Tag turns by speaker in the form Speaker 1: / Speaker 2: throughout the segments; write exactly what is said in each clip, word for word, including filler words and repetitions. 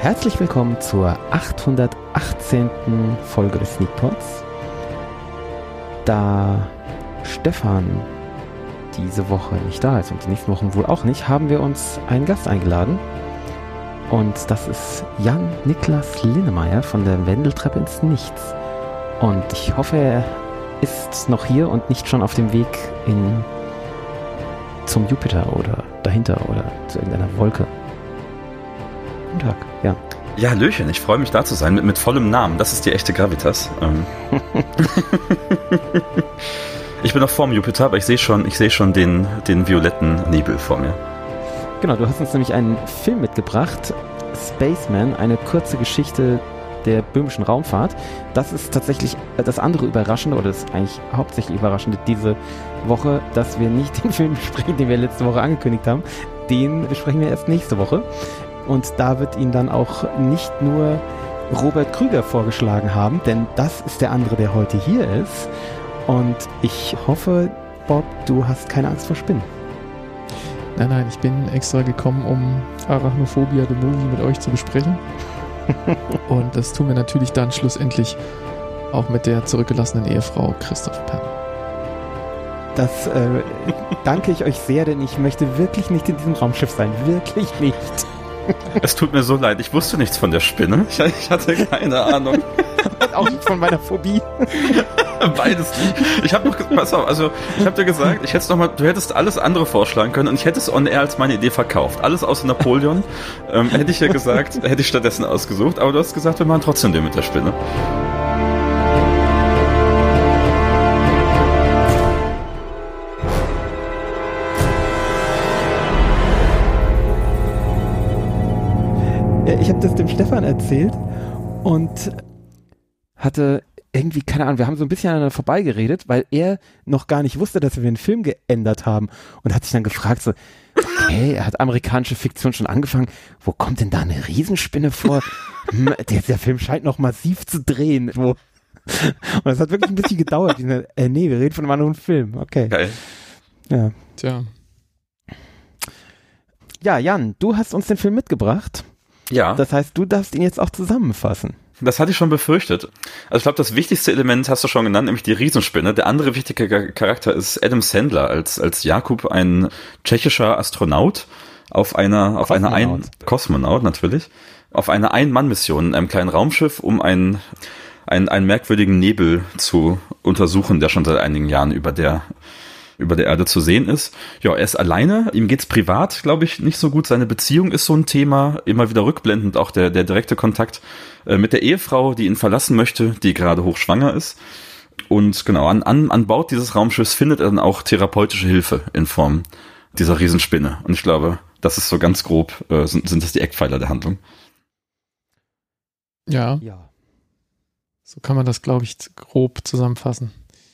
Speaker 1: herzlich willkommen zur achthundertachtzehnten Folge des Sneakpods. Da Stefan diese Woche nicht da ist und die nächsten Wochen wohl auch nicht, haben wir uns einen Gast eingeladen. Und das ist Jan Niklas Linnemeyer von der Wendeltreppe ins Nichts. Und ich hoffe, er ist noch hier und nicht schon auf dem Weg in zum Jupiter oder dahinter oder zu irgendeiner Wolke. Guten Tag, ja.
Speaker 2: Ja, Hallöchen, ich freue mich da zu sein, mit, mit vollem Namen. Das ist die echte Gravitas. Ähm. Ich bin noch vorm Jupiter, aber ich sehe schon, ich sehe schon den, den violetten Nebel vor mir.
Speaker 1: Genau, du hast uns nämlich einen Film mitgebracht, Spaceman, eine kurze Geschichte der böhmischen Raumfahrt. Das ist tatsächlich das andere Überraschende, oder das ist eigentlich hauptsächlich Überraschende diese Woche, dass wir nicht den Film besprechen, den wir letzte Woche angekündigt haben. Den besprechen wir erst nächste Woche. Und da wird Ihnen dann auch nicht nur Robert Krüger vorgeschlagen haben, denn das ist der andere, der heute hier ist. Und ich hoffe, Bob, du hast keine Angst vor Spinnen.
Speaker 3: Nein, nein, ich bin extra gekommen, um Arachnophobia, the Movie, mit euch zu besprechen. Und das tun wir natürlich dann schlussendlich auch mit der zurückgelassenen Ehefrau Christoph Penn.
Speaker 1: Das äh, danke ich euch sehr, denn ich möchte wirklich nicht in diesem Raumschiff sein. Wirklich nicht.
Speaker 2: Es tut mir so leid, ich wusste nichts von der Spinne. Ich, ich hatte keine Ahnung.
Speaker 1: Auch nicht von meiner Phobie.
Speaker 2: Beides nicht. Ich habe noch, pass auf, also ich habe dir gesagt, ich hätte noch mal, du hättest alles andere vorschlagen können und ich hätte es on air als meine Idee verkauft. Alles außer Napoleon ähm, hätte ich ja gesagt, hätte ich stattdessen ausgesucht. Aber du hast gesagt, wir machen trotzdem den mit der Spinne.
Speaker 1: Ich habe das dem Stefan erzählt und hatte irgendwie, keine Ahnung, wir haben so ein bisschen aneinander vorbeigeredet, weil er noch gar nicht wusste, dass wir den Film geändert haben und hat sich dann gefragt so, okay, er hat amerikanische Fiktion schon angefangen, wo kommt denn da eine Riesenspinne vor? hm, der, der Film scheint noch massiv zu drehen. Wo? Und das hat wirklich ein bisschen gedauert. Ich dachte, äh, nee, wir reden von einem anderen Film. Okay.
Speaker 2: Geil.
Speaker 1: Ja.
Speaker 3: Tja.
Speaker 1: Ja, Jan, du hast uns den Film mitgebracht.
Speaker 2: Ja.
Speaker 1: Das heißt, du darfst ihn jetzt auch zusammenfassen.
Speaker 2: Das hatte ich schon befürchtet. Also ich glaube, das wichtigste Element hast du schon genannt, nämlich die Riesenspinne. Der andere wichtige Charakter ist Adam Sandler als als Jakub, ein tschechischer Astronaut auf einer auf einer ein Kosmonaut natürlich auf einer Ein-Mann-Mission in einem kleinen Raumschiff, um einen einen einen merkwürdigen Nebel zu untersuchen, der schon seit einigen Jahren über der über der Erde zu sehen ist. Ja, er ist alleine, ihm geht's privat, glaube ich, nicht so gut. Seine Beziehung ist so ein Thema, immer wieder rückblendend, auch der der direkte Kontakt äh, mit der Ehefrau, die ihn verlassen möchte, die gerade hochschwanger ist. Und genau, an, an, an Bord dieses Raumschiffs findet er dann auch therapeutische Hilfe in Form dieser Riesenspinne. Und ich glaube, das ist so ganz grob, äh, sind, sind das die Eckpfeiler der Handlung.
Speaker 3: Ja.
Speaker 1: Ja.
Speaker 3: So kann man das, glaube ich, grob zusammenfassen.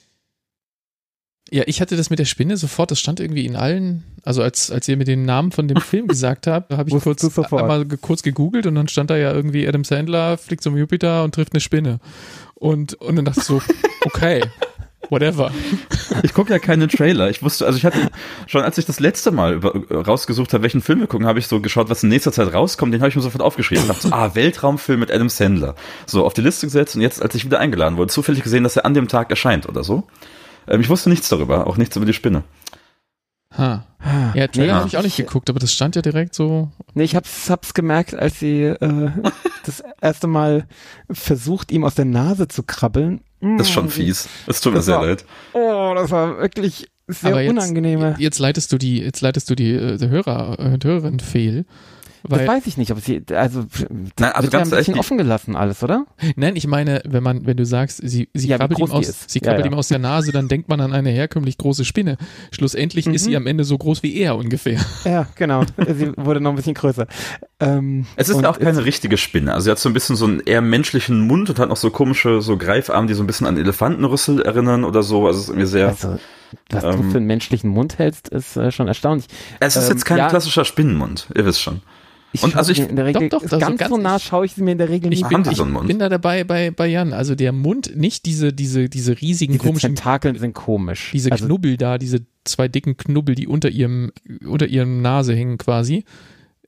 Speaker 3: Ja, ich hatte das mit der Spinne sofort, das stand irgendwie in allen, also als als ihr mir den Namen von dem Film gesagt habt, habe ich kurz einmal ge- kurz gegoogelt und dann stand da ja irgendwie Adam Sandler fliegt zum Jupiter und trifft eine Spinne. Und und dann dachte ich so, okay, whatever.
Speaker 2: Ich gucke ja keine Trailer. Ich wusste, also ich hatte schon, als ich das letzte Mal über, rausgesucht habe, welchen Film wir gucken, habe ich so geschaut, was in nächster Zeit rauskommt, den habe ich mir sofort aufgeschrieben. Ich dachte so, ah, Weltraumfilm mit Adam Sandler. So, auf die Liste gesetzt und jetzt, als ich wieder eingeladen wurde, zufällig gesehen, dass er an dem Tag erscheint oder so. Ich wusste nichts darüber, auch nichts über die Spinne.
Speaker 3: Ha. Ja, Trailer nee, habe ich auch nicht geguckt, aber das stand ja direkt so.
Speaker 1: Nee, ich hab's, hab's gemerkt, als sie äh, das erste Mal versucht, ihm aus der Nase zu krabbeln.
Speaker 2: Das ist schon fies. Es tut mir sehr
Speaker 1: war,
Speaker 2: leid.
Speaker 1: Oh, das war wirklich sehr
Speaker 3: aber jetzt,
Speaker 1: unangenehme.
Speaker 3: Jetzt leitest du die, jetzt leitest du die, die Hörer und Hörerinnen fehl.
Speaker 1: Weil, das weiß ich nicht, ob sie, also,
Speaker 2: nein, also
Speaker 1: wird ja ein bisschen offen gelassen alles, oder?
Speaker 3: Nein, ich meine, wenn man, wenn du sagst, sie, sie
Speaker 1: ja,
Speaker 3: krabbelt, ihm aus, sie krabbelt ja, ja. ihm aus der Nase, dann denkt man an eine herkömmlich große Spinne. Schlussendlich mhm. ist sie am Ende so groß wie er ungefähr.
Speaker 1: Ja, genau. Sie wurde noch ein bisschen größer. Ähm,
Speaker 2: es ist ja auch keine richtige Spinne. Also sie hat so ein bisschen so einen eher menschlichen Mund und hat noch so komische, so Greifarme, die so ein bisschen an Elefantenrüssel erinnern oder so. Also es ist irgendwie sehr.
Speaker 1: Also, was ähm, du für einen menschlichen Mund hältst, ist äh, schon erstaunlich.
Speaker 2: Es ist ähm, jetzt kein ja, klassischer Spinnenmund, ihr wisst schon.
Speaker 1: Ich und also ich in der Regel
Speaker 3: doch, doch, also
Speaker 1: ganz,
Speaker 3: ganz
Speaker 1: so nah schaue ich sie mir in der Regel nicht
Speaker 3: ich bin, ich bin da dabei bei, bei Jan. Also der Mund, nicht diese, diese, diese riesigen
Speaker 1: diese
Speaker 3: komischen
Speaker 1: Tentakeln sind komisch.
Speaker 3: Diese
Speaker 1: also,
Speaker 3: Knubbel da, diese zwei dicken Knubbel, die unter ihrem, unter ihrem Nase hängen quasi.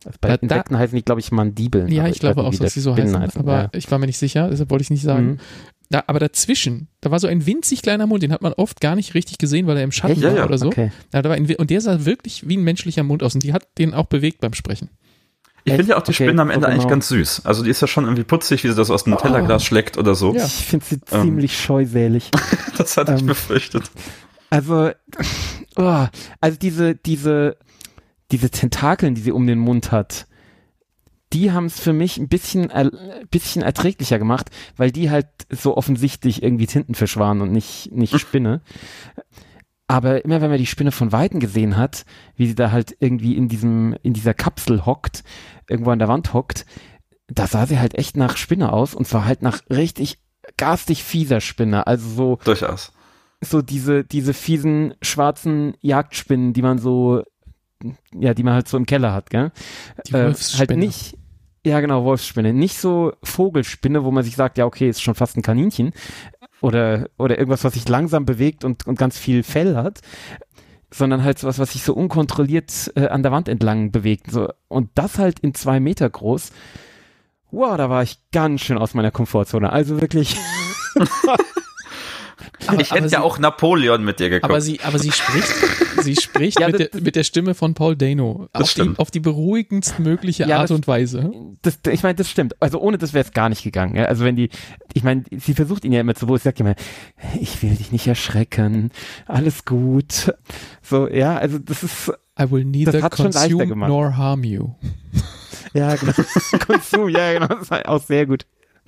Speaker 1: Also bei ja, Insekten da, heißen die, glaube ich, Mandibeln.
Speaker 3: Ja, ich glaube auch, dass sie so heißen, heißen, aber ja. Ich war mir nicht sicher, deshalb wollte ich es nicht sagen. Mhm. Da, aber dazwischen, da war so ein winzig kleiner Mund, den hat man oft gar nicht richtig gesehen, weil er im Schatten
Speaker 2: ja,
Speaker 3: war
Speaker 2: ja.
Speaker 3: oder so.
Speaker 1: Okay.
Speaker 3: Ja, da war ein, und der sah wirklich wie ein menschlicher Mund aus und die hat den auch bewegt beim Sprechen.
Speaker 2: Ich finde ja auch die okay, Spinne am Ende genau. eigentlich ganz süß. Also die ist ja schon irgendwie putzig, wie sie das aus dem Nutella-Glas oh. schlägt oder so.
Speaker 1: Ja. Ich finde sie ähm. ziemlich scheusälig.
Speaker 2: Das hatte ähm, ich befürchtet.
Speaker 1: Also, oh, also diese, diese, diese Tentakeln, die sie um den Mund hat, die haben es für mich ein bisschen, äh, bisschen erträglicher gemacht, weil die halt so offensichtlich irgendwie Tintenfisch waren und nicht, nicht Spinne. Aber immer wenn man die Spinne von Weitem gesehen hat, wie sie da halt irgendwie in diesem, in dieser Kapsel hockt, irgendwo an der Wand hockt, da sah sie halt echt nach Spinne aus und zwar halt nach richtig garstig fieser Spinne. Also so.
Speaker 2: Durchaus.
Speaker 1: So diese, diese fiesen schwarzen Jagdspinnen, die man so, ja, die man halt so im Keller hat, gell?
Speaker 3: Die Wolfsspinne.
Speaker 1: Äh, halt nicht, ja genau, Wolfsspinne. Nicht so Vogelspinne, wo man sich sagt, ja okay, ist schon fast ein Kaninchen. Oder, oder irgendwas, was sich langsam bewegt und, und ganz viel Fell hat. Sondern halt sowas, was sich so unkontrolliert äh, an der Wand entlang bewegt. So. Und das halt in zwei Meter groß. Wow, da war ich ganz schön aus meiner Komfortzone. Also wirklich...
Speaker 2: Aber, ich hätte ja sie, auch Napoleon mit dir geguckt.
Speaker 3: Aber sie, aber sie spricht, sie spricht ja, mit, das, der, mit der Stimme von Paul Dano. Auf die, auf die beruhigendstmögliche ja, Art
Speaker 1: das,
Speaker 3: und Weise.
Speaker 1: Das, ich meine, das stimmt. Also ohne das wäre es gar nicht gegangen. Ja? Also wenn die, ich meine, sie versucht ihn ja immer zu, wo sie sagt immer, ich will dich nicht erschrecken, alles gut. So, ja, also das ist,
Speaker 3: I will neither consume nor harm you.
Speaker 1: Ja, genau. Konsum, ja, genau. Das war auch sehr gut.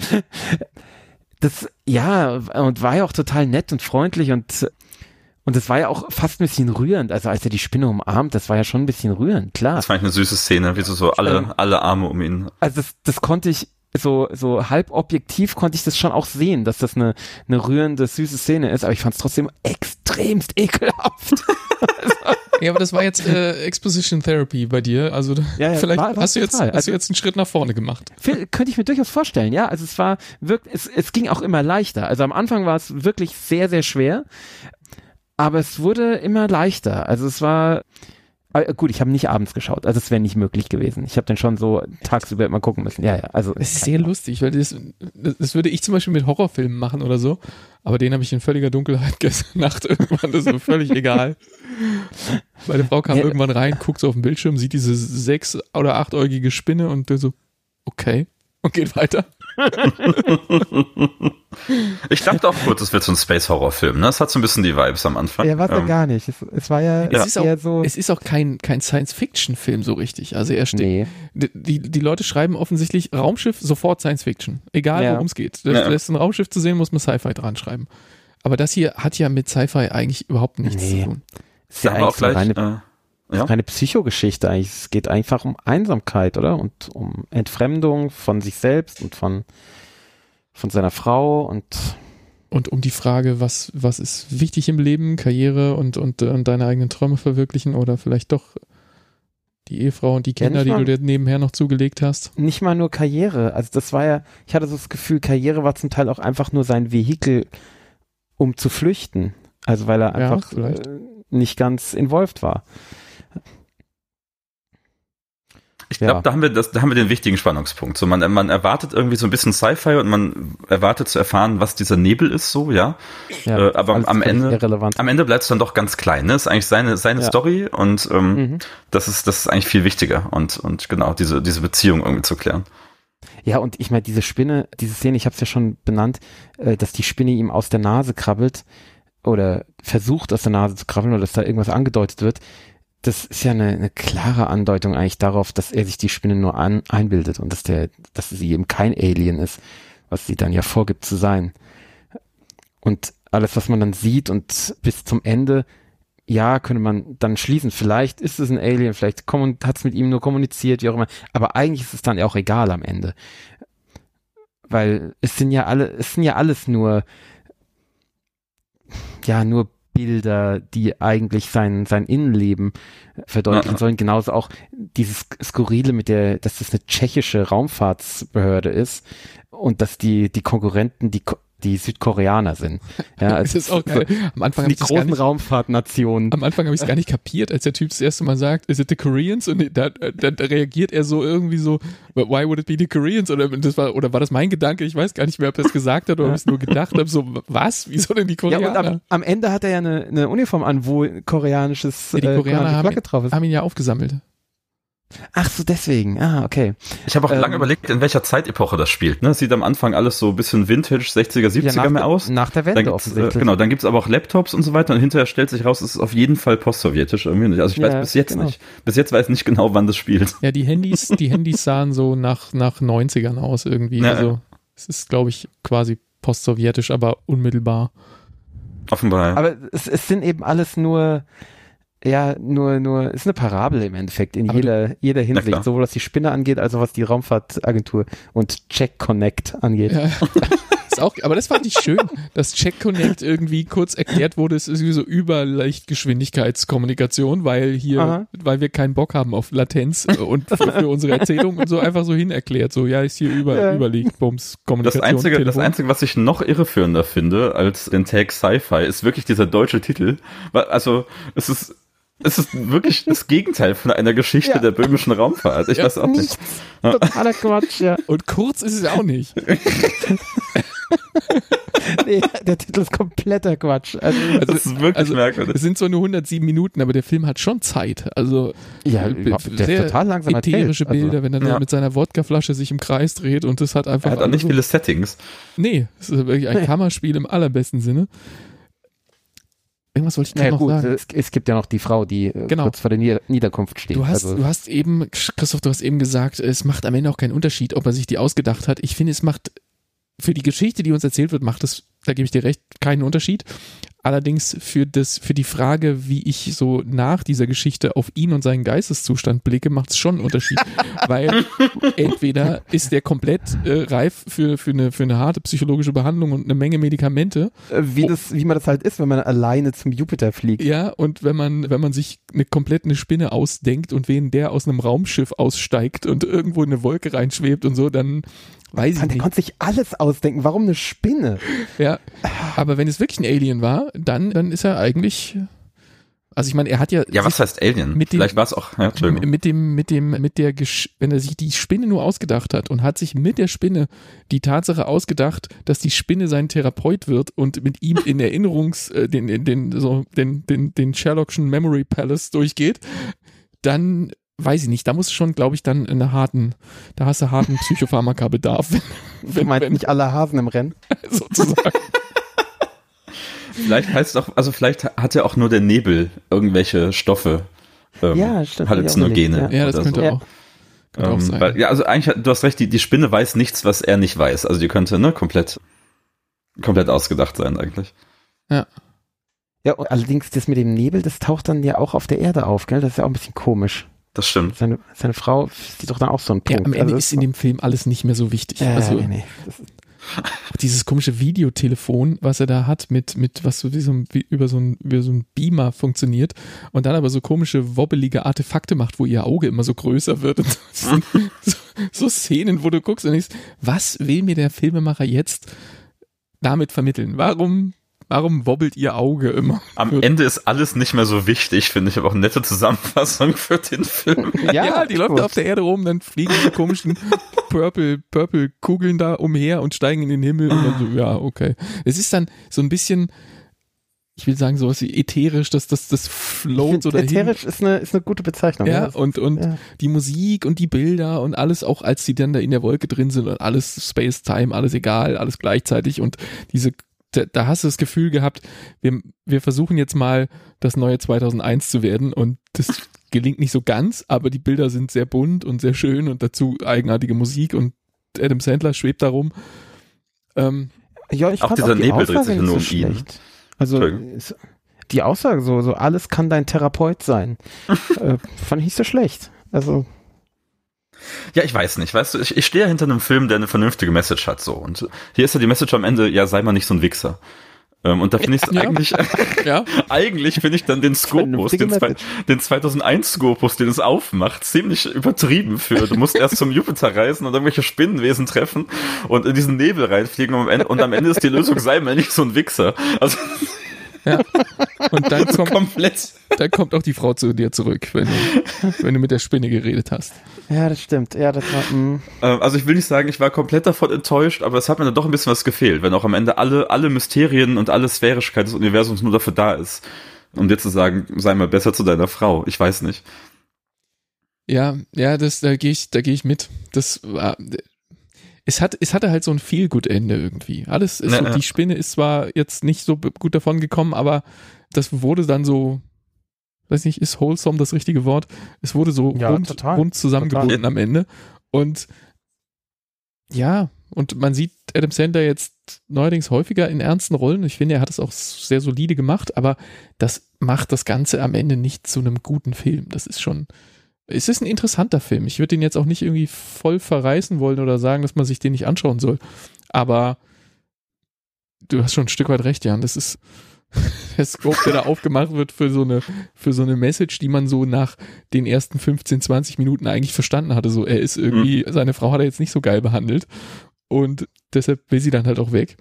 Speaker 1: Das, ja, und war ja auch total nett und freundlich und und das war ja auch fast ein bisschen rührend, also als er die Spinne umarmt, das war ja schon ein bisschen rührend, klar.
Speaker 2: Das war eine süße Szene, wie so, so alle, ähm, alle Arme um ihn.
Speaker 1: Also das, das konnte ich, so, so halb objektiv konnte ich das schon auch sehen, dass das eine, eine rührende, süße Szene ist, aber ich fand es trotzdem extremst ekelhaft.
Speaker 3: Ja, aber das war jetzt äh, Exposition Therapy bei dir, also ja, ja, vielleicht war, hast, du jetzt, hast also, du jetzt einen Schritt nach vorne gemacht.
Speaker 1: Könnte ich mir durchaus vorstellen, ja, also es war wirklich, es, es ging auch immer leichter, also am Anfang war es wirklich sehr, sehr schwer, aber es wurde immer leichter, also es war, gut, ich habe nicht abends geschaut, also es wäre nicht möglich gewesen. Ich habe dann schon so tagsüber immer gucken müssen. Ja, ja, also
Speaker 3: es ist sehr lustig, weil das, das würde ich zum Beispiel mit Horrorfilmen machen oder so, aber den habe ich in völliger Dunkelheit gestern Nacht irgendwann, das ist mir völlig egal. Meine Frau kam ja, irgendwann rein, guckt so auf den Bildschirm, sieht diese sechs- oder achtäugige Spinne und so, okay, und geht weiter.
Speaker 2: Ich dachte auch kurz, es wird so ein Space-Horror-Film, ne? Es hat so ein bisschen die Vibes am Anfang.
Speaker 1: Ja, war es ähm, ja gar nicht. Es, es war ja,
Speaker 3: es
Speaker 1: ja.
Speaker 3: Ist auch, so. Es ist auch kein, kein Science-Fiction-Film so richtig. Also er steht. Nee. Die, die Leute schreiben offensichtlich Raumschiff, sofort Science-Fiction. Egal, ja. worum es geht. Da ja. ist ein Raumschiff zu sehen, muss man Sci-Fi dran schreiben. Aber das hier hat ja mit Sci-Fi eigentlich überhaupt nichts nee. zu tun.
Speaker 1: Ist ja eigentlich auch gleich, eine, äh, ja. eine Psychogeschichte eigentlich. Es geht einfach um Einsamkeit, oder? Und um Entfremdung von sich selbst und von von seiner Frau und
Speaker 3: und um die Frage, was was ist wichtig im Leben, Karriere und und, und deine eigenen Träume verwirklichen oder vielleicht doch die Ehefrau und die Kinder, ja, die mal, du dir nebenher noch zugelegt hast.
Speaker 1: Nicht mal nur Karriere, also das war ja, ich hatte so das Gefühl, Karriere war zum Teil auch einfach nur sein Vehikel, um zu flüchten, also weil er einfach ja, äh, nicht ganz involviert war.
Speaker 2: Ich glaube, ja. da haben wir das, da haben wir den wichtigen Spannungspunkt. So, man, man erwartet irgendwie so ein bisschen Sci-Fi und man erwartet zu erfahren, was dieser Nebel ist, so, ja. ja äh, aber am Ende, irrelevant. am Ende bleibt es dann doch ganz klein, ne? Ist eigentlich seine, seine ja. Story und ähm, mhm. das ist, das ist eigentlich viel wichtiger und, und genau, diese, diese Beziehung irgendwie zu klären.
Speaker 1: Ja, und ich meine, diese Spinne, diese Szene, ich habe es ja schon benannt, äh, dass die Spinne ihm aus der Nase krabbelt oder versucht aus der Nase zu krabbeln oder dass da irgendwas angedeutet wird. Das ist ja eine, eine klare Andeutung eigentlich darauf, dass er sich die Spinne nur an, einbildet und dass der, dass sie eben kein Alien ist, was sie dann ja vorgibt zu sein. Und alles, was man dann sieht und bis zum Ende, ja, könnte man dann schließen, vielleicht ist es ein Alien, vielleicht hat es mit ihm nur kommuniziert, wie auch immer, aber eigentlich ist es dann ja auch egal am Ende. Weil es sind ja alle, es sind ja alles nur, ja, nur Bilder, die eigentlich sein, sein Innenleben verdeutlichen ja. sollen. Genauso auch dieses Skurrile mit der, dass das eine tschechische Raumfahrtsbehörde ist und dass die, die Konkurrenten, die die Südkoreaner sind. Ja, also
Speaker 3: das ist auch geil. Am Anfang
Speaker 1: die großen Raumfahrtnationen.
Speaker 3: Am Anfang habe ich es gar nicht kapiert, als der Typ das erste Mal sagt, is it the Koreans? Und da, da, da reagiert er so irgendwie so, why would it be the Koreans? Oder das war, oder war das mein Gedanke? Ich weiß gar nicht mehr, ob er es gesagt hat oder ob ich es nur gedacht habe. So, was? Wieso denn die Koreaner?
Speaker 1: Ja, und am, am Ende hat er ja eine, eine Uniform an, wo koreanisches
Speaker 3: ja, die Koreaner
Speaker 1: äh,
Speaker 3: haben,
Speaker 1: Flagge drauf ist.
Speaker 3: haben ihn ja aufgesammelt.
Speaker 1: Ach so, deswegen. Ah, okay.
Speaker 2: Ich habe auch
Speaker 1: ähm,
Speaker 2: lange überlegt, in welcher Zeitepoche das spielt. Ne? Sieht am Anfang alles so ein bisschen Vintage, sechziger, siebziger
Speaker 1: ja,
Speaker 2: mehr
Speaker 1: der,
Speaker 2: aus.
Speaker 1: Nach der Wende
Speaker 2: dann
Speaker 1: offensichtlich.
Speaker 2: Äh, genau, dann gibt's aber auch Laptops und so weiter und hinterher stellt sich raus, es ist auf jeden Fall postsowjetisch irgendwie. Also ich weiß
Speaker 1: ja,
Speaker 2: bis jetzt
Speaker 1: genau.
Speaker 2: nicht. Bis jetzt weiß ich nicht genau, wann das spielt.
Speaker 3: Ja, die Handys, die Handys sahen so nach, nach neunzigern aus irgendwie.
Speaker 2: Ja,
Speaker 3: also es ist, glaube ich, quasi postsowjetisch, aber unmittelbar.
Speaker 2: Offenbar.
Speaker 1: Aber es, es sind eben alles nur Ja, nur, nur, ist eine Parabel im Endeffekt in jeder, jeder Hinsicht, sowohl was die Spinne angeht, als auch was die Raumfahrtagentur und Check Connect angeht.
Speaker 3: Ja. Ist auch, aber das fand ich schön, dass Check Connect irgendwie kurz erklärt wurde, es ist wie so Überleichtgeschwindigkeitskommunikation, weil hier, Aha. weil wir keinen Bock haben auf Latenz und für, für unsere Erzählung und so einfach so hin erklärt, so, ja, ist hier über, ja. überlegt, Bums, Kommunikation.
Speaker 2: Das einzige, das einzige, was ich noch irreführender finde als den Tag Sci-Fi, ist wirklich dieser deutsche Titel. Also, es ist, Es ist wirklich das Gegenteil von einer Geschichte ja. der böhmischen Raumfahrt. Ich ja, weiß auch nicht.
Speaker 1: Totaler Quatsch, ja.
Speaker 3: Und kurz ist es auch nicht.
Speaker 1: Nee, der Titel ist kompletter Quatsch. Also,
Speaker 2: also das ist wirklich
Speaker 3: also,
Speaker 2: merkwürdig.
Speaker 3: Es sind zwar nur hundertsieben Minuten, aber der Film hat schon Zeit. Also
Speaker 1: ja, der
Speaker 3: sehr
Speaker 1: ist total langsam
Speaker 3: ätherische
Speaker 1: erzählt.
Speaker 3: Bilder,
Speaker 1: also,
Speaker 3: wenn er
Speaker 2: ja.
Speaker 3: mit seiner Wodkaflasche sich im Kreis dreht und das hat einfach.
Speaker 2: Er hat auch nicht so viele Settings.
Speaker 3: Nee, es ist wirklich ein nee. Kammerspiel im allerbesten Sinne. Irgendwas wollte ich gerade
Speaker 1: naja,
Speaker 3: noch
Speaker 1: gut,
Speaker 3: sagen.
Speaker 1: Es, es gibt ja noch die Frau, die
Speaker 3: genau.
Speaker 1: kurz vor der Nieder- Niederkunft steht.
Speaker 3: Du hast,
Speaker 1: also.
Speaker 3: du hast eben, Christoph, du hast eben gesagt, es macht am Ende auch keinen Unterschied, ob er sich die ausgedacht hat. Ich finde, es macht, für die Geschichte, die uns erzählt wird, macht es, da gebe ich dir recht, keinen Unterschied. Allerdings für das, für die Frage, wie ich so nach dieser Geschichte auf ihn und seinen Geisteszustand blicke, macht es schon einen Unterschied. Weil entweder ist der komplett äh, reif für, für, eine, für eine harte psychologische Behandlung und eine Menge Medikamente.
Speaker 1: Wie, das, wie man das halt ist, wenn man alleine zum Jupiter fliegt.
Speaker 3: Ja, und wenn man, wenn man sich eine komplett eine Spinne ausdenkt und wen der aus einem Raumschiff aussteigt und irgendwo in eine Wolke reinschwebt und so, dann weiß ich
Speaker 1: der
Speaker 3: nicht.
Speaker 1: Der konnte sich alles ausdenken. Warum eine Spinne?
Speaker 3: Ja, aber wenn es wirklich ein Alien war, dann, dann ist er eigentlich, also ich meine, er hat ja.
Speaker 2: Ja, was heißt Alien?
Speaker 3: Mit dem,
Speaker 2: Vielleicht war es auch, ja, Entschuldigung.
Speaker 3: Mit dem, mit dem, mit der, Gesch- wenn er sich die Spinne nur ausgedacht hat und hat sich mit der Spinne die Tatsache ausgedacht, dass die Spinne sein Therapeut wird und mit ihm in Erinnerungs, äh, den, den, den, so, den, den, den Sherlockschen Memory Palace durchgeht, dann weiß ich nicht, da muss schon, glaube ich, dann eine harten, da hast du harten Psychopharmaka-Bedarf.
Speaker 1: Du meinst nicht alle Hasen im Rennen?
Speaker 3: Sozusagen.
Speaker 2: Vielleicht heißt es auch, also vielleicht hat ja auch nur der Nebel irgendwelche Stoffe, ähm,
Speaker 1: ja, stimmt,
Speaker 2: Halluzinogene.
Speaker 3: Ja, ja das könnte
Speaker 2: so.
Speaker 3: auch. Könnte
Speaker 2: ähm,
Speaker 3: auch sein.
Speaker 2: Weil, ja, also eigentlich, du hast recht, die, die Spinne weiß nichts, was er nicht weiß. Also die könnte, ne, komplett, komplett ausgedacht sein eigentlich.
Speaker 3: Ja.
Speaker 1: Ja, und allerdings das mit dem Nebel, das taucht dann ja auch auf der Erde auf, gell? Das ist ja auch ein bisschen komisch.
Speaker 2: Das stimmt.
Speaker 1: Seine, seine Frau sieht doch dann auch so einen Punkt.
Speaker 3: Ja, am Ende
Speaker 1: also
Speaker 3: ist in dem Film alles nicht mehr so wichtig.
Speaker 1: Äh,
Speaker 3: also,
Speaker 1: nee, nee. Das ist
Speaker 3: auch dieses komische Videotelefon, was er da hat, mit, mit was so wie so ein, wie über so ein, über so ein Beamer funktioniert und dann aber so komische, wobbelige Artefakte macht, wo ihr Auge immer so größer wird. Und so, so, so Szenen, wo du guckst und denkst, was will mir der Filmemacher jetzt damit vermitteln? Warum Warum wobbelt ihr Auge immer?
Speaker 2: Am Ende ist alles nicht mehr so wichtig, finde ich, aber auch eine nette Zusammenfassung für den Film.
Speaker 3: Ja, ja die läuft auf der Erde rum, dann fliegen die komischen Purple, Purple Kugeln da umher und steigen in den Himmel und dann so, ja, okay. Es ist dann so ein bisschen, ich will sagen, sowas wie ätherisch, dass das, das float so dahin.
Speaker 1: Ätherisch ist eine, ist eine gute Bezeichnung.
Speaker 3: Ja,
Speaker 1: ja.
Speaker 3: und, und ja. die Musik und die Bilder und alles, auch als die dann da in der Wolke drin sind und alles Space Time, alles egal, alles gleichzeitig und diese Da, da hast du das Gefühl gehabt, wir, wir versuchen jetzt mal das neue zweitausendeins zu werden und das gelingt nicht so ganz, aber die Bilder sind sehr bunt und sehr schön und dazu eigenartige Musik und Adam Sandler schwebt da rum. Ähm,
Speaker 1: ja, ich
Speaker 2: auch
Speaker 1: fand
Speaker 2: dieser
Speaker 1: auch die
Speaker 2: Nebel dreht
Speaker 1: Aussage
Speaker 2: sich nur um
Speaker 1: so
Speaker 2: ihn.
Speaker 1: Schlecht. Also die Aussage so, so alles kann dein Therapeut sein, äh, fand ich nicht so schlecht. Also
Speaker 2: ja, ich weiß nicht, weißt du, ich, ich stehe ja hinter einem Film, der eine vernünftige Message hat, so. Und hier ist ja die Message am Ende, ja, sei mal nicht so ein Wichser. Ähm, und da finde ich es
Speaker 3: ja.
Speaker 2: eigentlich,
Speaker 3: ja.
Speaker 2: eigentlich finde ich dann den Skopus, den, den zweitausendeins Skopus, den es aufmacht, ziemlich übertrieben für, du musst erst zum Jupiter reisen und irgendwelche Spinnenwesen treffen und in diesen Nebel reinfliegen und am Ende, und am Ende ist die Lösung, sei mal nicht so ein Wichser. Also,
Speaker 3: ja. Und dann kommt,
Speaker 2: komplett.
Speaker 3: dann kommt auch die Frau zu dir zurück, wenn du, wenn du mit der Spinne geredet hast.
Speaker 1: Ja, das stimmt. Ja, das war, mh.
Speaker 2: Also ich will nicht sagen, ich war komplett davon enttäuscht, aber es hat mir dann doch ein bisschen was gefehlt, wenn auch am Ende alle, alle Mysterien und alle Sphärigkeit des Universums nur dafür da ist, um dir zu sagen, sei mal besser zu deiner Frau. Ich weiß nicht.
Speaker 3: Ja, ja, das, da gehe ich, da gehe ich mit. Das war, es hat, es hatte halt so ein Feel-Good-Ende irgendwie. Alles ist
Speaker 2: Na,
Speaker 3: so,
Speaker 2: ja.
Speaker 3: die Spinne ist zwar jetzt nicht so gut davon gekommen, aber das wurde dann so, weiß nicht, ist wholesome das richtige Wort? Es wurde so
Speaker 1: Ja,
Speaker 3: rund,
Speaker 1: total.
Speaker 3: rund zusammengebunden
Speaker 2: Total.
Speaker 3: am Ende. Und ja, und man sieht Adam Sandler jetzt neuerdings häufiger in ernsten Rollen. Ich finde, er hat es auch sehr solide gemacht, aber das macht das Ganze am Ende nicht zu einem guten Film. Das ist schon, es ist ein interessanter Film. Ich würde den jetzt auch nicht irgendwie voll verreißen wollen oder sagen, dass man sich den nicht anschauen soll. Aber du hast schon ein Stück weit recht, Jan. Das ist der Scope, der da aufgemacht wird für so eine, für so eine Message, die man so nach den ersten fünfzehn, zwanzig Minuten eigentlich verstanden hatte. So, er ist irgendwie, mhm. seine Frau hat er jetzt nicht so geil behandelt und deshalb will sie dann halt auch weg.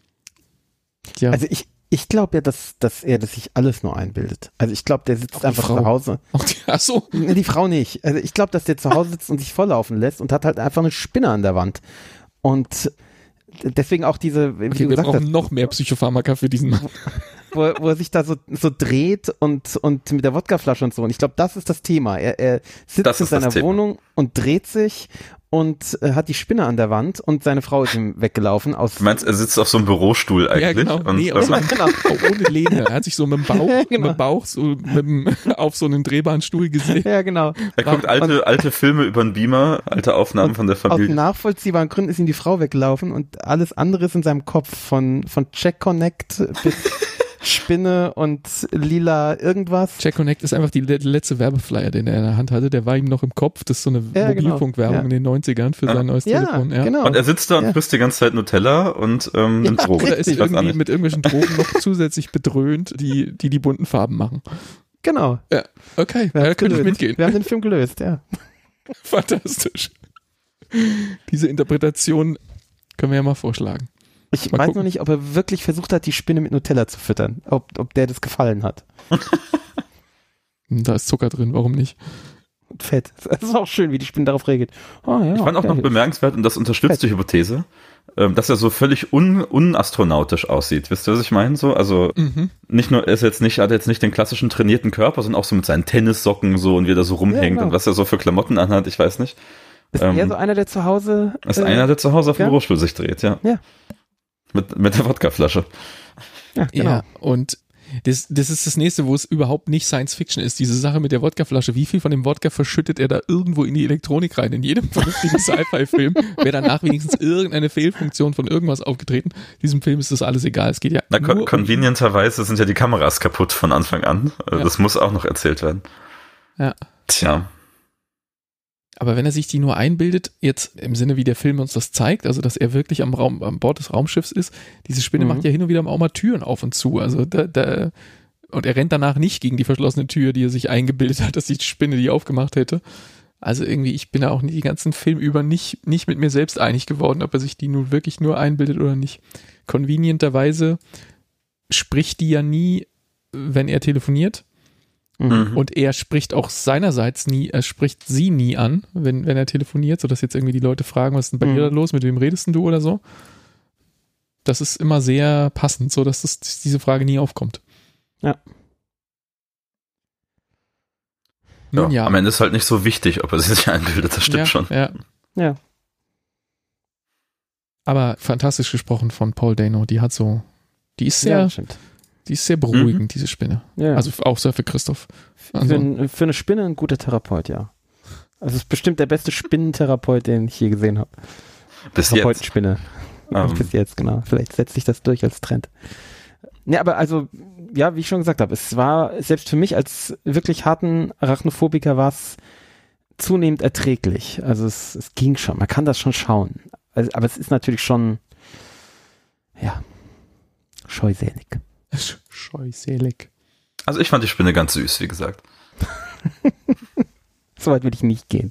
Speaker 3: Ja.
Speaker 1: Also ich, ich glaube ja, dass, dass er das sich alles nur einbildet. Also ich glaube, der sitzt
Speaker 3: Auch die
Speaker 1: einfach
Speaker 3: Frau.
Speaker 1: zu Hause.
Speaker 3: Auch die, ach so.
Speaker 1: Nee, die Frau nicht. Also ich glaube, dass der zu Hause sitzt und sich volllaufen lässt und hat halt einfach eine Spinne an der Wand. Und deswegen auch diese, wie
Speaker 3: Okay,
Speaker 1: du
Speaker 3: wir
Speaker 1: gesagt
Speaker 3: brauchen
Speaker 1: hast,
Speaker 3: noch mehr Psychopharmaka für diesen Mann.
Speaker 1: wo, wo er sich da so, so dreht und, und mit der Wodkaflasche und so. Und ich glaube, das ist das Thema. Er, er sitzt
Speaker 2: Das
Speaker 1: in
Speaker 2: ist das
Speaker 1: seiner
Speaker 2: Thema.
Speaker 1: Wohnung und dreht sich und äh, hat die Spinne an der Wand und seine Frau ist ihm weggelaufen. Aus
Speaker 2: Du meinst, er sitzt auf so einem Bürostuhl eigentlich?
Speaker 3: Ja, genau.
Speaker 2: Und,
Speaker 3: Nee,
Speaker 2: ähm,
Speaker 3: also,
Speaker 1: genau.
Speaker 3: auch ohne Lehne. Er hat sich so mit dem Bauch,
Speaker 1: Ja, genau.
Speaker 3: mit dem Bauch so mit dem, auf so einen drehbaren Stuhl gesehen.
Speaker 1: Ja, genau.
Speaker 2: er guckt alte, alte Filme über den Beamer, alte Aufnahmen von der
Speaker 1: Aus
Speaker 2: Familie.
Speaker 1: nachvollziehbaren Gründen ist ihm die Frau weggelaufen und alles andere ist in seinem Kopf von, von Check Connect bis Spinne und lila irgendwas.
Speaker 3: Check Connect ist einfach die le- letzte Werbeflyer, den er in der Hand hatte. Der war ihm noch im Kopf. Das ist so eine
Speaker 1: Ja, genau.
Speaker 3: Mobilfunkwerbung
Speaker 1: Ja.
Speaker 3: in den neunzigern für
Speaker 2: Ja.
Speaker 3: sein neues
Speaker 1: Ja,
Speaker 3: Telefon. Ja.
Speaker 1: genau.
Speaker 2: Und er sitzt da und
Speaker 1: Ja.
Speaker 2: frisst die ganze Zeit Nutella und ähm, nimmt
Speaker 1: Ja,
Speaker 2: Drogen.
Speaker 3: Oder ist
Speaker 2: Ich weiß auch
Speaker 3: irgendwie
Speaker 2: nicht.
Speaker 3: mit irgendwelchen Drogen noch zusätzlich bedröhnt, die, die die bunten Farben machen.
Speaker 1: Genau.
Speaker 3: Ja, okay,
Speaker 1: Wir
Speaker 3: da
Speaker 1: haben's
Speaker 3: könnte ich
Speaker 1: gelöst.
Speaker 3: mitgehen.
Speaker 1: Wir haben den Film gelöst, ja.
Speaker 3: Fantastisch. Diese Interpretation können wir ja mal vorschlagen.
Speaker 1: Ich
Speaker 3: Mal
Speaker 1: weiß
Speaker 3: gucken.
Speaker 1: noch nicht, ob er wirklich versucht hat, die Spinne mit Nutella zu füttern. Ob, ob der das gefallen hat.
Speaker 3: Hm, Da ist Zucker drin, warum nicht?
Speaker 1: Und Fett. Das ist auch schön, wie die Spinne darauf reagiert. Oh, ja,
Speaker 2: Ich fand auch
Speaker 1: okay.
Speaker 2: noch bemerkenswert, und das unterstützt die Hypothese, ähm, dass er so völlig un, unastronautisch aussieht. Wisst ihr, was ich meine? So, also
Speaker 3: Mhm.
Speaker 2: nicht nur, er ist jetzt nicht, hat jetzt nicht den klassischen trainierten Körper, sondern auch so mit seinen Tennissocken so und wie er da so rumhängt
Speaker 1: Ja, genau.
Speaker 2: und was er so für Klamotten anhat, ich weiß nicht.
Speaker 1: Ist
Speaker 2: ähm,
Speaker 1: er so einer, der zu Hause...
Speaker 2: Ist
Speaker 1: äh,
Speaker 2: einer, der zu Hause auf dem
Speaker 1: ja.
Speaker 2: Bürostuhl sich dreht, ja.
Speaker 1: Ja.
Speaker 2: Mit, mit der Wodkaflasche.
Speaker 1: Ja, genau.
Speaker 3: Ja, und das, das ist das nächste, wo es überhaupt nicht Science Fiction ist. Diese Sache mit der Wodkaflasche. Wie viel von dem Wodka verschüttet er da irgendwo in die Elektronik rein? In jedem vernünftigen Sci-Fi-Film wäre danach wenigstens irgendeine Fehlfunktion von irgendwas aufgetreten. Diesem Film ist das alles egal. Es geht ja
Speaker 2: Na,
Speaker 3: nur
Speaker 2: con
Speaker 3: um-
Speaker 2: convenienterweise sind ja die Kameras kaputt von Anfang an. Also
Speaker 3: Ja.
Speaker 2: Das muss auch noch erzählt werden.
Speaker 3: Ja.
Speaker 2: Tja.
Speaker 3: Aber wenn er sich die nur einbildet, jetzt im Sinne, wie der Film uns das zeigt, also dass er wirklich am Raum, an Bord des Raumschiffs ist, diese Spinne
Speaker 1: Mhm.
Speaker 3: macht ja hin und wieder auch mal Türen auf und zu. Also da, da, und er rennt danach nicht gegen die verschlossene Tür, die er sich eingebildet hat, dass die Spinne die aufgemacht hätte. Also irgendwie, ich bin da auch die ganzen Film über nicht, nicht mit mir selbst einig geworden, ob er sich die nun wirklich nur einbildet oder nicht. Convenienterweise spricht die ja nie, wenn er telefoniert.
Speaker 2: Mhm.
Speaker 3: Und er spricht auch seinerseits nie, er spricht sie nie an, wenn, wenn er telefoniert, sodass jetzt irgendwie die Leute fragen, was ist denn bei
Speaker 1: Mhm.
Speaker 3: dir da los, mit wem redest denn du oder so. Das ist immer sehr passend, so dass das, dass diese Frage nie aufkommt.
Speaker 1: Ja.
Speaker 3: Nun
Speaker 2: Ja,
Speaker 3: ja.
Speaker 2: Am Ende ist halt nicht so wichtig, ob er sich einbildet, das stimmt
Speaker 3: ja,
Speaker 2: schon.
Speaker 3: Ja.
Speaker 1: Ja.
Speaker 3: Aber fantastisch gesprochen von Paul Dano, die hat so, die ist sehr,
Speaker 1: Ja, stimmt.
Speaker 3: die ist sehr beruhigend,
Speaker 2: Mhm.
Speaker 3: diese Spinne.
Speaker 1: Ja.
Speaker 3: Also auch sehr für Christoph.
Speaker 1: für,
Speaker 3: Also,
Speaker 1: ein, für eine Spinne ein guter Therapeut, ja. Also es ist bestimmt der beste Spinnentherapeut, den ich je gesehen habe.
Speaker 2: Bis jetzt.
Speaker 1: Therapeutenspinne.
Speaker 2: Ähm.
Speaker 1: Bis jetzt, genau. Vielleicht setzt sich das durch als Trend. Ne, aber also, ja, wie ich schon gesagt habe, es war, selbst für mich als wirklich harten Arachnophobiker war es zunehmend erträglich. Also es, es ging schon, man kann das schon schauen. Also, aber es ist natürlich schon, ja, Scheuselig.
Speaker 3: Scheuselig.
Speaker 2: Also ich fand die Spinne ganz süß, wie gesagt.
Speaker 1: So weit will ich nicht gehen.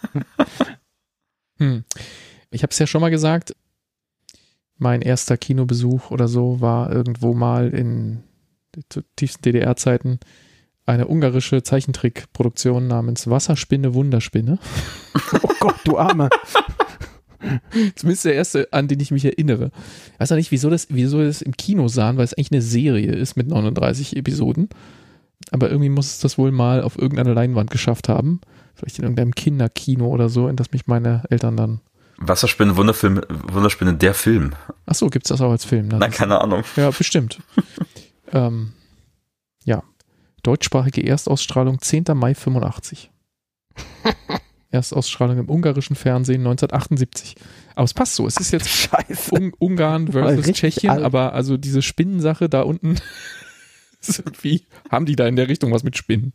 Speaker 3: hm. Ich habe es ja schon mal gesagt, mein erster Kinobesuch oder so war irgendwo mal in zu tiefsten D D R-Zeiten eine ungarische Zeichentrickproduktion namens Wasserspinne Wunderspinne.
Speaker 1: Oh Gott, du Arme.
Speaker 3: Zumindest der erste, an den ich mich erinnere. Ich weiß auch nicht, wieso das, wieso das im Kino sahen, weil es eigentlich eine Serie ist mit neununddreißig Episoden. Aber irgendwie muss es das wohl mal auf irgendeiner Leinwand geschafft haben. Vielleicht in irgendeinem Kinderkino oder so, in das mich meine Eltern dann...
Speaker 2: Wasserspinne, Wunderfilm, Wunderspinne, der Film.
Speaker 3: Ach so, gibt's das auch als Film? Ne?
Speaker 2: Nein, keine Ahnung.
Speaker 3: Ja, bestimmt. ähm, ja, deutschsprachige Erstausstrahlung zehnter Mai fünfundachtzig. Erstausstrahlung im ungarischen Fernsehen neunzehnhundertachtundsiebzig. Aber es passt so, es ist jetzt
Speaker 1: Scheiße.
Speaker 3: Un- Ungarn versus Tschechien,
Speaker 1: alt.
Speaker 3: aber also diese Spinnensache da unten, wie haben die da in der Richtung was mit Spinnen?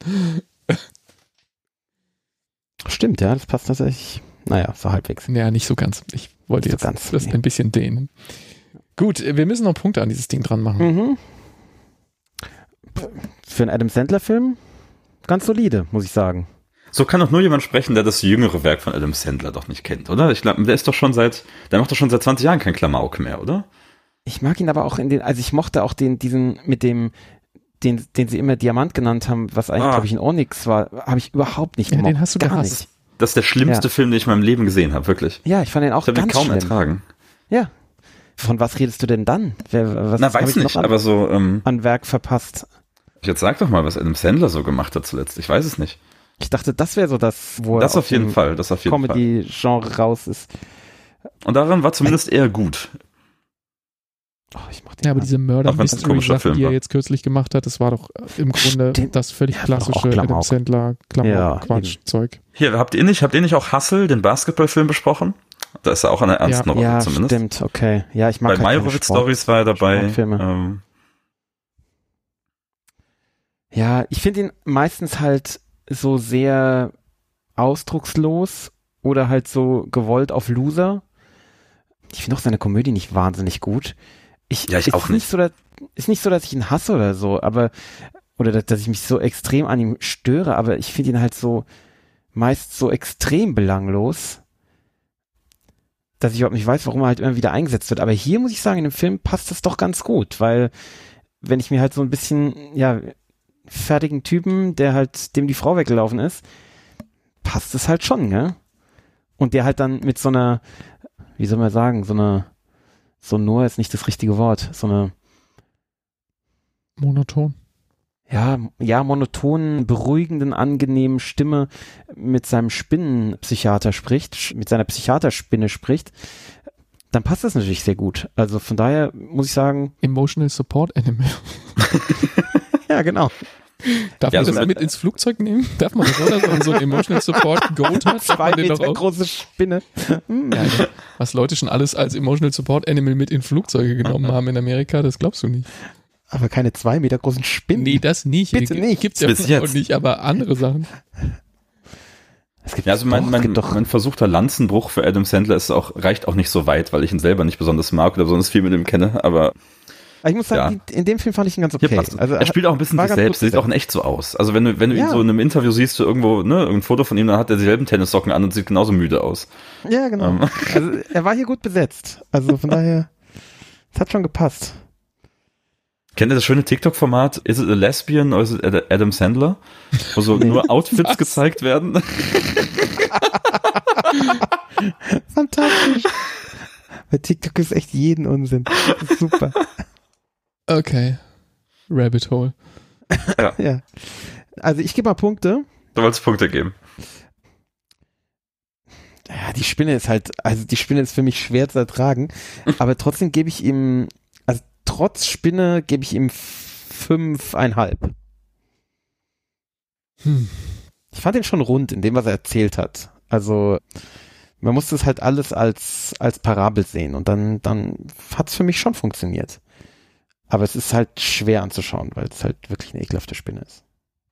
Speaker 1: Stimmt, ja, das passt tatsächlich. Naja, so halbwegs.
Speaker 3: Naja, nicht so ganz. Ich wollte
Speaker 1: Nicht
Speaker 3: jetzt
Speaker 1: so ganz,
Speaker 3: das
Speaker 1: nee.
Speaker 3: ein bisschen dehnen. Gut, wir müssen noch Punkte an dieses Ding dran machen.
Speaker 1: Mhm. Für einen Adam Sandler-Film ganz solide, muss ich sagen.
Speaker 2: So kann doch nur jemand sprechen, der das jüngere Werk von Adam Sandler doch nicht kennt, oder? Ich glaube, der ist doch schon seit, der macht doch schon seit zwanzig Jahren kein Klamauk mehr, oder?
Speaker 1: Ich mag ihn aber auch in den, also ich mochte auch den, diesen mit dem, den, den sie immer Diamant genannt haben, was eigentlich,
Speaker 2: Ah.
Speaker 1: glaube ich, ein Onyx war, habe ich überhaupt nicht
Speaker 3: Ja,
Speaker 1: gemocht.
Speaker 3: den hast du
Speaker 1: Gar
Speaker 3: gehasst.
Speaker 1: nicht.
Speaker 2: Das ist der schlimmste
Speaker 1: Ja.
Speaker 2: Film, den ich in meinem Leben gesehen habe, wirklich.
Speaker 1: Ja, ich fand den auch
Speaker 2: Ich habe ihn
Speaker 1: ganz
Speaker 2: kaum
Speaker 1: schlimm.
Speaker 2: ertragen.
Speaker 1: Ja. Von was redest du denn dann? Wer, was
Speaker 2: Na,
Speaker 1: hab
Speaker 2: weiß
Speaker 1: ich noch
Speaker 2: nicht,
Speaker 1: an,
Speaker 2: aber so, ähm,
Speaker 1: an Werk verpasst?
Speaker 2: jetzt sag doch mal, was Adam Sandler so gemacht hat zuletzt. Ich weiß es nicht.
Speaker 1: Ich dachte, das wäre so das, wo
Speaker 2: Das
Speaker 1: er
Speaker 2: auf
Speaker 1: aus
Speaker 2: jeden
Speaker 1: dem
Speaker 2: Fall, das auf jeden Fall.
Speaker 1: Comedy-Genre raus ist.
Speaker 2: Und daran war zumindest eher gut.
Speaker 1: Oh, ich mach den
Speaker 3: Ja, aber
Speaker 1: an.
Speaker 3: diese
Speaker 2: Auch wenn's ein komischer
Speaker 3: Murder-Mystery-Sache,
Speaker 2: Film
Speaker 3: die er
Speaker 2: war.
Speaker 3: jetzt kürzlich gemacht hat, das war doch im Grunde
Speaker 1: Den-
Speaker 3: das völlig
Speaker 1: ja, war doch auch
Speaker 3: klassische Adam
Speaker 1: Klamauk.
Speaker 3: Sandler
Speaker 1: Ja,
Speaker 3: Klamauk-Quatsch-Zeug.
Speaker 2: Hier, habt ihr nicht, habt ihr nicht auch Hustle, den Basketballfilm, besprochen? Da ist er auch eine ernste Rolle
Speaker 1: Ja,
Speaker 2: zumindest.
Speaker 1: stimmt, okay. Ja, ich mag
Speaker 2: Bei
Speaker 1: halt keine
Speaker 2: Meyerowitz
Speaker 1: Sport-
Speaker 2: Stories war er dabei.
Speaker 1: Sportfilme.
Speaker 2: Ähm,
Speaker 1: Ja, ich finde ihn meistens halt so sehr ausdruckslos oder halt so gewollt auf Loser. Ich finde auch seine Komödie nicht wahnsinnig gut. Ich,
Speaker 2: Ja, ich
Speaker 1: ist
Speaker 2: auch nicht.
Speaker 1: So, dass, ist nicht so, dass ich ihn hasse oder so, aber oder dass, dass ich mich so extrem an ihm störe, aber ich finde ihn halt so meist so extrem belanglos, dass ich überhaupt nicht weiß, warum er halt immer wieder eingesetzt wird. Aber hier muss ich sagen, in dem Film passt das doch ganz gut, weil wenn ich mir halt so ein bisschen, ja, fertigen Typen, der halt, dem die Frau weggelaufen ist, passt es halt schon, ne? Und der halt dann mit so einer, wie soll man sagen, so einer, so nur ist nicht das richtige Wort, so eine,
Speaker 3: Monoton.
Speaker 1: ja, ja, monotonen, beruhigenden, angenehmen Stimme mit seinem Spinnenpsychiater spricht, sch- mit seiner Psychiaterspinne spricht, dann passt das natürlich sehr gut. Also von daher muss ich sagen,
Speaker 3: Emotional Support Animal.
Speaker 1: ja, genau.
Speaker 3: Darf
Speaker 2: Ja,
Speaker 3: man
Speaker 2: also
Speaker 3: das
Speaker 2: mit-
Speaker 3: mit ins Flugzeug nehmen? Darf man das, oder? So, so ein Emotional Support Goat hat? Darf
Speaker 1: Zwei
Speaker 3: man den doch
Speaker 1: Meter
Speaker 3: auch?
Speaker 1: große Spinne. Hm, ja, ja.
Speaker 3: Was Leute schon alles als Emotional Support Animal mit in Flugzeuge genommen haben in Amerika, das glaubst du nicht.
Speaker 1: Aber keine zwei Meter großen Spinnen.
Speaker 3: Nee, das nicht.
Speaker 1: Bitte
Speaker 3: G-
Speaker 1: nicht.
Speaker 3: Gibt's ja
Speaker 2: Bis
Speaker 3: auch
Speaker 2: jetzt.
Speaker 3: nicht, aber andere Sachen.
Speaker 1: Es gibt
Speaker 2: ja, also mein,
Speaker 1: doch, es
Speaker 2: mein,
Speaker 1: gibt doch,
Speaker 2: mein versuchter Lanzenbruch für Adam Sandler ist auch, reicht auch nicht so weit, weil ich ihn selber nicht besonders mag oder besonders viel mit ihm kenne, aber
Speaker 1: ich muss sagen, die, in dem Film fand ich ihn ganz
Speaker 2: hier
Speaker 1: okay.
Speaker 2: passt es.
Speaker 1: Also
Speaker 2: Er spielt auch ein bisschen
Speaker 1: war
Speaker 2: sich
Speaker 1: ganz
Speaker 2: selbst,
Speaker 1: gut
Speaker 2: sieht auch in echt so aus. Also wenn du, wenn du ihn
Speaker 1: Ja.
Speaker 2: so in einem Interview siehst, du irgendwo, ne, irgendein Foto von ihm, dann hat er dieselben Tennissocken an und sieht genauso müde aus.
Speaker 1: Ja, genau.
Speaker 2: Ähm.
Speaker 1: Also er war hier gut besetzt. Also von daher, es hat schon gepasst.
Speaker 2: Kennt ihr das schöne TikTok-Format Is it a Lesbian or is it Ad- Adam Sandler? Wo so nur Outfits
Speaker 3: Was?
Speaker 2: gezeigt werden.
Speaker 1: Fantastisch. Bei TikTok ist echt jeden Unsinn. Das ist super.
Speaker 3: Okay. Rabbit Hole.
Speaker 1: Ja. Also ich gebe mal Punkte.
Speaker 2: Du wolltest Punkte geben.
Speaker 1: Ja, die Spinne ist halt, also die Spinne ist für mich schwer zu ertragen, aber trotzdem gebe ich ihm, also trotz Spinne gebe ich ihm fünfeinhalb.
Speaker 3: Hm.
Speaker 1: Ich fand ihn schon rund in dem, was er erzählt hat. Also man musste es halt alles als, als Parabel sehen und dann, dann hat es für mich schon funktioniert. Aber es ist halt schwer anzuschauen, weil es halt wirklich eine ekelhafte Spinne ist.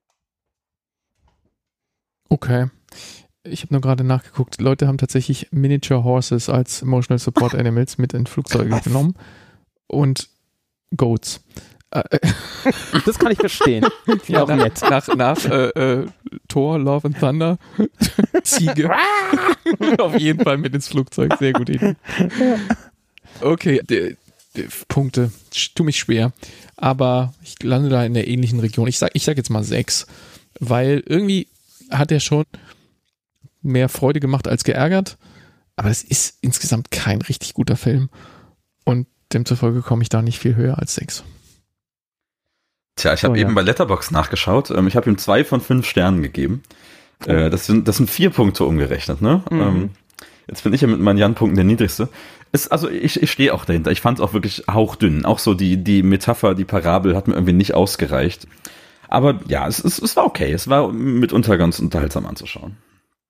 Speaker 3: Okay. Ich habe nur gerade nachgeguckt. Leute haben tatsächlich Miniature Horses als Emotional Support Animals mit in Flugzeuge
Speaker 1: Was?
Speaker 3: genommen. Und Goats.
Speaker 1: Das kann ich verstehen.
Speaker 3: Ja, auch nach, nett. Nach, nach äh, äh, Thor, Love and Thunder, Ziege. Auf jeden Fall mit ins Flugzeug. Sehr gute Idee. Okay, die, die Punkte. Tu mich schwer. Aber ich lande da in der ähnlichen Region. Ich sag, ich sag jetzt mal sechs. Weil irgendwie hat er schon mehr Freude gemacht als geärgert. Aber es ist insgesamt kein richtig guter Film. Und demzufolge komme ich da nicht viel höher als sechs.
Speaker 2: Tja, ich habe oh, eben ja. bei Letterboxd nachgeschaut. Ich habe ihm zwei von fünf Sternen gegeben. Oh. Das sind, das sind vier Punkte umgerechnet, ne? Mhm. Jetzt bin ich ja mit meinen Jan-Punkten der niedrigste. Es, also ich, ich stehe auch dahinter. Ich fand es auch wirklich hauchdünn. Auch so die, die Metapher, die Parabel hat mir irgendwie nicht ausgereicht. Aber ja, es, es, es war okay. Es war mitunter ganz unterhaltsam anzuschauen.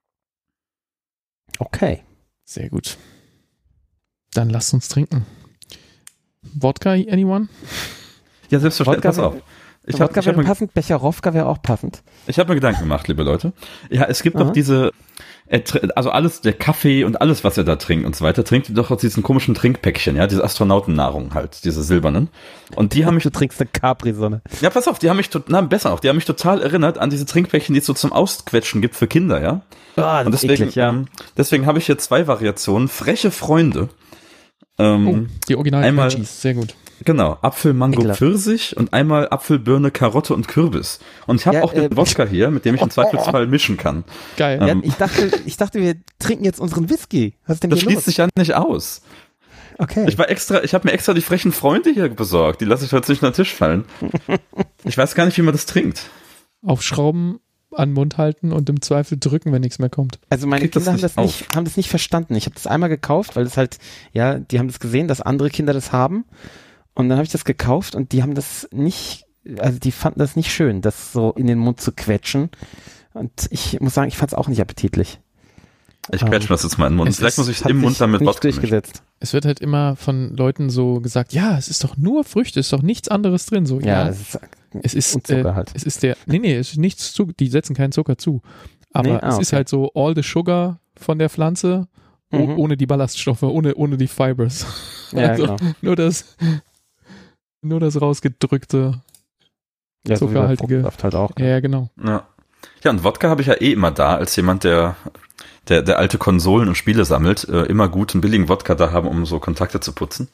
Speaker 1: Okay.
Speaker 3: Sehr gut. Dann lasst uns trinken. Wodka, anyone?
Speaker 2: Ja, selbstverständlich. Pass auf.
Speaker 1: Ich Wodka hab, wäre passend, Becherowka wäre auch passend.
Speaker 2: Ich habe mir Gedanken gemacht, liebe Leute. Ja, es gibt doch diese, also alles, der Kaffee und alles, was er da trinkt und so weiter, trinkt doch aus diesen komischen Trinkpäckchen, ja, diese Astronautennahrung halt, diese silbernen. Und die haben mich...
Speaker 1: Du trinkst eine Capri-Sonne.
Speaker 2: Ja, pass auf, die haben mich, na, besser auch, die haben mich total erinnert an diese Trinkpäckchen, die es so zum Ausquetschen gibt für Kinder, ja.
Speaker 1: Ah,
Speaker 2: und deswegen, eklig, ja. deswegen habe ich hier zwei Variationen. Freche Freunde. Ähm,
Speaker 3: oh, die originalen
Speaker 2: einmal,
Speaker 3: Crunchies, sehr gut.
Speaker 2: Genau, Apfel, Mango, Ekelhaft. Pfirsich und einmal Apfel, Birne, Karotte und Kürbis. Und ich habe ja, auch den äh, Wodka hier, mit dem ich im Zweifelsfall mischen kann.
Speaker 3: Geil.
Speaker 1: Ähm, ja, ich dachte, ich dachte, wir trinken jetzt unseren Whisky. Was ist denn
Speaker 2: das
Speaker 1: hier
Speaker 2: schließt
Speaker 1: los?
Speaker 2: sich ja nicht aus.
Speaker 1: Okay.
Speaker 2: Ich war extra, ich habe mir extra die frechen Freunde hier besorgt. Die lasse ich heute nicht unter den Tisch fallen. Ich weiß gar nicht, wie man das trinkt.
Speaker 3: Aufschrauben, an den Mund halten und im Zweifel drücken, wenn nichts mehr kommt.
Speaker 1: Also meine
Speaker 2: Krieg
Speaker 1: Kinder
Speaker 2: das
Speaker 1: haben, das
Speaker 2: nicht
Speaker 1: nicht, haben das nicht verstanden. Ich habe das einmal gekauft, weil es halt, ja, die haben das gesehen, dass andere Kinder das haben. Und dann habe ich das gekauft und die haben das nicht, also die fanden das nicht schön, das so in den Mund zu quetschen. Und ich muss sagen, ich fand es auch nicht appetitlich.
Speaker 2: Ich quetsche das jetzt mal in den Mund.
Speaker 3: Es
Speaker 2: Vielleicht
Speaker 3: ist,
Speaker 2: muss ich im Mund damit
Speaker 1: Wodka durchgesetzt.
Speaker 3: Es wird halt immer von Leuten so gesagt, ja, es ist doch nur Früchte, es ist doch nichts anderes drin. So,
Speaker 1: ja,
Speaker 3: ja,
Speaker 1: es ist,
Speaker 3: es ist,
Speaker 1: und Zucker
Speaker 3: äh,
Speaker 1: halt.
Speaker 3: es ist der, nee, nee, es ist nichts zu, die setzen keinen Zucker zu. Aber
Speaker 1: nee? ah,
Speaker 3: es
Speaker 1: okay.
Speaker 3: ist halt so all the sugar von der Pflanze, mhm. oh, ohne die Ballaststoffe, ohne, ohne die Fibers.
Speaker 1: Ja,
Speaker 3: also
Speaker 1: genau.
Speaker 3: Nur das, nur das rausgedrückte,
Speaker 1: ja,
Speaker 3: zuckerhaltige.
Speaker 1: So halt auch.
Speaker 3: Ja, genau.
Speaker 2: Ja. Ja, und Wodka habe ich ja eh immer da, als jemand, der, der, der alte Konsolen und Spiele sammelt, äh, immer guten, billigen Wodka da haben, um so Kontakte zu putzen.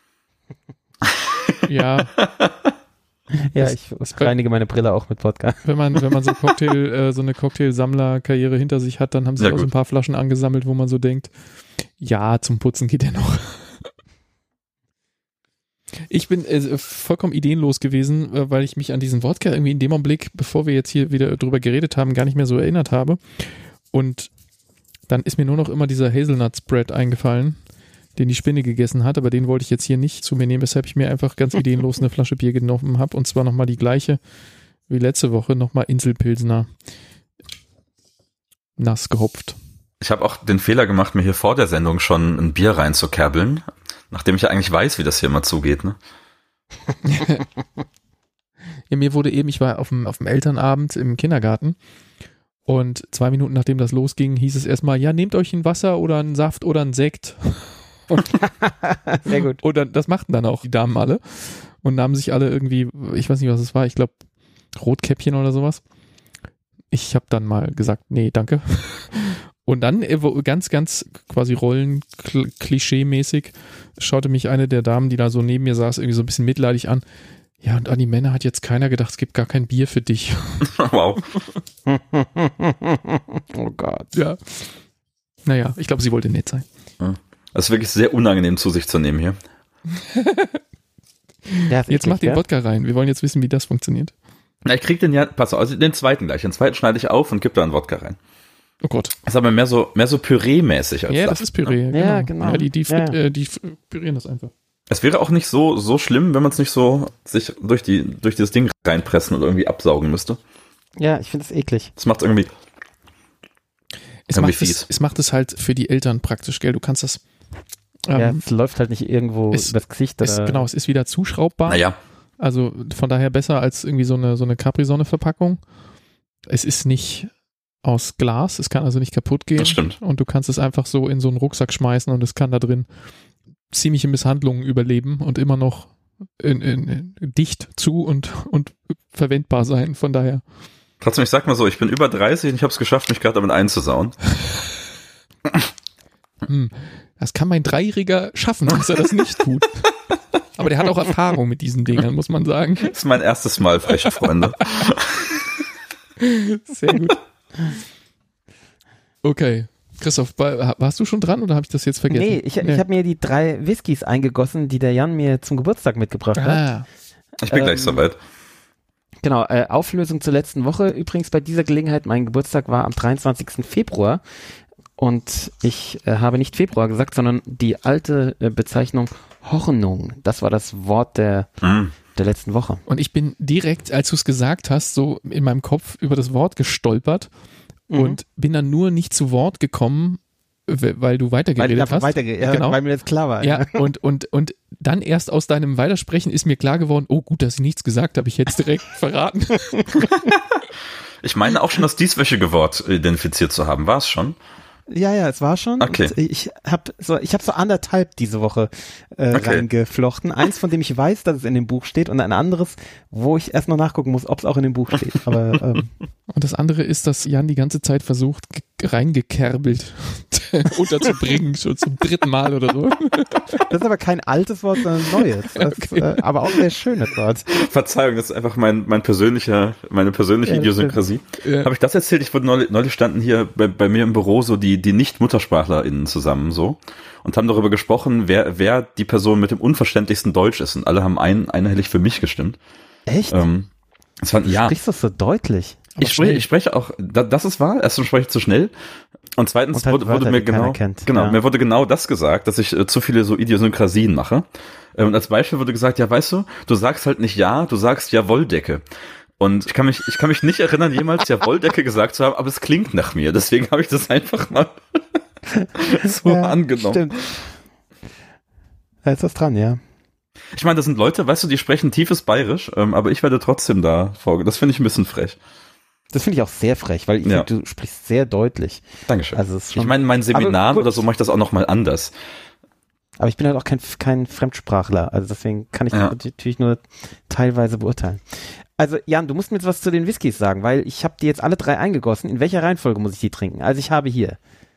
Speaker 3: Ja.
Speaker 1: Ja, ich reinige meine Brille auch mit Wodka.
Speaker 3: Wenn man, wenn man so Cocktail, äh, so eine Cocktailsammler-Karriere hinter sich hat, dann haben sie
Speaker 2: ja,
Speaker 3: auch so ein paar Flaschen angesammelt, wo man so denkt, ja, zum Putzen geht der noch. Ich bin äh, vollkommen ideenlos gewesen, äh, weil ich mich an diesen Wodka irgendwie in dem Augenblick, bevor wir jetzt hier wieder drüber geredet haben, gar nicht mehr so erinnert habe. Und dann ist mir nur noch immer dieser Hazelnut-Spread eingefallen, den die Spinne gegessen hat, aber den wollte ich jetzt hier nicht zu mir nehmen, weshalb ich mir einfach ganz ideenlos eine Flasche Bier genommen habe, und zwar nochmal die gleiche wie letzte Woche, nochmal Inselpilsner nass gehopft. Ich
Speaker 2: habe auch den Fehler gemacht, mir hier vor der Sendung schon ein Bier reinzukerbeln, nachdem ich ja eigentlich weiß, wie das hier immer zugeht, ne?
Speaker 3: Ja, mir wurde eben, ich war auf dem, auf dem Elternabend im Kindergarten und zwei Minuten nachdem das losging, hieß es erstmal, ja, nehmt euch ein Wasser oder einen Saft oder einen Sekt. Und,
Speaker 1: sehr gut.
Speaker 3: Und dann, das machten dann auch die Damen alle und nahmen sich alle irgendwie, ich weiß nicht, was es war, ich glaube Rotkäppchen oder sowas. Ich habe dann mal gesagt, nee, danke. Und dann ganz, ganz quasi Rollen-Klischee-mäßig schaute mich eine der Damen, die da so neben mir saß, irgendwie so ein bisschen mitleidig an. Ja, und an die Männer hat jetzt keiner gedacht, es gibt gar kein Bier für dich.
Speaker 2: Wow.
Speaker 1: Oh Gott.
Speaker 3: Ja. Naja, ich glaube, sie wollte nett sein.
Speaker 2: Das ist wirklich sehr unangenehm zu sich zu nehmen hier.
Speaker 3: Ja, jetzt mach den Wodka rein. Wir wollen jetzt wissen, wie das funktioniert.
Speaker 2: Na, ich krieg den ja, pass auf, also den zweiten gleich. Den zweiten schneide ich auf und gebe da einen Wodka rein.
Speaker 3: Oh Gott.
Speaker 2: Das ist aber mehr so, mehr so Püree-mäßig als
Speaker 3: ja,
Speaker 2: das.
Speaker 3: das ist Püree.
Speaker 1: Ne? Ja, genau.
Speaker 3: Ja, die, die,
Speaker 1: ja.
Speaker 3: äh, die pürieren das einfach.
Speaker 2: Es wäre auch nicht so, so schlimm, wenn man es nicht so sich durch die, durch dieses Ding reinpressen oder irgendwie absaugen müsste.
Speaker 1: Ja, ich finde es eklig.
Speaker 2: Das macht irgendwie,
Speaker 3: es
Speaker 2: irgendwie
Speaker 3: macht
Speaker 2: fies.
Speaker 3: Es, es macht es halt für die Eltern praktisch, gell? Du kannst das, ähm,
Speaker 1: ja, es läuft halt nicht irgendwo
Speaker 3: es,
Speaker 1: übers Gesicht. Oder?
Speaker 3: Es, genau, es ist wieder zuschraubbar.
Speaker 2: Naja.
Speaker 3: Also von daher besser als irgendwie so eine, so eine Capri-Sonne-Verpackung. Es ist nicht aus Glas, es kann also nicht kaputt gehen.
Speaker 2: Das stimmt.
Speaker 3: Und du kannst es einfach so in so einen Rucksack schmeißen und es kann da drin ziemliche Misshandlungen überleben und immer noch in, in, in, dicht zu und, und verwendbar sein, von daher.
Speaker 2: Trotzdem, ich sag mal so, ich bin über dreißig und ich habe es geschafft, mich gerade damit einzusauen.
Speaker 3: Hm, das kann mein Dreijähriger schaffen, dass er das nicht tut. Aber der hat auch Erfahrung mit diesen Dingern, muss man sagen.
Speaker 2: Das ist mein erstes Mal, freche Freunde.
Speaker 3: Sehr gut. Okay. Christoph, warst du schon dran oder habe ich das jetzt vergessen?
Speaker 1: Nee, ich, nee. ich habe mir die drei Whiskys eingegossen, die der Jan mir zum Geburtstag mitgebracht ah. hat.
Speaker 2: Ich bin ähm, gleich soweit.
Speaker 1: Genau, äh, Auflösung zur letzten Woche. Übrigens bei dieser Gelegenheit, mein Geburtstag war am dreiundzwanzigsten Februar und ich äh, habe nicht Februar gesagt, sondern die alte äh, Bezeichnung Hornung. Das war das Wort der, mm. der letzten Woche.
Speaker 3: Und ich bin direkt, als du es gesagt hast, so in meinem Kopf über das Wort gestolpert mhm. und bin dann nur nicht zu Wort gekommen, weil du weitergeredet
Speaker 1: weil
Speaker 3: hast.
Speaker 1: Weiterge- ja, genau. Weil mir das klar war.
Speaker 3: Ja, und, und, und dann erst aus deinem Weitersprechen ist mir klar geworden, oh gut, dass ich nichts gesagt habe, ich hätte es direkt verraten.
Speaker 2: Ich meine auch schon das dieswöchige Wort identifiziert zu haben. War es schon?
Speaker 1: Ja, ja, es war schon.
Speaker 2: Okay.
Speaker 1: Und ich habe so, ich habe so anderthalb diese Woche äh, okay. reingeflochten. Eins, von dem ich weiß, dass es in dem Buch steht, und ein anderes, wo ich erst noch nachgucken muss, ob es auch in dem Buch steht. Aber ähm,
Speaker 3: und das andere ist, dass Jan die ganze Zeit versucht, ge- reingekerbelt unterzubringen, schon zum dritten Mal oder so.
Speaker 1: Das ist aber kein altes Wort, sondern ein neues. Das okay. ist, äh, aber auch ein sehr schönes Wort.
Speaker 2: Verzeihung, das ist einfach mein, mein persönlicher, meine persönliche ja, Idiosynkrasie. Ja. Habe ich das erzählt? Ich wurde neulich, neulich standen hier bei, bei mir im Büro so die, die Nicht-MuttersprachlerInnen zusammen so und haben darüber gesprochen, wer, wer die Person mit dem unverständlichsten Deutsch ist. Und alle haben ein, einhellig für mich gestimmt.
Speaker 1: Echt?
Speaker 2: Ähm, das war,
Speaker 1: du
Speaker 2: ja.
Speaker 1: sprichst das so deutlich.
Speaker 2: Ich spreche, ich spreche auch, da, das ist wahr, erstens spreche ich zu schnell und zweitens und halt wurde, Wörter, wurde mir genau, genau, ja. mir wurde genau das gesagt, dass ich äh, zu viele so Idiosynkrasien mache. Äh, und als Beispiel wurde gesagt, ja, weißt du, du sagst halt nicht ja, du sagst ja Wolldecke. Und ich kann mich, ich kann mich nicht erinnern, jemals ja Wolldecke gesagt zu haben, aber es klingt nach mir. Deswegen habe ich das einfach mal so ja, angenommen. Stimmt.
Speaker 1: Da ist was dran, ja.
Speaker 2: Ich meine, das sind Leute, weißt du, die sprechen tiefes Bayerisch, ähm, aber ich werde trotzdem da vorge. Das finde ich ein bisschen frech.
Speaker 1: Das finde ich auch sehr frech, weil ich
Speaker 2: ja.
Speaker 1: finde, du sprichst sehr deutlich.
Speaker 2: Dankeschön.
Speaker 1: Also es ist schon,
Speaker 2: ich meine, in meinen Seminaren oder so mache ich das auch nochmal anders.
Speaker 1: Aber ich bin halt auch kein, kein Fremdsprachler, also deswegen kann ich ja. das natürlich nur teilweise beurteilen. Also Jan, du musst mir jetzt was zu den Whiskys sagen, weil ich habe die jetzt alle drei eingegossen. In welcher Reihenfolge muss ich die trinken? Also ich habe hier,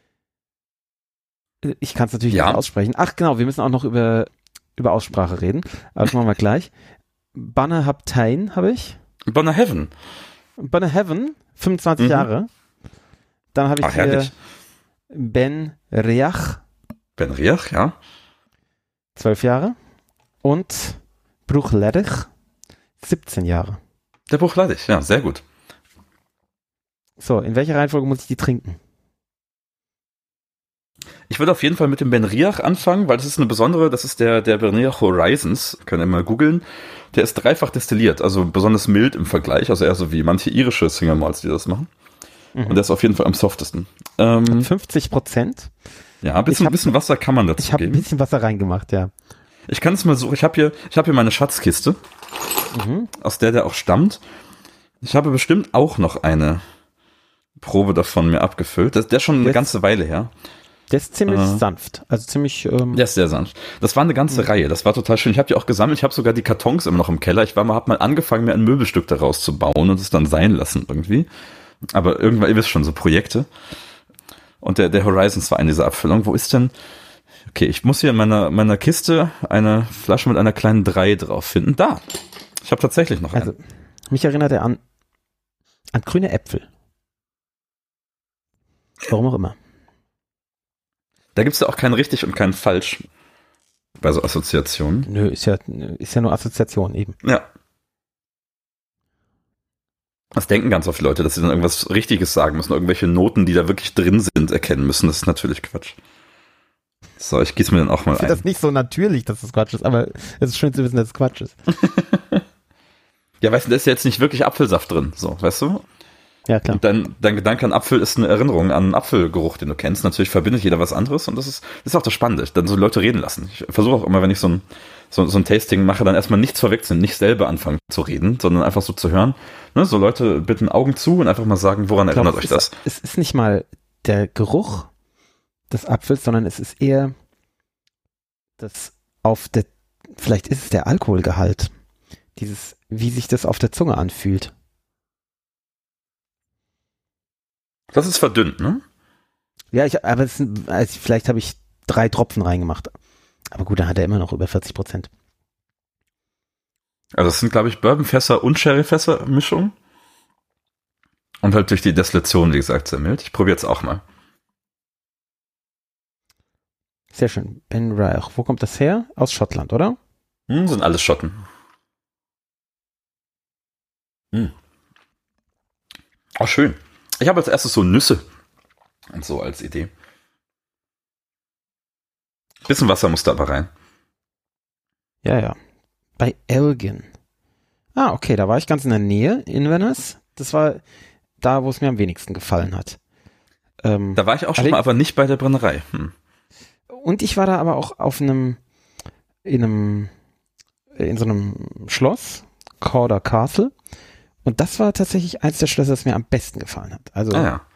Speaker 1: ich kann es natürlich
Speaker 2: ja.
Speaker 1: nicht aussprechen. Ach genau, wir müssen auch noch über, über Aussprache reden, aber das machen wir gleich. Bunnahabhain habe ich.
Speaker 2: Bunnahabhain.
Speaker 1: Bunnahabhain, fünfundzwanzig mhm. Jahre. Dann habe ich
Speaker 2: Ach,
Speaker 1: hier
Speaker 2: herrlich.
Speaker 1: Ben Riach.
Speaker 2: Ben Riach, ja.
Speaker 1: zwölf Jahre. Und Bruchledich, siebzehn Jahre.
Speaker 2: Der Bruchledich, ja, sehr gut.
Speaker 1: So, in welcher Reihenfolge muss ich die trinken?
Speaker 2: Ich würde auf jeden Fall mit dem Ben Riach anfangen, weil das ist eine besondere, das ist der, der Ben Riach Horizons, können wir mal googeln. Der ist dreifach destilliert, also besonders mild im Vergleich, also eher so wie manche irische Single Malts, die das machen. Mhm. Und der ist auf jeden Fall am softesten. Ähm,
Speaker 1: fünfzig Prozent.
Speaker 2: Ja, ein bisschen, hab, bisschen Wasser kann man dazu
Speaker 1: ich hab
Speaker 2: geben.
Speaker 1: Ich habe ein bisschen Wasser reingemacht, ja.
Speaker 2: Ich kann es mal so, ich habe hier, ich habe hier meine Schatzkiste, mhm. aus der der auch stammt. Ich habe bestimmt auch noch eine Probe davon mir abgefüllt. Das, der ist schon eine Jetzt, ganze Weile her.
Speaker 1: Der ist ziemlich äh, sanft, also ziemlich... Ähm,
Speaker 2: der ist sehr sanft. Das war eine ganze mhm. Reihe, das war total schön. Ich habe die auch gesammelt, ich habe sogar die Kartons immer noch im Keller. Ich war mal, habe mal angefangen, mir ein Möbelstück daraus zu bauen und es dann sein lassen irgendwie. Aber irgendwann, ihr wisst schon, so Projekte. Und der, der Horizons war eine dieser Abfüllungen. Wo ist denn... Okay, ich muss hier in meiner, meiner Kiste eine Flasche mit einer kleinen drei drauf finden. Da! Ich habe tatsächlich noch eine. Also,
Speaker 1: mich erinnert er an, an grüne Äpfel. Warum auch immer.
Speaker 2: Da gibt's ja auch kein richtig und kein falsch bei so Assoziationen.
Speaker 1: Nö, ist ja, ist ja nur Assoziation eben.
Speaker 2: Ja. Das denken ganz oft Leute, dass sie dann irgendwas Richtiges sagen müssen, irgendwelche Noten, die da wirklich drin sind, erkennen müssen. Das ist natürlich Quatsch. So, ich gieße mir dann auch mal ein.
Speaker 1: Ich finde das nicht so natürlich, dass das Quatsch ist, aber es ist schön zu wissen, dass es Quatsch ist.
Speaker 2: Ja, weißt du, da ist ja jetzt nicht wirklich Apfelsaft drin, so, weißt du?
Speaker 1: Ja, klar.
Speaker 2: Und dein, dein Gedanke an Apfel ist eine Erinnerung an einen Apfelgeruch, den du kennst. Natürlich verbindet jeder was anderes und das ist, das ist auch das Spannende, dann so Leute reden lassen. Ich versuche auch immer, wenn ich so ein, so, so ein Tasting mache, dann erstmal nichts verwechseln, nicht selber anfangen zu reden, sondern einfach so zu hören. Ne, so Leute bitten Augen zu und einfach mal sagen, woran
Speaker 1: ich glaub,
Speaker 2: erinnert euch das?
Speaker 1: Ist, es ist nicht mal der Geruch des Apfels, sondern es ist eher das auf der vielleicht ist es der Alkoholgehalt. Dieses, wie sich das auf der Zunge anfühlt.
Speaker 2: Das ist verdünnt, ne?
Speaker 1: Ja, ich, aber es, also vielleicht habe ich drei Tropfen reingemacht. Aber gut, dann hat er immer noch über vierzig Prozent.
Speaker 2: Also es sind, glaube ich, Bourbonfässer und Sherryfässer-Mischung. Und halt durch die Destillation, wie gesagt, sehr mild. Ich probiere jetzt auch mal.
Speaker 1: Sehr schön. Ben Reich. Wo kommt das her? Aus Schottland, oder?
Speaker 2: Hm, sind alles Schotten. Hm. Oh, schön. Ich habe als erstes so Nüsse und so als Idee. Bisschen Wasser muss da aber rein.
Speaker 1: Ja, ja. Bei Elgin. Ah, okay, da war ich ganz in der Nähe, Inverness. Das war da, wo es mir am wenigsten gefallen hat. Ähm,
Speaker 2: da war ich auch schon mal, aber nicht bei der Brennerei. Hm.
Speaker 1: Und ich war da aber auch auf einem, in einem, in so einem Schloss, Cawdor Castle. Und das war tatsächlich eins der Schlösser, das mir am besten gefallen hat. Also
Speaker 2: ah, ja.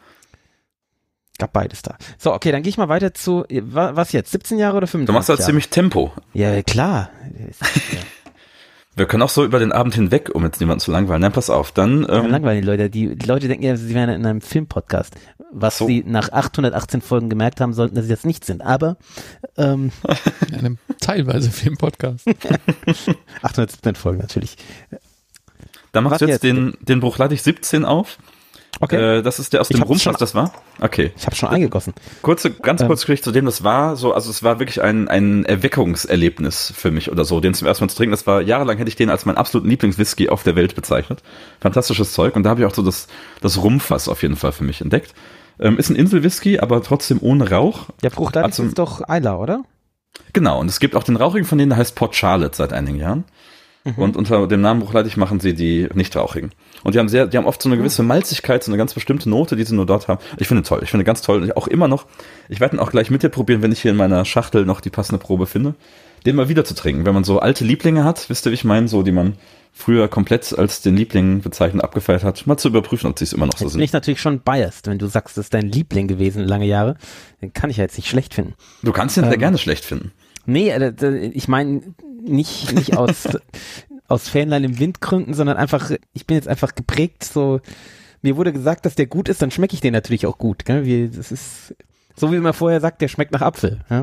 Speaker 1: Gab beides da. So, okay, dann gehe ich mal weiter zu, was jetzt, siebzehn Jahre oder fünfundzwanzig
Speaker 2: Du machst halt
Speaker 1: Jahre?
Speaker 2: Ziemlich Tempo.
Speaker 1: Ja, klar.
Speaker 2: Wir können auch so über den Abend hinweg, um jetzt niemanden zu langweilen. Nein, pass auf, dann... Ähm,
Speaker 1: ja, langweilen die Leute. Die, die Leute denken ja, sie wären in einem Filmpodcast. Was so. sie nach achthundertachtzehn Folgen gemerkt haben sollten, dass sie das nicht sind. Aber ähm,
Speaker 3: in einem teilweise Filmpodcast.
Speaker 1: achthundertsiebzehn Folgen natürlich.
Speaker 2: Dann machst was du jetzt, jetzt den, den Bruichladdich siebzehn auf.
Speaker 1: Okay.
Speaker 2: Äh, das ist der aus dem Rumpf, was das war? Okay.
Speaker 1: Ich habe schon eingegossen.
Speaker 2: Kurze, ganz ähm. kurz Geschichte zu dem, das war so, also es war wirklich ein, ein Erweckungserlebnis für mich oder so, den zum ersten Mal zu trinken. Das war, jahrelang hätte ich den als meinen absoluten Lieblingswhisky auf der Welt bezeichnet. Fantastisches Zeug. Und da habe ich auch so das, das Rumpfass auf jeden Fall für mich entdeckt. Ähm, ist ein Inselwhisky, aber trotzdem ohne Rauch.
Speaker 1: Ja, Bruichladdich also, ist doch Islay, oder?
Speaker 2: Genau. Und es gibt auch den rauchigen von denen, der heißt Port Charlotte seit einigen Jahren. Mhm. Und unter dem Namen Bruichladdich machen sie die nicht rauchigen. Und die haben sehr, die haben oft so eine gewisse Malzigkeit, so eine ganz bestimmte Note, die sie nur dort haben. Ich finde toll, ich finde ganz toll. Und auch immer noch, ich werde ihn auch gleich mit dir probieren, wenn ich hier in meiner Schachtel noch die passende Probe finde, den mal wieder zu trinken. Wenn man so alte Lieblinge hat, wisst ihr, wie ich meine, so, die man früher komplett als den Liebling bezeichnet, abgefeiert hat, mal zu überprüfen, ob sie es immer noch so
Speaker 1: jetzt
Speaker 2: sind.
Speaker 1: Bin ich natürlich schon biased, wenn du sagst, das ist dein Liebling gewesen lange Jahre, den kann ich ja jetzt nicht schlecht finden.
Speaker 2: Du kannst ihn ähm, sehr gerne schlecht finden.
Speaker 1: Nee, ich meine nicht, nicht aus... aus Fähnlein im Wind gründen, sondern einfach, ich bin jetzt einfach geprägt, so, mir wurde gesagt, dass der gut ist, dann schmecke ich den natürlich auch gut, gell? Wie, das ist, so wie man vorher sagt, der schmeckt nach Apfel, ja?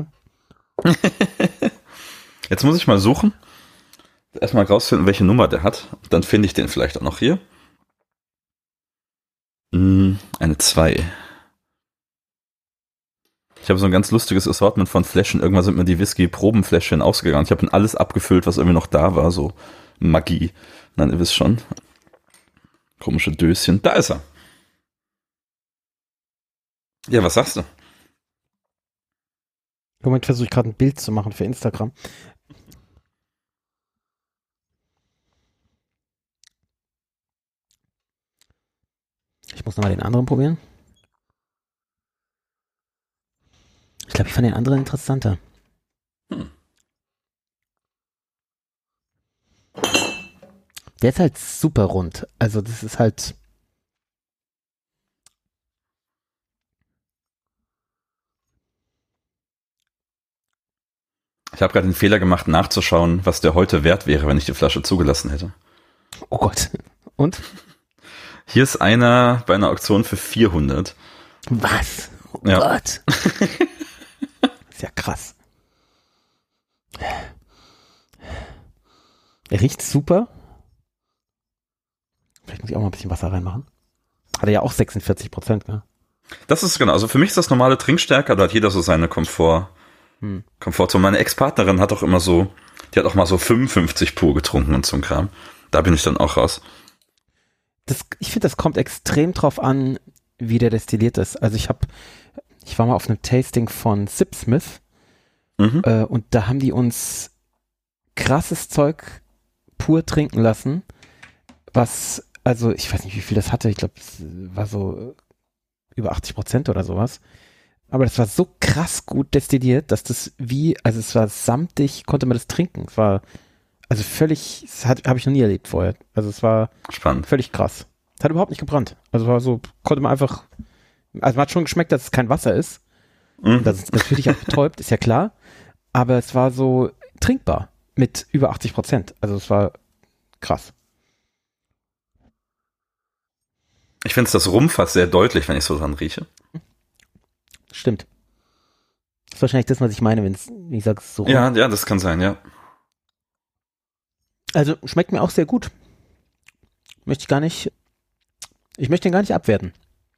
Speaker 2: Jetzt muss ich mal suchen, erstmal rausfinden, welche Nummer der hat, dann finde ich den vielleicht auch noch hier. Hm, eine zwei. Ich habe so ein ganz lustiges Assortment von Fläschchen, irgendwann sind mir die Whisky-Probenfläschchen ausgegangen, ich habe dann alles abgefüllt, was irgendwie noch da war, so Magie. Nein, ihr wisst schon. Komische Döschen. Da ist er. Ja, was sagst du?
Speaker 1: Moment, versuche ich gerade ein Bild zu machen für Instagram. Ich muss nochmal den anderen probieren. Ich glaube, ich fand den anderen interessanter. Hm. Der ist halt super rund. Also das ist halt...
Speaker 2: Ich habe gerade den Fehler gemacht, nachzuschauen, was der heute wert wäre, wenn ich die Flasche zugelassen hätte.
Speaker 1: Oh Gott. Und?
Speaker 2: Hier ist einer bei einer Auktion für vierhundert.
Speaker 1: Was? Oh
Speaker 2: ja.
Speaker 1: Gott. Ist ja krass. Er riecht super. Vielleicht muss ich auch mal ein bisschen Wasser reinmachen. Hat er ja auch sechsundvierzig Prozent, ne?
Speaker 2: Das ist genau, also für mich ist das normale Trinkstärke, da hat jeder so seine Komfort, hm. Komfortzone. Meine Ex-Partnerin hat auch immer so, die hat auch mal so fünfundfünfzig pur getrunken und so ein Kram. Da bin ich dann auch raus.
Speaker 1: Das, ich finde, das kommt extrem drauf an, wie der destilliert ist. Also ich habe, ich war mal auf einem Tasting von Sipsmith mhm. äh, und da haben die uns krasses Zeug pur trinken lassen, was, also ich weiß nicht, wie viel das hatte, ich glaube, es war so über achtzig Prozent oder sowas, aber das war so krass gut destilliert, dass das wie, also es war samtig, konnte man das trinken, es war also völlig, das habe ich noch nie erlebt vorher, also es war
Speaker 2: spannend,
Speaker 1: völlig krass. Es hat überhaupt nicht gebrannt, also war so, konnte man einfach, also man hat schon geschmeckt, dass es kein Wasser ist, mhm. das ist natürlich auch betäubt, ist ja klar, aber es war so trinkbar. mit über achtzig Prozent. Also es war krass.
Speaker 2: Ich finde das Rumfass sehr deutlich, wenn ich so dran rieche.
Speaker 1: Stimmt. Das ist wahrscheinlich das, was ich meine, wenn ich sage, so rum.
Speaker 2: Ja, ja, das kann sein, ja.
Speaker 1: Also schmeckt mir auch sehr gut. Möchte ich gar nicht, ich möchte ihn gar nicht abwerten.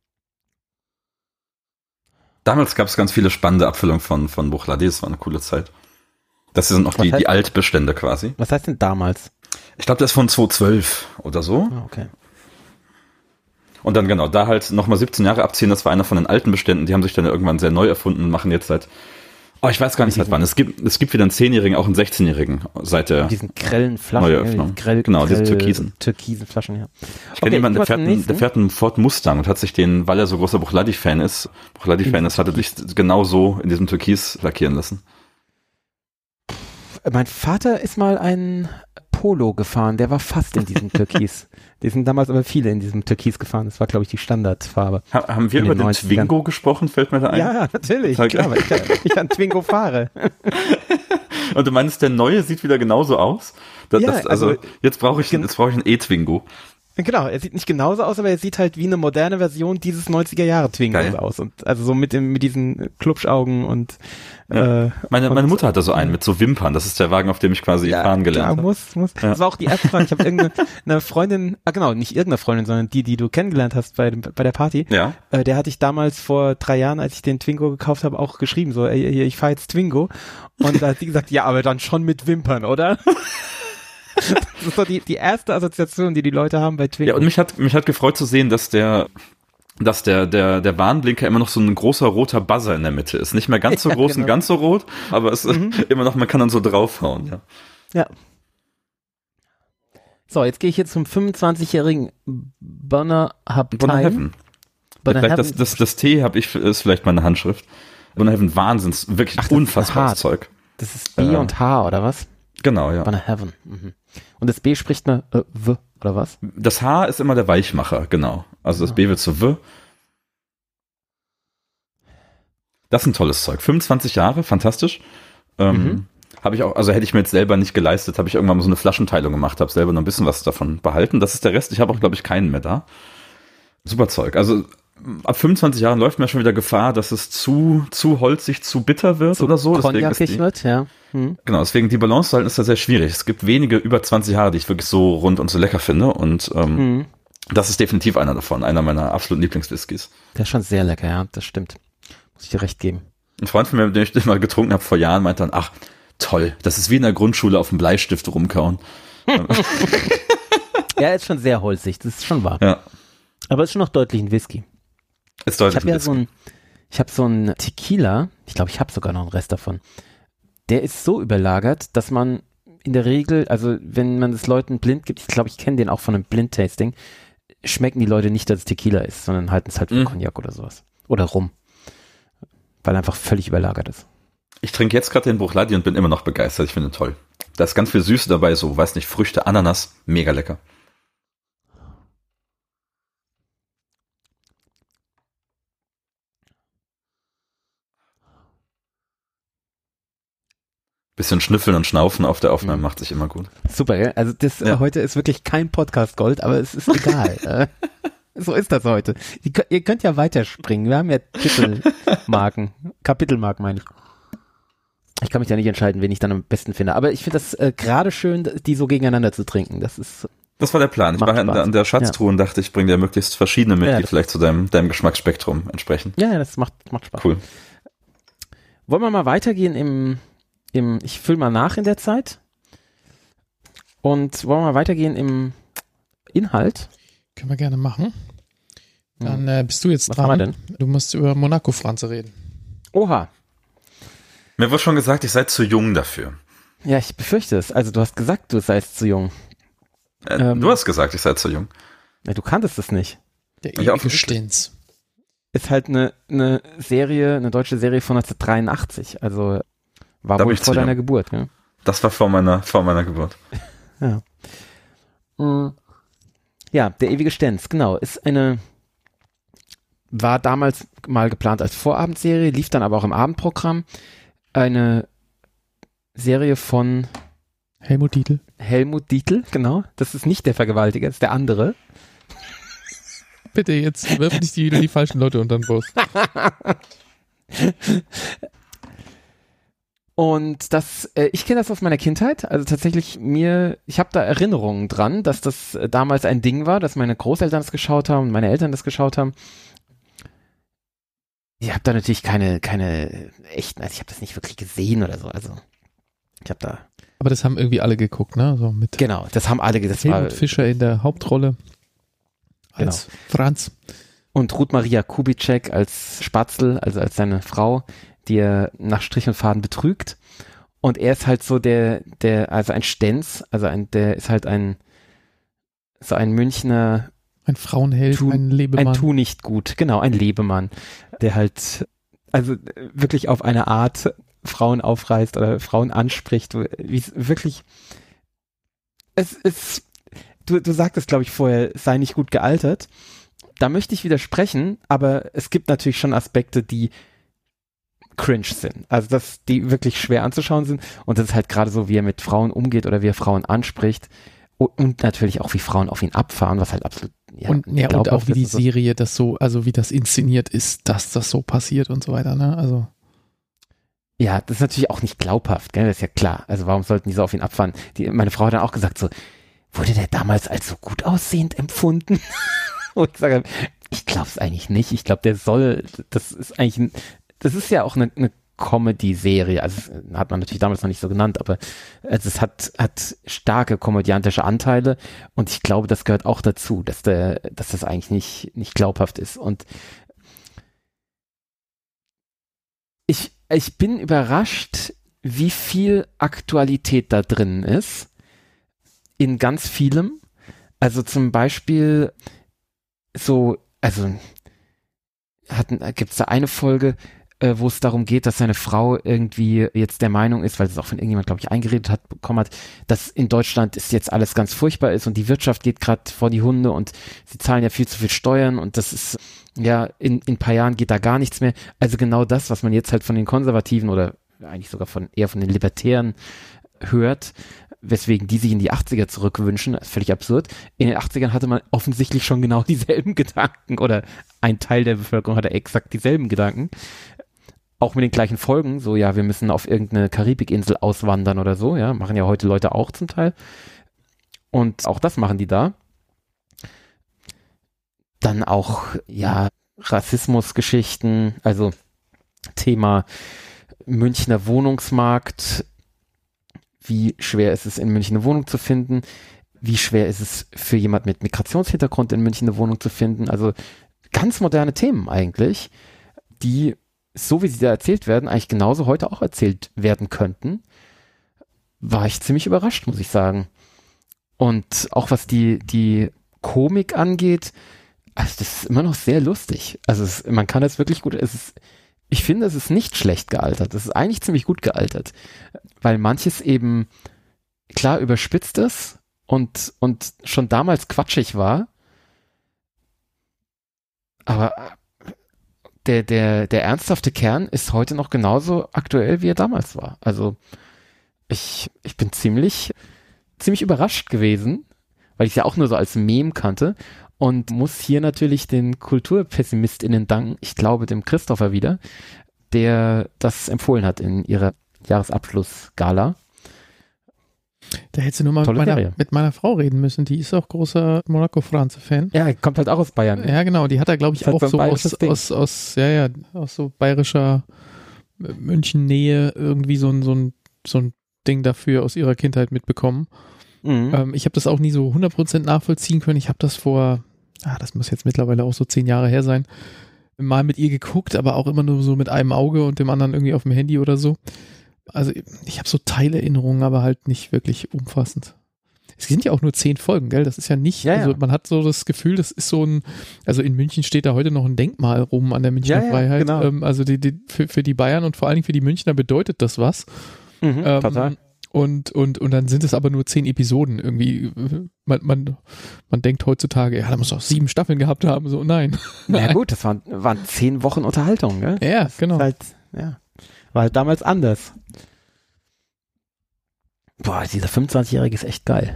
Speaker 2: Damals gab es ganz viele spannende Abfüllungen von, von Buchladi, das war eine coole Zeit. Das sind noch die, die Altbestände quasi.
Speaker 1: Was heißt denn damals?
Speaker 2: Ich glaube, das ist von zweitausendzwölf oder so.
Speaker 1: Ah, okay.
Speaker 2: Und dann genau, da halt nochmal siebzehn Jahre abziehen, das war einer von den alten Beständen, die haben sich dann irgendwann sehr neu erfunden und machen jetzt seit, oh, ich weiß gar nicht seit wann, es gibt, es gibt wieder einen zehnjährigen, auch einen sechzehnjährigen seit der
Speaker 1: diesen grellen Flaschen,
Speaker 2: Neueröffnung.
Speaker 1: Ja, grell,
Speaker 2: genau,
Speaker 1: grell,
Speaker 2: diese türkisen.
Speaker 1: Türkisen Flaschen, ja.
Speaker 2: Ich kenne okay, jemanden, der fährt, einen, der fährt einen Ford Mustang und hat sich den, weil er so großer Buchladi-Fan ist, Buchladi-Fan ist, hat er sich genau so in diesem Türkis lackieren lassen.
Speaker 1: Mein Vater ist mal ein Polo gefahren, der war fast in diesem Türkis. Die sind damals aber viele in diesem Türkis gefahren. Das war, glaube ich, die Standardfarbe.
Speaker 2: Ha, haben wir über den, den Twingo gesprochen? Fällt mir da ein?
Speaker 1: Ja, natürlich. Klar, weil ich, ich an Twingo fahre.
Speaker 2: Und du meinst, der neue sieht wieder genauso aus? Das,
Speaker 1: ja,
Speaker 2: das, also, also jetzt brauche ich,
Speaker 1: gen-
Speaker 2: jetzt brauche ich einen E-Twingo.
Speaker 1: Genau, er sieht nicht genauso aus, aber er sieht halt wie eine moderne Version dieses neunziger-Jahre-Twingos aus. Und also so mit dem, mit diesen Klubschaugen und
Speaker 2: ja.
Speaker 1: äh,
Speaker 2: meine,
Speaker 1: und,
Speaker 2: meine Mutter hatte so einen mit so Wimpern. Das ist der Wagen, auf dem ich quasi
Speaker 1: ja,
Speaker 2: fahren gelernt habe.
Speaker 1: muss, muss. Ja. Das war auch die erste Frage. Ich habe irgendeine eine Freundin, ah genau, nicht irgendeine Freundin, sondern die, die du kennengelernt hast bei dem, bei der Party.
Speaker 2: Ja.
Speaker 1: Äh, der hatte ich damals vor drei Jahren, als ich den Twingo gekauft habe, auch geschrieben, so, ey, ich fahre jetzt Twingo. Und da hat sie gesagt, ja, aber dann schon mit Wimpern, oder? Das ist so die, die erste Assoziation, die die Leute haben bei Twingo.
Speaker 2: Ja, und mich hat, mich hat gefreut zu sehen, dass der, dass der, der, der Warnblinker immer noch so ein großer roter Buzzer in der Mitte ist. Nicht mehr ganz so groß ja, genau. und ganz so rot, aber es mhm. ist immer noch, man kann dann so draufhauen, ja.
Speaker 1: Ja. So, jetzt gehe ich jetzt zum fünfundzwanzigjährigen Bonner Hub
Speaker 2: Bonner Heaven. Bonner Heaven. Das, das, das T habe ich, ist vielleicht meine Handschrift. Bonner Heaven, Wahnsinns, wirklich Ach, unfassbares Zeug.
Speaker 1: Das ist B äh, und H, oder was?
Speaker 2: Genau, ja.
Speaker 1: Bonner Heaven. Mhm. Und das B spricht man äh, W, oder was?
Speaker 2: Das H ist immer der Weichmacher, genau. Also das B wird zu W. Das ist ein tolles Zeug. fünfundzwanzig Jahre, fantastisch. Ähm, mhm. Habe ich auch, also hätte ich mir jetzt selber nicht geleistet, habe ich irgendwann mal so eine Flaschenteilung gemacht, habe selber noch ein bisschen was davon behalten. Das ist der Rest. Ich habe auch, glaube ich, keinen mehr da. Super Zeug. Also ab fünfundzwanzig Jahren läuft mir schon wieder Gefahr, dass es zu zu holzig, zu bitter wird zu oder so.
Speaker 1: Cognac-ig wird, ja. Hm.
Speaker 2: Genau, deswegen die Balance zu halten ist da sehr schwierig. Es gibt wenige über zwanzig Jahre, die ich wirklich so rund und so lecker finde und ähm, hm. das ist definitiv einer davon, einer meiner absoluten Lieblingswhiskys.
Speaker 1: Der ist schon sehr lecker, ja, das stimmt. Muss ich dir recht geben.
Speaker 2: Ein Freund von mir, den ich mal getrunken habe vor Jahren, meinte dann, ach, toll, das ist wie in der Grundschule auf dem Bleistift rumkauen.
Speaker 1: Ja, ist schon sehr holzig, das ist schon wahr.
Speaker 2: Ja.
Speaker 1: Aber es ist schon noch deutlich ein Whisky.
Speaker 2: Ist deutlich
Speaker 1: ich habe ja so ein, ich habe so ein Tequila, ich glaube, ich habe sogar noch einen Rest davon. Der ist so überlagert, dass man in der Regel, also wenn man es Leuten blind gibt, ich glaube, ich kenne den auch von einem Blind-Tasting, schmecken die Leute nicht, dass es Tequila ist, sondern halten es halt für mhm. Cognac oder sowas. Oder Rum. Weil er einfach völlig überlagert ist.
Speaker 2: Ich trinke jetzt gerade den Buchladi und bin immer noch begeistert. Ich finde ihn toll. Da ist ganz viel Süße dabei, so, weiß nicht, Früchte, Ananas, mega lecker. Bisschen schnüffeln und schnaufen auf der Aufnahme mhm. macht sich immer gut.
Speaker 1: Super, ja? Also das ja. äh, heute ist wirklich kein Podcast Gold, aber es ist egal. So ist das heute. Ihr könnt, ihr könnt ja weiterspringen. Wir haben ja Titelmarken. Kapitelmarken meine ich. Ich kann mich ja nicht entscheiden, wen ich dann am besten finde. Aber ich finde das äh, gerade schön, die so gegeneinander zu trinken. Das ist.
Speaker 2: Das war der Plan. Ich war an der, an der Schatztruhe ja. und dachte, ich bringe dir möglichst verschiedene mit, ja, die vielleicht zu deinem, deinem Geschmacksspektrum entsprechen.
Speaker 1: Ja, das macht, macht Spaß.
Speaker 2: Cool.
Speaker 1: Wollen wir mal weitergehen im, im, ich fülle mal nach in der Zeit. Und wollen wir mal weitergehen im Inhalt?
Speaker 3: Können wir gerne machen. Dann äh, bist du jetzt
Speaker 1: Was
Speaker 3: dran.
Speaker 1: haben wir denn?
Speaker 3: Du musst über Monaco-Franze reden.
Speaker 1: Oha.
Speaker 2: Mir wurde schon gesagt, ich sei zu jung dafür.
Speaker 1: Ja, ich befürchte es. Also du hast gesagt, du seist zu jung.
Speaker 2: Äh, ähm, du hast gesagt, ich sei zu jung.
Speaker 1: Ja, du kanntest es nicht.
Speaker 3: Der ewige Stins.
Speaker 1: Ist halt eine, eine Serie, eine deutsche Serie von neunzehnhundertdreiundachtzig. Also war da wohl vor deiner jung. Geburt. Ja?
Speaker 2: Das war vor meiner, vor meiner Geburt.
Speaker 1: Ja. Mhm. Ja, der ewige Stenz, genau. Ist eine, war damals mal geplant als Vorabendserie, lief dann aber auch im Abendprogramm. Eine Serie von
Speaker 3: Helmut Dietl.
Speaker 1: Helmut Dietl, genau. Das ist nicht der Vergewaltiger, das ist der andere.
Speaker 3: Bitte, jetzt wirf nicht die, die falschen Leute unter den Bus.
Speaker 1: Und das, äh, ich kenne das aus meiner Kindheit, also tatsächlich mir, ich habe da Erinnerungen dran, dass das äh, damals ein Ding war, dass meine Großeltern das geschaut haben und meine Eltern das geschaut haben. Ich habe da natürlich keine, keine echten, also ich habe das nicht wirklich gesehen oder so, also ich habe da.
Speaker 3: Aber das haben irgendwie alle geguckt, ne? So mit
Speaker 1: genau, das haben alle, das
Speaker 3: Helmut
Speaker 1: war
Speaker 3: Fischer in der Hauptrolle als
Speaker 1: genau.
Speaker 3: Franz.
Speaker 1: Und Ruth Maria Kubitschek als Spatzel, also als seine Frau, die er nach Strich und Faden betrügt. Und er ist halt so der, der, also ein Stenz, also ein, der ist halt ein, so ein Münchner.
Speaker 3: Ein Frauenheld,
Speaker 1: tu,
Speaker 3: ein Lebemann.
Speaker 1: Ein Tu nicht gut, genau, ein Lebemann, der halt, also wirklich auf eine Art Frauen aufreißt oder Frauen anspricht, wie es wirklich, es ist, du, du sagtest, glaube ich, vorher, es sei nicht gut gealtert. Da möchte ich widersprechen, aber es gibt natürlich schon Aspekte, die cringe sind. Also, dass die wirklich schwer anzuschauen sind. Und das ist halt gerade so, wie er mit Frauen umgeht oder wie er Frauen anspricht. Und, und natürlich auch, wie Frauen auf ihn abfahren, was halt absolut, ja.
Speaker 3: Und, ja, und auch wie die Serie das so, also wie das inszeniert ist, dass das so passiert und so weiter, ne? Also.
Speaker 1: Ja, das ist natürlich auch nicht glaubhaft, gell? Das ist ja klar. Also, warum sollten die so auf ihn abfahren? Die, meine Frau hat dann auch gesagt so, wurde der damals als so gut aussehend empfunden? Und ich sage, ich glaube es eigentlich nicht. Ich glaube, der soll, das ist eigentlich, ein, das ist ja auch eine, eine Comedy-Serie. Also das hat man natürlich damals noch nicht so genannt, aber also es hat, hat starke komödiantische Anteile und ich glaube, das gehört auch dazu, dass der, dass das eigentlich nicht, nicht glaubhaft ist. Und ich, ich bin überrascht, wie viel Aktualität da drin ist. In ganz vielem. Also zum Beispiel so, also gibt es da eine Folge, äh, wo es darum geht, dass seine Frau irgendwie jetzt der Meinung ist, weil es auch von irgendjemand, glaube ich, eingeredet hat, bekommen hat, dass in Deutschland ist jetzt alles ganz furchtbar ist und die Wirtschaft geht gerade vor die Hunde und sie zahlen ja viel zu viel Steuern und das ist, ja, in, in ein paar Jahren geht da gar nichts mehr. Also genau das, was man jetzt halt von den Konservativen oder eigentlich sogar von eher von den Libertären hört, weswegen die sich in die achtziger zurückwünschen, ist völlig absurd. In den achtzigern hatte man offensichtlich schon genau dieselben Gedanken oder ein Teil der Bevölkerung hatte exakt dieselben Gedanken. Auch mit den gleichen Folgen, so ja, wir müssen auf irgendeine Karibikinsel auswandern oder so, ja, machen ja heute Leute auch zum Teil. Und auch das machen die da. Dann auch, ja, Rassismusgeschichten, also Thema Münchner Wohnungsmarkt. Wie schwer ist es, in München eine Wohnung zu finden? Wie schwer ist es für jemand mit Migrationshintergrund in München eine Wohnung zu finden? Also ganz moderne Themen eigentlich, die, so wie sie da erzählt werden, eigentlich genauso heute auch erzählt werden könnten. War ich ziemlich überrascht, muss ich sagen. Und auch was die, die Komik angeht, also das ist immer noch sehr lustig. Also es, man kann das wirklich gut, es ist, ich finde, es ist nicht schlecht gealtert. Es ist eigentlich ziemlich gut gealtert, weil manches eben klar überspitzt ist und, und schon damals quatschig war. Aber der, der, der ernsthafte Kern ist heute noch genauso aktuell, wie er damals war. Also ich, ich bin ziemlich, ziemlich überrascht gewesen, weil ich es ja auch nur so als Meme kannte. Und muss hier natürlich den KulturpessimistInnen danken, ich glaube dem Christopher wieder, der das empfohlen hat in ihrer Jahresabschlussgala.
Speaker 3: Da hättest du nur mal mit meiner, mit meiner Frau reden müssen, die ist auch großer Monaco-Franze-Fan.
Speaker 1: Ja, kommt halt auch aus Bayern.
Speaker 3: Ja, genau, die hat da glaube ich auch so aus, aus, aus, ja, ja, aus so bayerischer München-Nähe irgendwie so ein, so ein, so ein Ding dafür aus ihrer Kindheit mitbekommen. Mhm. Ähm, ich habe das auch nie so hundert Prozent nachvollziehen können. Ich habe das vor, ah, das muss jetzt mittlerweile auch so zehn Jahre her sein, mal mit ihr geguckt, aber auch immer nur so mit einem Auge und dem anderen irgendwie auf dem Handy oder so. Also ich habe so Teilerinnerungen, aber halt nicht wirklich umfassend. Es sind ja auch nur zehn Folgen, gell? Das ist ja nicht, ja, also ja. Man hat so das Gefühl, das ist so ein, also in München steht da heute noch ein Denkmal rum an der Münchner ja, Freiheit. Ja, genau. ähm, also die, die, für, für die Bayern und vor allen Dingen für die Münchner bedeutet das was.
Speaker 1: Mhm, ähm, total.
Speaker 3: Und, und, und dann sind es aber nur zehn Episoden irgendwie. Man, man, man denkt heutzutage, ja, da muss doch sieben Staffeln gehabt haben. So, nein.
Speaker 1: Na ja, gut, das waren, waren zehn Wochen Unterhaltung, gell?
Speaker 3: Ja,
Speaker 1: das
Speaker 3: genau.
Speaker 1: Halt, ja, war halt damals anders. boah, dieser fünfundzwanzigjährige ist echt geil.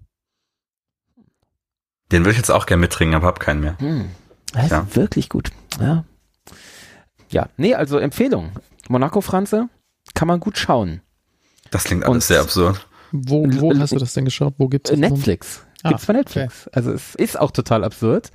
Speaker 2: Den würde ich jetzt auch gerne mittrinken, aber hab keinen mehr.
Speaker 1: Hm. Das ist
Speaker 2: Ja.
Speaker 1: wirklich gut. Ja. Ja, nee, also Empfehlung. Monaco Franze kann man gut schauen.
Speaker 2: Das klingt alles
Speaker 1: Und-
Speaker 2: sehr absurd.
Speaker 3: Wo, wo hast du das denn geschaut? Wo gibt's
Speaker 1: Äh,
Speaker 3: das?
Speaker 1: Netflix.
Speaker 3: Ah,
Speaker 1: Gibt's bei Netflix. Also es ist auch total absurd.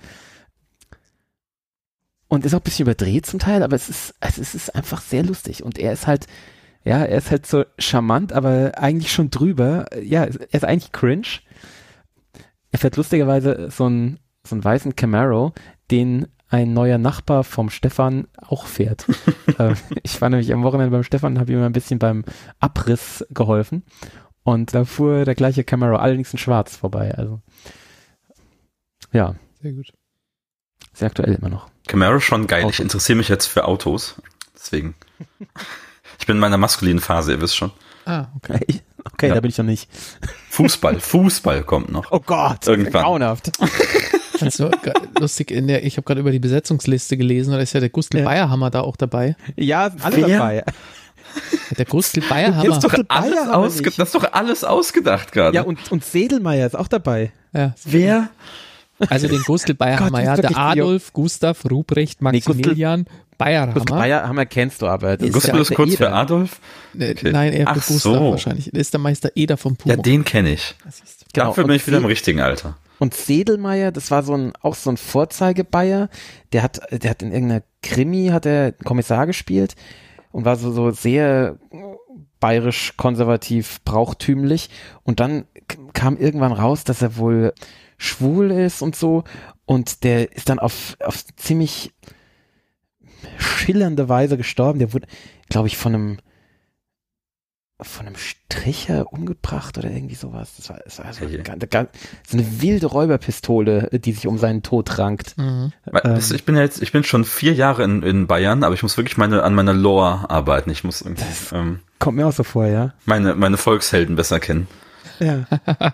Speaker 1: Und ist auch ein bisschen überdreht zum Teil, aber es ist, also es ist einfach sehr lustig. Und er ist halt, ja, er ist halt so charmant, aber eigentlich schon drüber. Ja, er ist eigentlich cringe. Er fährt lustigerweise so einen, so einen weißen Camaro, den ein neuer Nachbar vom Stefan auch fährt. äh, ich war nämlich am Wochenende beim Stefan und habe ihm ein bisschen beim Abriss geholfen. Und da fuhr der gleiche Camaro, allerdings in schwarz, vorbei. Also ja,
Speaker 3: Sehr gut.
Speaker 1: sehr aktuell immer noch.
Speaker 2: Camaro schon geil. Ich
Speaker 1: Autos.
Speaker 2: interessiere mich jetzt für Autos. Deswegen. Ich bin in meiner maskulinen Phase, ihr wisst schon.
Speaker 3: Ah, okay.
Speaker 1: Okay,
Speaker 2: Ja.
Speaker 1: da bin ich noch nicht.
Speaker 2: Fußball, Fußball kommt noch.
Speaker 1: Oh Gott,
Speaker 2: Irgendwann.
Speaker 1: grauenhaft.
Speaker 3: Also, ge- lustig, in der, ich habe gerade über die Besetzungsliste gelesen, da ist ja der Gustl
Speaker 1: Ja.
Speaker 3: Bayerhammer da auch dabei.
Speaker 1: Ja, sind alle
Speaker 2: Wer?
Speaker 1: dabei.
Speaker 3: Der Gustl Bayerhammer.
Speaker 2: Das ist doch
Speaker 1: Gustl
Speaker 2: alles,
Speaker 1: Bayer haben wir
Speaker 2: ausge
Speaker 1: nicht.
Speaker 2: das ist doch alles ausgedacht gerade.
Speaker 1: Ja, und, und Sedelmeier ist auch dabei.
Speaker 3: Ja,
Speaker 2: wer?
Speaker 3: also den Gustl Bayerhammer,
Speaker 1: Gott, das
Speaker 3: ja,
Speaker 1: ist
Speaker 3: der
Speaker 1: wirklich
Speaker 3: Adolf, Gustav, Ruprecht,
Speaker 1: Nee, Gustl-
Speaker 3: Maximilian, Bayerhammer.
Speaker 1: Gustl Bayer haben wir, kennst du aber. Das
Speaker 3: Ist
Speaker 2: Gustl
Speaker 3: ja
Speaker 2: ist kurz für
Speaker 1: Eder.
Speaker 2: Adolf?
Speaker 3: Äh,
Speaker 2: Okay.
Speaker 3: Nein, eher für
Speaker 2: Ach
Speaker 3: Gustav
Speaker 2: so.
Speaker 3: wahrscheinlich. Das ist der Meister Eder vom Puma.
Speaker 2: Ja, den kenne ich.
Speaker 1: Genau.
Speaker 2: Dafür
Speaker 1: Und
Speaker 2: bin ich wieder im
Speaker 1: Se-
Speaker 2: richtigen Alter.
Speaker 1: Und Sedelmeier, das war so ein, auch so ein Vorzeigebayer, der hat, der hat in irgendeiner Krimi, hat er einen Kommissar gespielt und war so, so sehr bayerisch, konservativ, brauchtümlich. Und dann k- kam irgendwann raus, dass er wohl schwul ist und so. Und der ist dann auf, auf ziemlich schillernde Weise gestorben. Der wurde, glaube ich, von einem von einem Stricher umgebracht oder irgendwie sowas. Das war, das war so,
Speaker 2: Hey.
Speaker 1: ganz, ganz, so eine wilde Räuberpistole, die sich um seinen Tod rankt.
Speaker 3: Mhm.
Speaker 2: Das, ich bin ja jetzt, ich bin schon vier Jahre in, in Bayern, aber ich muss wirklich meine, an meiner Lore arbeiten. Ich muss irgendwie, ähm,
Speaker 1: Kommt mir auch so vor, ja.
Speaker 2: meine, meine Volkshelden besser kennen.
Speaker 1: Ja.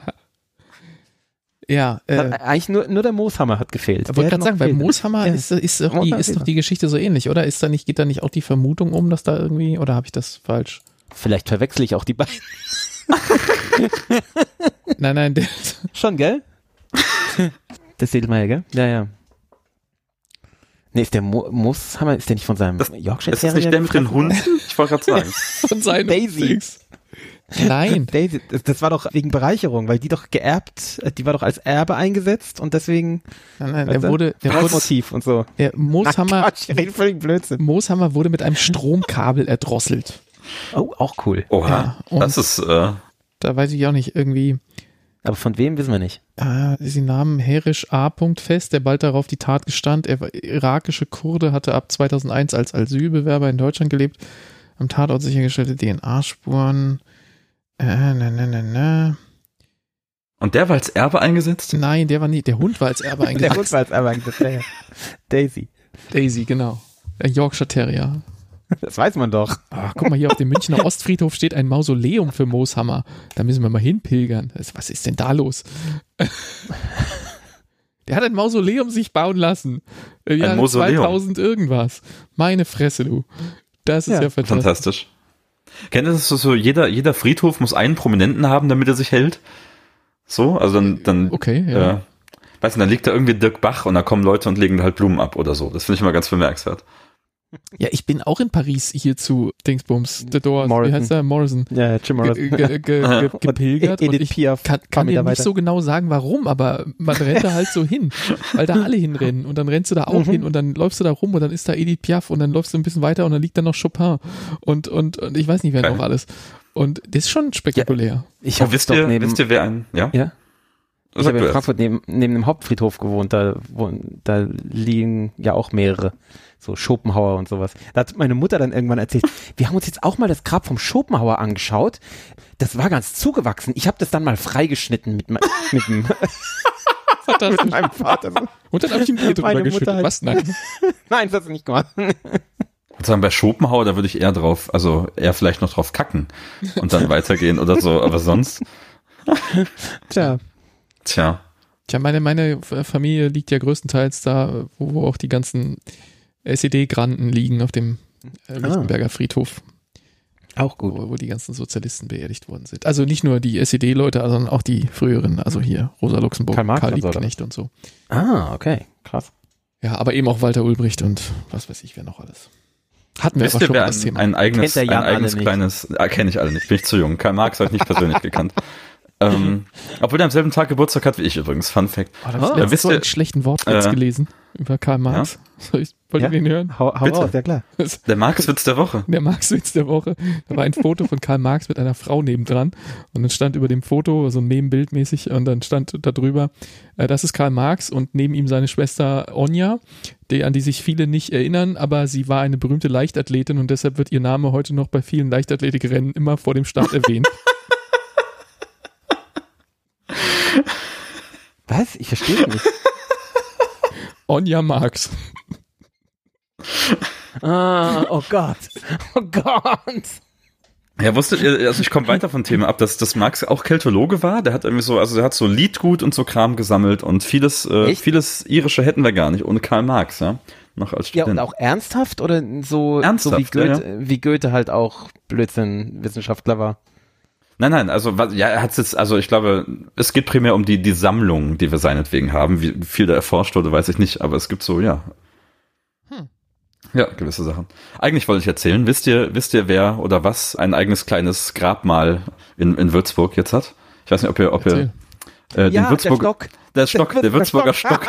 Speaker 3: Ja, äh,
Speaker 1: Hat, eigentlich nur, nur der Mooshammer hat gefehlt.
Speaker 3: ich wollte
Speaker 1: Der
Speaker 3: gerade
Speaker 1: hätte
Speaker 3: sagen,
Speaker 1: noch
Speaker 3: bei
Speaker 1: gefehlt.
Speaker 3: Mooshammer
Speaker 1: Ja.
Speaker 3: ist, ist, doch die,
Speaker 1: Mooshammer
Speaker 3: ist doch
Speaker 1: fehlt
Speaker 3: die Geschichte so ähnlich, oder? Ist da nicht, geht da nicht auch die Vermutung um, dass da irgendwie, oder habe ich das falsch?
Speaker 1: Vielleicht verwechsel ich auch die beiden.
Speaker 3: Nein, nein, der,
Speaker 1: Schon, gell? Das Sedelmeier, gell? Ja, ja. Nee, ist der Mo Mooshammer, ist der nicht von seinem
Speaker 2: Das-
Speaker 1: Yorkshire
Speaker 2: Ist das nicht der mit den Hunden? Ich wollte gerade sagen.
Speaker 3: von seinen
Speaker 1: Daisy.
Speaker 3: Dings. Nein,
Speaker 1: Daisy, das, das war doch wegen Bereicherung, weil die doch geerbt, äh, die war doch als Erbe eingesetzt und deswegen
Speaker 3: nein, nein,
Speaker 1: weißt
Speaker 3: der
Speaker 1: du?
Speaker 3: wurde, der wurde,
Speaker 1: Motiv und so.
Speaker 3: der Mooshammer,
Speaker 1: Ach, Quatsch, ich rede völlig Blödsinn.
Speaker 3: Mooshammer wurde mit einem Stromkabel erdrosselt.
Speaker 1: Oh, auch cool.
Speaker 2: Oha,
Speaker 3: Ja, und-
Speaker 2: das ist, äh,
Speaker 3: Da weiß ich auch nicht, irgendwie,
Speaker 1: Aber von wem wissen wir nicht.
Speaker 3: ah, sie nahmen Herisch A. Fest, der bald darauf die Tat gestand. Er war irakische Kurde, hatte ab zweitausendeins als Asylbewerber in Deutschland gelebt. Am Tatort sichergestellte D N A-Spuren. Äh, na, na, na, na.
Speaker 2: und der war als Erbe eingesetzt?
Speaker 3: Nein, der war nicht. Der Hund war als Erbe
Speaker 1: Der
Speaker 3: eingesetzt.
Speaker 1: Hund war jetzt aber eingesetzt. Ja, ja. Daisy.
Speaker 3: Daisy, genau. Der Yorkshire Terrier.
Speaker 1: Das weiß man doch.
Speaker 3: Ah, guck mal, hier auf dem Münchner Ostfriedhof steht ein Mausoleum für Mooshammer. Da müssen wir mal hinpilgern. Das- Was ist denn da los? Der hat ein Mausoleum sich bauen lassen. Im Jahre
Speaker 2: Mausoleum?
Speaker 3: zweitausend irgendwas. Meine Fresse, du. Das ist ja,
Speaker 1: Ja,
Speaker 3: fantastisch.
Speaker 2: Fantastisch. Kennt ihr das so, so, jeder, jeder Friedhof muss einen Prominenten haben, damit er sich hält? So, also dann, dann,
Speaker 3: Okay, ja.
Speaker 2: äh, weiß nicht, dann liegt da irgendwie Dirk Bach und da kommen Leute und legen da halt Blumen ab oder so. Das finde ich immer ganz bemerkenswert.
Speaker 3: Ja, ich bin auch in Paris hier zu Dingsbums, The Doors, wie
Speaker 1: Morrison.
Speaker 3: heißt der? Morrison.
Speaker 1: Ja, Jim Morrison.
Speaker 3: Ge ge ge ge gepilgert und
Speaker 1: Edith
Speaker 3: ich
Speaker 1: Piaf
Speaker 3: kann,
Speaker 1: kam
Speaker 3: kann
Speaker 1: mir
Speaker 3: dir
Speaker 1: da
Speaker 3: nicht
Speaker 1: weiter.
Speaker 3: so genau sagen, warum, aber man rennt da halt so hin, weil da alle hinrennen und dann rennst du da auch
Speaker 1: Mhm.
Speaker 3: hin und dann läufst du da rum und dann ist da Edith Piaf und dann läufst du ein bisschen weiter und dann liegt da noch Chopin und, und, und ich weiß nicht, wer
Speaker 2: Okay.
Speaker 3: noch alles. Und das ist schon spektakulär.
Speaker 1: Ich
Speaker 2: Oh,
Speaker 1: habe
Speaker 2: wisst
Speaker 1: doch
Speaker 2: ihr,
Speaker 1: neben,
Speaker 2: wisst ihr, wer ein, ja?
Speaker 1: ja? Ich
Speaker 2: Sag
Speaker 1: habe
Speaker 2: du
Speaker 1: in
Speaker 2: erst.
Speaker 1: Frankfurt neben, neben dem Hauptfriedhof gewohnt, da, wo, da liegen ja auch mehrere, so Schopenhauer und sowas. Da hat meine Mutter dann irgendwann erzählt, wir haben uns jetzt auch mal das Grab vom Schopenhauer angeschaut. Das war ganz zugewachsen. Ich habe das dann mal freigeschnitten mit, me- mit, dem,
Speaker 3: Fantastisch.
Speaker 1: mit meinem Vater.
Speaker 3: Und dann habe ich ihm Bier drüber
Speaker 1: Meine Mutter
Speaker 3: geschüttet.
Speaker 1: halt.
Speaker 3: Was? Nein.
Speaker 1: Nein, das hat sie nicht gemacht.
Speaker 2: Ich sagen, bei Schopenhauer, da würde ich eher drauf, also eher vielleicht noch drauf kacken und dann weitergehen oder so, aber sonst,
Speaker 1: Tja,
Speaker 2: tja.
Speaker 3: Tja, meine, meine Familie liegt ja größtenteils da, wo, wo auch die ganzen S E D-Granden liegen auf dem äh, Lichtenberger Friedhof.
Speaker 1: Auch gut.
Speaker 3: Wo, wo die ganzen Sozialisten beerdigt worden sind. Also nicht nur die S E D-Leute, sondern auch die früheren, also hier Rosa Luxemburg,
Speaker 1: Karl Marx
Speaker 3: Karl
Speaker 1: und so,
Speaker 3: Liebknecht und so.
Speaker 1: Ah, okay, krass.
Speaker 3: Ja, aber eben auch Walter Ulbricht und was weiß ich, wer noch alles. Hatten wir
Speaker 2: Wisst
Speaker 3: aber
Speaker 2: ihr,
Speaker 3: schon
Speaker 2: wer
Speaker 3: mal das
Speaker 2: ein,
Speaker 3: Thema.
Speaker 2: ein eigenes, ein
Speaker 1: Jan
Speaker 2: eigenes
Speaker 1: alle
Speaker 2: kleines, ah, kenne ich alle nicht, bin ich zu jung. Karl Marx habe ich nicht persönlich gekannt. Ähm, obwohl der am selben Tag Geburtstag hat wie ich übrigens. Fun Fact.
Speaker 3: Oh, da habe ich
Speaker 2: äh, wisst
Speaker 3: so
Speaker 2: ihr,
Speaker 3: einen schlechten Wortwitz
Speaker 2: äh,
Speaker 3: gelesen über Karl Marx. Ja? Soll ich, wollt ihr
Speaker 1: Ja?
Speaker 3: den hören?
Speaker 1: Hau, hau
Speaker 2: Bitte.
Speaker 1: raus, ja klar.
Speaker 2: Der Marx-Witz der Woche.
Speaker 3: Der Marx-Witz der Woche. Da war ein Foto von Karl Marx mit einer Frau nebendran und dann stand über dem Foto, so ein Meme-Bild mäßig, und dann stand da drüber, äh, das ist Karl Marx und neben ihm seine Schwester Onja, die, an die sich viele nicht erinnern, aber sie war eine berühmte Leichtathletin und deshalb wird ihr Name heute noch bei vielen Leichtathletikrennen immer vor dem Start erwähnt.
Speaker 1: Was? Ich verstehe nicht.
Speaker 3: Onja Marx.
Speaker 1: Ah, oh Gott. Oh Gott.
Speaker 2: Ja, wusstet ihr, also ich komme weiter vom Thema ab, dass, dass Marx auch Keltologe war. Der hat irgendwie so, also der hat so Liedgut und so Kram gesammelt und vieles, äh, vieles Irische hätten wir gar nicht ohne Karl Marx, ja. Noch als
Speaker 1: Ja,
Speaker 2: Student.
Speaker 1: und auch ernsthaft oder so,
Speaker 2: Ernsthaft,
Speaker 1: so wie, Goethe,
Speaker 2: ja,
Speaker 1: wie Goethe halt auch Blödsinn-Wissenschaftler war?
Speaker 2: Nein, nein, also was, ja, er hat jetzt, also ich glaube, es geht primär um die die Sammlung, die wir seinetwegen haben. Wie viel da erforscht wurde, weiß ich nicht, aber es gibt so, ja.
Speaker 3: Hm.
Speaker 2: Ja, gewisse Sachen. Eigentlich wollte ich erzählen, wisst ihr, wisst ihr, wer oder was ein eigenes kleines Grabmal in, in Würzburg jetzt hat? Ich weiß nicht, ob ihr, ob ihr äh, den
Speaker 1: Ja,
Speaker 2: Würzburg,
Speaker 1: der Stock.
Speaker 2: der Stock, der, der Würzburger Stock.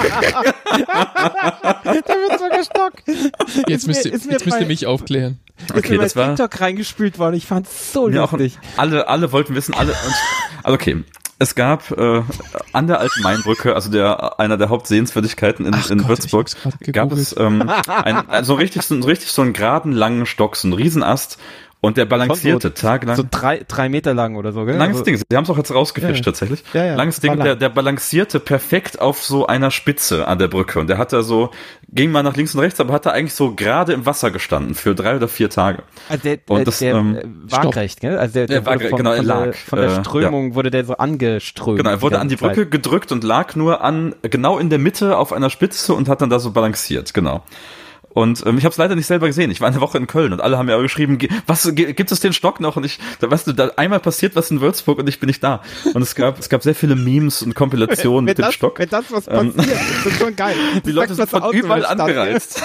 Speaker 1: Der Würzburger Stock.
Speaker 3: Jetzt müsst ihr,
Speaker 1: Ist mir
Speaker 3: jetzt müsst
Speaker 1: bei-
Speaker 3: ihr mich aufklären.
Speaker 2: Okay,
Speaker 1: ist mir
Speaker 2: das
Speaker 1: bei
Speaker 2: war
Speaker 1: TikTok reingespült worden. Ich fand's so
Speaker 2: ja, auch,
Speaker 1: lustig.
Speaker 2: alle, alle wollten wissen, alle. Und, also okay, es gab äh, an der alten Mainbrücke, also der einer der Hauptsehenswürdigkeiten in,
Speaker 3: Ach
Speaker 2: in
Speaker 3: Gott,
Speaker 2: Würzburg,
Speaker 3: ich hab's grad
Speaker 2: gab es ähm, ein, also richtig so, richtig so einen geraden langen Stock, so einen Riesenast. Und der balancierte
Speaker 1: so,
Speaker 2: tagelang.
Speaker 1: So drei, drei Meter lang oder so, gell?
Speaker 2: Langes
Speaker 1: also,
Speaker 2: Ding. Sie haben es auch jetzt rausgefischt,
Speaker 1: ja,
Speaker 2: tatsächlich.
Speaker 1: Ja, ja,
Speaker 2: Langes Ding,
Speaker 1: lang.
Speaker 2: der, der balancierte perfekt auf so einer Spitze an der Brücke. Und der hat da so, ging mal nach links und rechts, aber hat da eigentlich so gerade im Wasser gestanden für drei oder vier Tage.
Speaker 1: Also der,
Speaker 2: und
Speaker 1: äh,
Speaker 2: das,
Speaker 1: der
Speaker 2: ähm,
Speaker 1: äh, waagrecht, gell? Also der, der,
Speaker 2: der
Speaker 1: wurde
Speaker 2: waagrecht,
Speaker 1: von,
Speaker 2: genau, er
Speaker 1: von,
Speaker 2: lag,
Speaker 1: der, von der
Speaker 2: äh,
Speaker 1: Strömung wurde der so angeströmt.
Speaker 2: Genau, er wurde an die Brücke
Speaker 1: Zeit.
Speaker 2: gedrückt und lag nur an, genau in der Mitte auf einer Spitze und hat dann da so balanciert, genau. Und ähm, ich habe es leider nicht selber gesehen. Ich war eine Woche in Köln und alle haben mir auch geschrieben, ge- was ge- gibt es den Stock noch? Und ich, da weißt du, da einmal passiert was in Würzburg und ich bin nicht da. Und es gab, es gab sehr viele Memes und Kompilationen mit dem
Speaker 1: das,
Speaker 2: Stock.
Speaker 1: Wenn das was
Speaker 2: Ähm,
Speaker 1: passiert, ist das schon geil.
Speaker 2: Die Leute sind von überall angereist.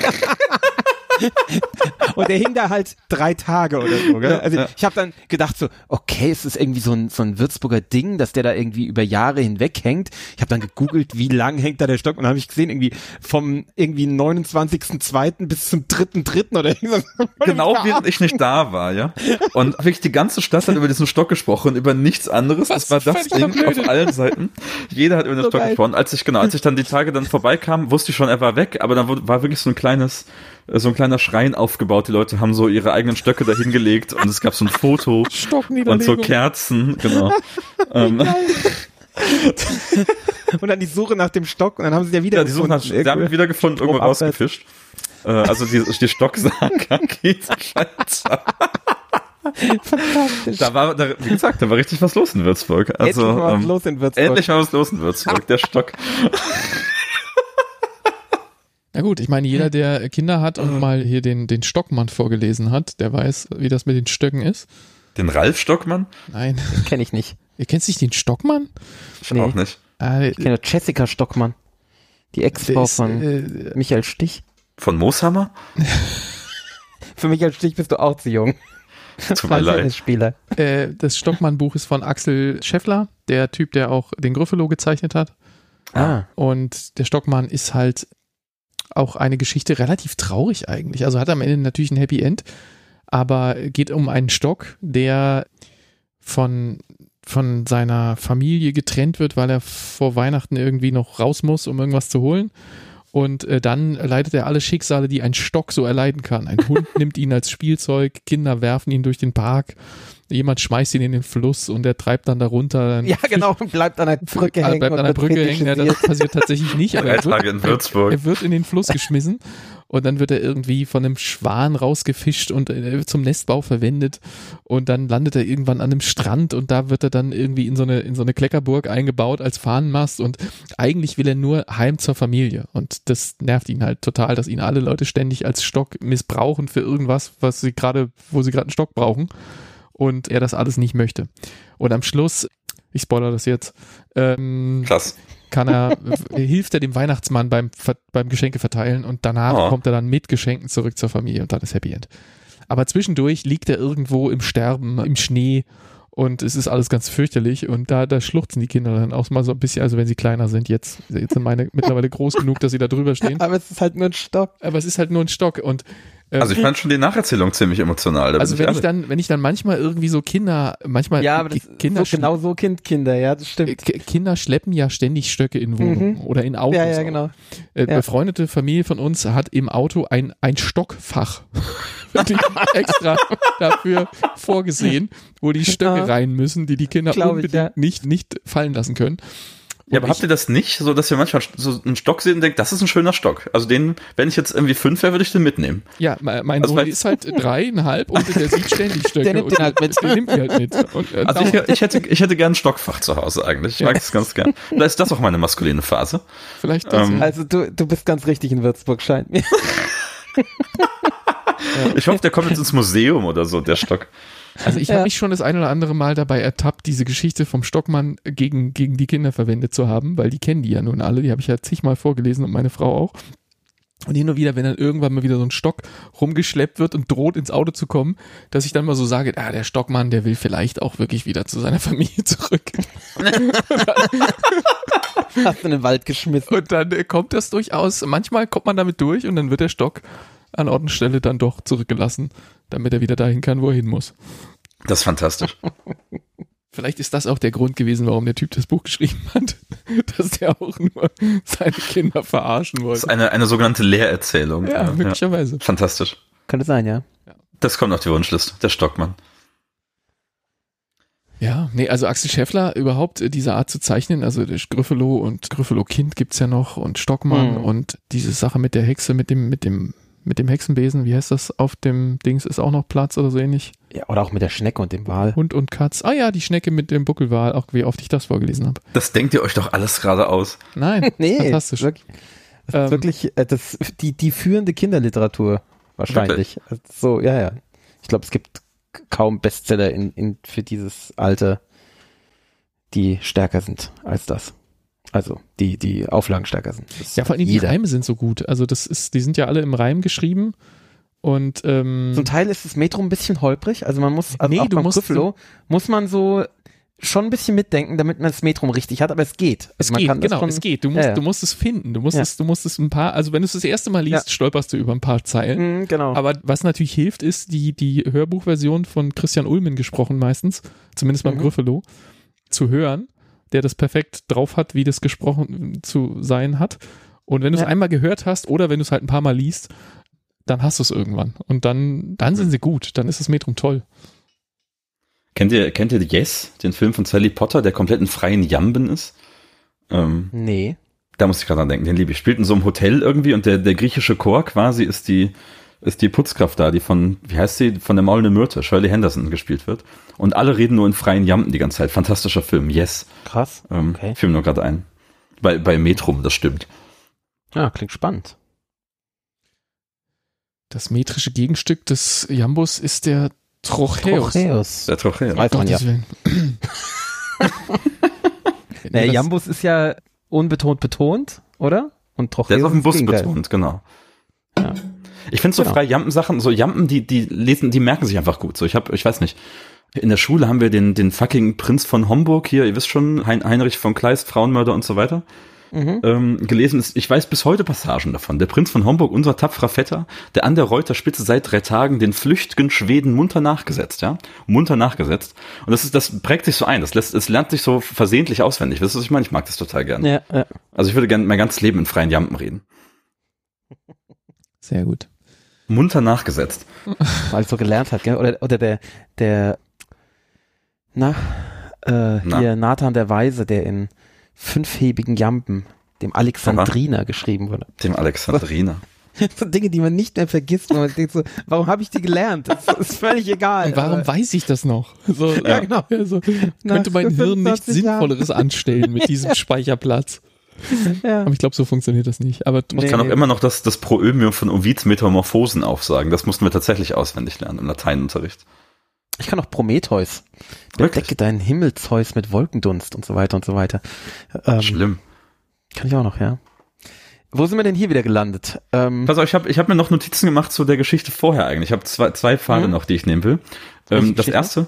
Speaker 1: Und der hing da halt drei Tage oder so, gell? Also
Speaker 2: ja.
Speaker 1: ich habe dann gedacht so, okay, es ist irgendwie so ein, so ein Würzburger Ding, dass der da irgendwie über Jahre hinweg hängt. Ich habe dann gegoogelt, wie lang hängt da der Stock, und dann habe ich gesehen, irgendwie vom irgendwie neunundzwanzigsten zweiten bis zum dritten dritten oder irgendwas.
Speaker 2: Genau, während ich nicht da war, ja. Und wirklich die ganze Stadt hat über diesen Stock gesprochen, über nichts anderes.
Speaker 3: Was
Speaker 2: Das war das
Speaker 3: völlig
Speaker 2: Ding
Speaker 3: blöde.
Speaker 2: auf allen Seiten. Jeder hat über den
Speaker 1: So
Speaker 2: Stock
Speaker 1: geil.
Speaker 2: gesprochen. Als ich, genau, als ich dann die Tage dann vorbeikam, wusste ich schon, er war weg, aber dann wurde- war wirklich so ein kleines, so ein kleiner Schrein aufgebaut. Die Leute haben so ihre eigenen Stöcke dahin gelegt und es gab so ein Foto und
Speaker 3: Stockniederlegung.
Speaker 2: so Kerzen, genau. ähm,
Speaker 1: Und dann die Suche nach dem Stock, und dann haben sie ja wieder
Speaker 2: ja, die suchen nach,
Speaker 1: gefunden.
Speaker 2: die haben ihn wieder gefunden, irgendwo
Speaker 1: Strom abwärts.
Speaker 2: rausgefischt. Äh, also die, die Stocksaga geht weiter.
Speaker 1: Fantastisch.
Speaker 2: Da war, da, wie gesagt, da war richtig was los in Würzburg. Also,
Speaker 1: Endlich mal was
Speaker 2: ähm,
Speaker 1: los in Würzburg.
Speaker 2: endlich mal was los in Würzburg, der Stock.
Speaker 3: Na gut, ich meine, jeder, der Kinder hat und mal hier den, den Stockmann vorgelesen hat, der weiß, wie das mit den Stöcken ist.
Speaker 2: Den Ralf Stockmann?
Speaker 3: Nein.
Speaker 1: Kenne ich nicht.
Speaker 3: Ihr kennt nicht den Stockmann?
Speaker 2: Ich
Speaker 1: Nee.
Speaker 2: auch nicht.
Speaker 3: Ah,
Speaker 1: Ich kenne Jessica Stockmann. Die Ex-Frau
Speaker 3: der ist,
Speaker 1: von
Speaker 3: äh,
Speaker 1: Michael Stich.
Speaker 2: Von Mooshammer?
Speaker 1: Für Michael Stich bist du auch zu jung.
Speaker 2: Tut mir leid.
Speaker 1: Tennisspieler.
Speaker 3: äh, das Stockmann-Buch ist von Axel Scheffler, der Typ, der auch den Gruffalo gezeichnet hat.
Speaker 1: Ah.
Speaker 3: Und der Stockmann ist halt auch eine Geschichte relativ traurig eigentlich. Also hat am Ende natürlich ein Happy End, aber geht um einen Stock, der von, von seiner Familie getrennt wird, weil er vor Weihnachten irgendwie noch raus muss, um irgendwas zu holen. Und äh, dann erleidet er alle Schicksale, die ein Stock so erleiden kann. Ein Hund nimmt ihn als Spielzeug, Kinder werfen ihn durch den Park, jemand schmeißt ihn in den Fluss und er treibt dann da runter.
Speaker 1: Ja, genau, und bleibt an der Brücke
Speaker 3: Ah,
Speaker 1: hängen.
Speaker 3: bleibt
Speaker 1: und
Speaker 3: an der
Speaker 1: wird
Speaker 3: Brücke hängen. Ja, das
Speaker 1: fetischisiert.
Speaker 3: passiert tatsächlich nicht. Aber
Speaker 2: Drei
Speaker 3: er wird,
Speaker 2: Tage in Würzburg.
Speaker 3: er wird in den Fluss geschmissen und dann wird er irgendwie von einem Schwan rausgefischt und äh, zum Nestbau verwendet und dann landet er irgendwann an einem Strand und da wird er dann irgendwie in so eine, in so eine Kleckerburg eingebaut als Fahnenmast und eigentlich will er nur heim zur Familie und das nervt ihn halt total, dass ihn alle Leute ständig als Stock missbrauchen für irgendwas, was sie gerade, wo sie gerade einen Stock brauchen und er das alles nicht möchte. Und am Schluss, ich spoilere das jetzt, ähm,
Speaker 2: Krass.
Speaker 3: kann er, hilft er dem Weihnachtsmann beim, beim Geschenke verteilen und danach oh. kommt er dann mit Geschenken zurück zur Familie und dann ist Happy End. Aber zwischendurch liegt er irgendwo im Sterben, im Schnee und es ist alles ganz fürchterlich und da, da schluchzen die Kinder dann auch mal so ein bisschen, also wenn sie kleiner sind, jetzt, jetzt sind meine mittlerweile groß genug, dass sie da drüber stehen.
Speaker 4: Aber es ist halt nur ein Stock.
Speaker 3: Aber es ist halt nur ein Stock und
Speaker 2: Also ich fand schon die Nacherzählung ziemlich emotional.
Speaker 3: Also wenn ich dann, wenn ich dann manchmal irgendwie so Kinder, manchmal
Speaker 4: ja, aber das
Speaker 3: Kinder
Speaker 4: so, genau so Kind, Kinder, ja, das stimmt.
Speaker 3: Kinder schleppen ja ständig Stöcke in Wohnungen mhm. oder in Autos.
Speaker 4: Ja, ja, genau.
Speaker 3: Äh, ja. Befreundete Familie von uns hat im Auto ein, ein Stockfach extra dafür vorgesehen, wo die Stöcke ja. rein müssen, die die Kinder Glaub unbedingt ich, ja. nicht, nicht fallen lassen können.
Speaker 2: Ja, aber habt ihr das nicht, so dass ihr manchmal so einen Stock seht und denkt, das ist ein schöner Stock? Also den, wenn ich jetzt irgendwie fünf wäre, würde ich den mitnehmen.
Speaker 3: Ja, mein also Sohn ist halt dreieinhalb und der sieht ständig Stöcke.
Speaker 4: Der nimmt den halt mit.
Speaker 3: Der nimmt die halt mit. Und, äh,
Speaker 2: also ich, ich hätte, ich hätte gern ein Stockfach zu Hause eigentlich. Ich mag es ganz gern. Vielleicht ist das auch meine maskuline Phase.
Speaker 3: Vielleicht das.
Speaker 4: Ähm, also du, du bist ganz richtig in Würzburg, scheint mir.
Speaker 2: Ich hoffe, der kommt jetzt ins Museum oder so, der Stock.
Speaker 3: Also ich ja. habe mich schon das ein oder andere Mal dabei ertappt, diese Geschichte vom Stockmann gegen, gegen die Kinder verwendet zu haben, weil die kennen die ja nun alle, die habe ich ja zigmal vorgelesen und meine Frau auch. Und hin und wieder, wenn dann irgendwann mal wieder so ein Stock rumgeschleppt wird und droht ins Auto zu kommen, dass ich dann mal so sage, ah, der Stockmann, der will vielleicht auch wirklich wieder zu seiner Familie zurück.
Speaker 4: Hast du in den Wald geschmissen.
Speaker 3: Und dann äh, kommt das durchaus, manchmal kommt man damit durch und dann wird der Stock an Ort und Stelle dann doch zurückgelassen, damit er wieder dahin kann, wo er hin muss.
Speaker 2: Das ist fantastisch.
Speaker 3: Vielleicht ist das auch der Grund gewesen, warum der Typ das Buch geschrieben hat, dass der auch nur seine Kinder verarschen wollte.
Speaker 2: Das ist eine, eine sogenannte Lehrerzählung.
Speaker 3: Ja, ja möglicherweise.
Speaker 2: Ja. Fantastisch.
Speaker 4: Könnte sein, ja.
Speaker 2: Das kommt auf die Wunschliste, der Stockmann.
Speaker 3: Ja, nee, also Axel Scheffler überhaupt diese Art zu zeichnen, also der Gryffalo und Gryffalo-Kind gibt's ja noch und Stockmann mhm. und diese Sache mit der Hexe, mit dem, mit dem Mit dem Hexenbesen, wie heißt das, auf dem Dings ist auch noch Platz oder so ähnlich.
Speaker 4: Ja, oder auch mit der Schnecke und dem Wal.
Speaker 3: Hund und Katz. Ah ja, die Schnecke mit dem Buckelwal, auch wie oft ich das vorgelesen habe.
Speaker 2: Das denkt ihr euch doch alles gerade aus.
Speaker 3: Nein,
Speaker 4: nee,
Speaker 3: fantastisch.
Speaker 4: Wirklich, das ähm, ist wirklich äh, das, die, die führende Kinderliteratur wahrscheinlich. Also so, ja, ja. Ich glaube, es gibt kaum Bestseller in, in, für dieses Alter, die stärker sind als das. Also, die, die Auflagen stärker sind. Das
Speaker 3: ja, vor allem die Reime sind so gut. Also, das ist, die sind ja alle im Reim geschrieben. Und, ähm.
Speaker 4: Zum Teil ist das Metro ein bisschen holprig. Also, man muss, also
Speaker 3: nee,
Speaker 4: auch
Speaker 3: du
Speaker 4: beim
Speaker 3: musst,
Speaker 4: Gryffalo muss man so schon ein bisschen mitdenken, damit man das Metrum richtig hat, aber es geht. Also
Speaker 3: es
Speaker 4: man
Speaker 3: geht,
Speaker 4: kann
Speaker 3: genau,
Speaker 4: schon,
Speaker 3: es geht. Du musst,
Speaker 4: ja, ja.
Speaker 3: du musst es finden. Du musst
Speaker 4: ja.
Speaker 3: es, du musst es ein paar, also, wenn du es das erste Mal liest, ja. stolperst du über ein paar Zeilen.
Speaker 4: Mhm, genau.
Speaker 3: Aber was natürlich hilft, ist die, die Hörbuchversion von Christian Ulmen gesprochen meistens, zumindest beim mhm. Gryffalo, zu hören, der das perfekt drauf hat, wie das gesprochen zu sein hat. Und wenn du es ja. einmal gehört hast oder wenn du es halt ein paar Mal liest, dann hast du es irgendwann. Und dann, dann sind sie gut. Dann ist das Metrum toll.
Speaker 2: Kennt ihr, kennt ihr Yes, den Film von Sally Potter, der komplett in freien Jamben ist? Ähm,
Speaker 4: nee.
Speaker 2: Da muss ich gerade dran denken, den liebe ich. Spielt in so einem Hotel irgendwie und der, der griechische Chor quasi ist die, ist die Putzkraft da, die von, wie heißt sie, von der Maulende Myrte, Shirley Henderson gespielt wird. Und alle reden nur in freien Jamben die ganze Zeit. Fantastischer Film, Yes.
Speaker 4: Krass,
Speaker 2: ähm,
Speaker 4: okay.
Speaker 2: Film nur gerade ein. Bei, bei Metrum, das stimmt.
Speaker 4: Ja, klingt spannend.
Speaker 3: Das metrische Gegenstück des Jambus ist der Trocheus.
Speaker 4: Trocheus.
Speaker 2: Der Trocheus.
Speaker 4: Weiß man ja. Der Jambus ist ja unbetont betont, oder? Und Trocheus
Speaker 2: der ist auf dem Bus
Speaker 4: Gegenteil.
Speaker 2: betont, genau.
Speaker 4: Ja.
Speaker 2: Ich finde so
Speaker 4: genau.
Speaker 2: freie Jampen-Sachen, so Jampen, die, die lesen, die merken sich einfach gut. So, ich habe, ich weiß nicht, in der Schule haben wir den, den fucking Prinz von Homburg hier, ihr wisst schon, hein, Heinrich von Kleist, Frauenmörder und so weiter, mhm. ähm, gelesen. Ich weiß bis heute Passagen davon. Der Prinz von Homburg, unser tapferer Vetter, der an der Reuterspitze seit drei Tagen den flüchtigen Schweden munter nachgesetzt, ja, munter nachgesetzt. Und das ist, das prägt sich so ein. Das lässt, es lernt sich so versehentlich auswendig. Wisst ihr, was ich meine? Ich mag das total gerne.
Speaker 4: Ja, ja.
Speaker 2: Also ich würde gerne mein ganzes Leben in freien Jampen reden.
Speaker 3: Sehr gut.
Speaker 2: Munter nachgesetzt.
Speaker 4: Weil es so gelernt hat, gell? Oder, oder der, der, na, äh,
Speaker 2: na.
Speaker 4: hier Nathan der Weise, der in fünfhebigen Jamben, dem Alexandriner, Aha. geschrieben wurde.
Speaker 2: Dem Alexandriner.
Speaker 4: so Dinge, die man nicht mehr vergisst, wo man denkt so, warum habe ich die gelernt? Das ist völlig egal.
Speaker 3: Und warum aber. weiß ich das noch? So,
Speaker 4: ja, genau.
Speaker 3: Also, könnte mein Hirn nichts Sinnvolleres Jahren. anstellen mit diesem Speicherplatz. Ja. Aber ich glaube, so funktioniert das nicht. Aber
Speaker 2: ich kann auch immer noch das, das Proömium von Ovids Metamorphosen aufsagen. Das mussten wir tatsächlich auswendig lernen im Lateinunterricht.
Speaker 4: Ich kann auch Prometheus. Bedecke deinen Himmel, Zeus, mit Wolkendunst und so weiter und so weiter.
Speaker 2: Ähm, Schlimm.
Speaker 4: Kann ich auch noch, ja. Wo sind wir denn hier wieder gelandet? Ähm,
Speaker 2: Pass auf, ich habe ich hab mir noch Notizen gemacht zu der Geschichte vorher eigentlich. Ich habe zwei, zwei Pfade mhm. noch, die ich nehmen will. Ähm, das erste...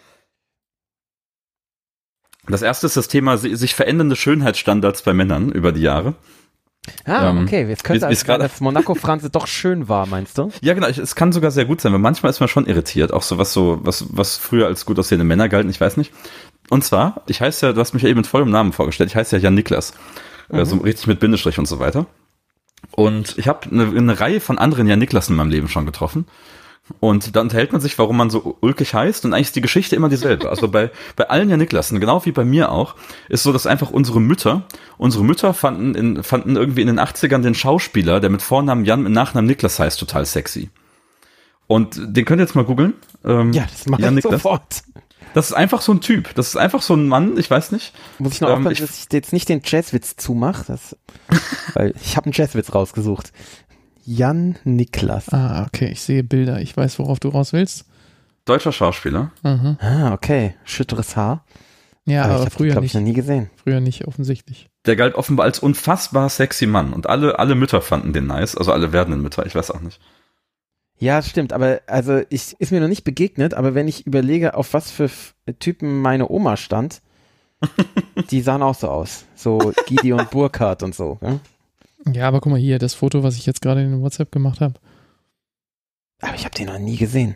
Speaker 2: Das erste ist das Thema sich verändernde Schönheitsstandards bei Männern über die Jahre.
Speaker 4: Ah, ähm, okay. Jetzt könnte es sein, dass Monaco-Franse doch schön war, meinst du?
Speaker 2: Ja, genau. Es kann sogar sehr gut sein, weil manchmal ist man schon irritiert. Auch so was so, was, was früher als gut aussehende Männer galten, ich weiß nicht. Und zwar, ich heiße ja, du hast mich ja eben mit vollem Namen vorgestellt, ich heiße ja Jan Niklas. Mhm. Also richtig mit Bindestrich und so weiter. Und ich habe eine, eine Reihe von anderen Jan Niklas in meinem Leben schon getroffen. Und da unterhält man sich, warum man so ulkig heißt, und eigentlich ist die Geschichte immer dieselbe. Also bei, bei allen Jan Niklasen, genau wie bei mir auch, ist so, dass einfach unsere Mütter, unsere Mütter fanden, in, fanden irgendwie in den achtzigern den Schauspieler, der mit Vornamen Jan, mit Nachnamen Niklas heißt, total sexy. Und den könnt ihr jetzt mal googeln. Ähm,
Speaker 4: ja, das mache ich sofort.
Speaker 2: Das ist einfach so ein Typ. Das ist einfach so ein Mann, ich weiß nicht.
Speaker 4: Muss ich noch ähm, aufpassen, dass ich jetzt nicht den Jazzwitz zumache, das, weil ich habe einen Jazzwitz rausgesucht. Jan Niklas.
Speaker 3: Ah, okay, ich sehe Bilder. Ich weiß, worauf du raus willst.
Speaker 2: Deutscher Schauspieler.
Speaker 3: Mhm.
Speaker 4: Ah, okay. Schütteres Haar.
Speaker 3: Ja, aber, aber früher
Speaker 4: den,
Speaker 3: nicht.
Speaker 4: Ich noch nie gesehen.
Speaker 3: Früher nicht, offensichtlich.
Speaker 2: Der galt offenbar als unfassbar sexy Mann. Und alle, alle Mütter fanden den nice. Also alle werdenden Mütter, ich weiß auch nicht.
Speaker 4: Ja, stimmt. Aber also ich ist mir noch nicht begegnet. Aber wenn ich überlege, auf was für Typen meine Oma stand, die sahen auch so aus. So Gideon Burkhardt und so. Ja?
Speaker 3: Ja, aber guck mal hier, das Foto, was ich jetzt gerade in WhatsApp gemacht habe.
Speaker 4: Aber ich habe den noch nie gesehen.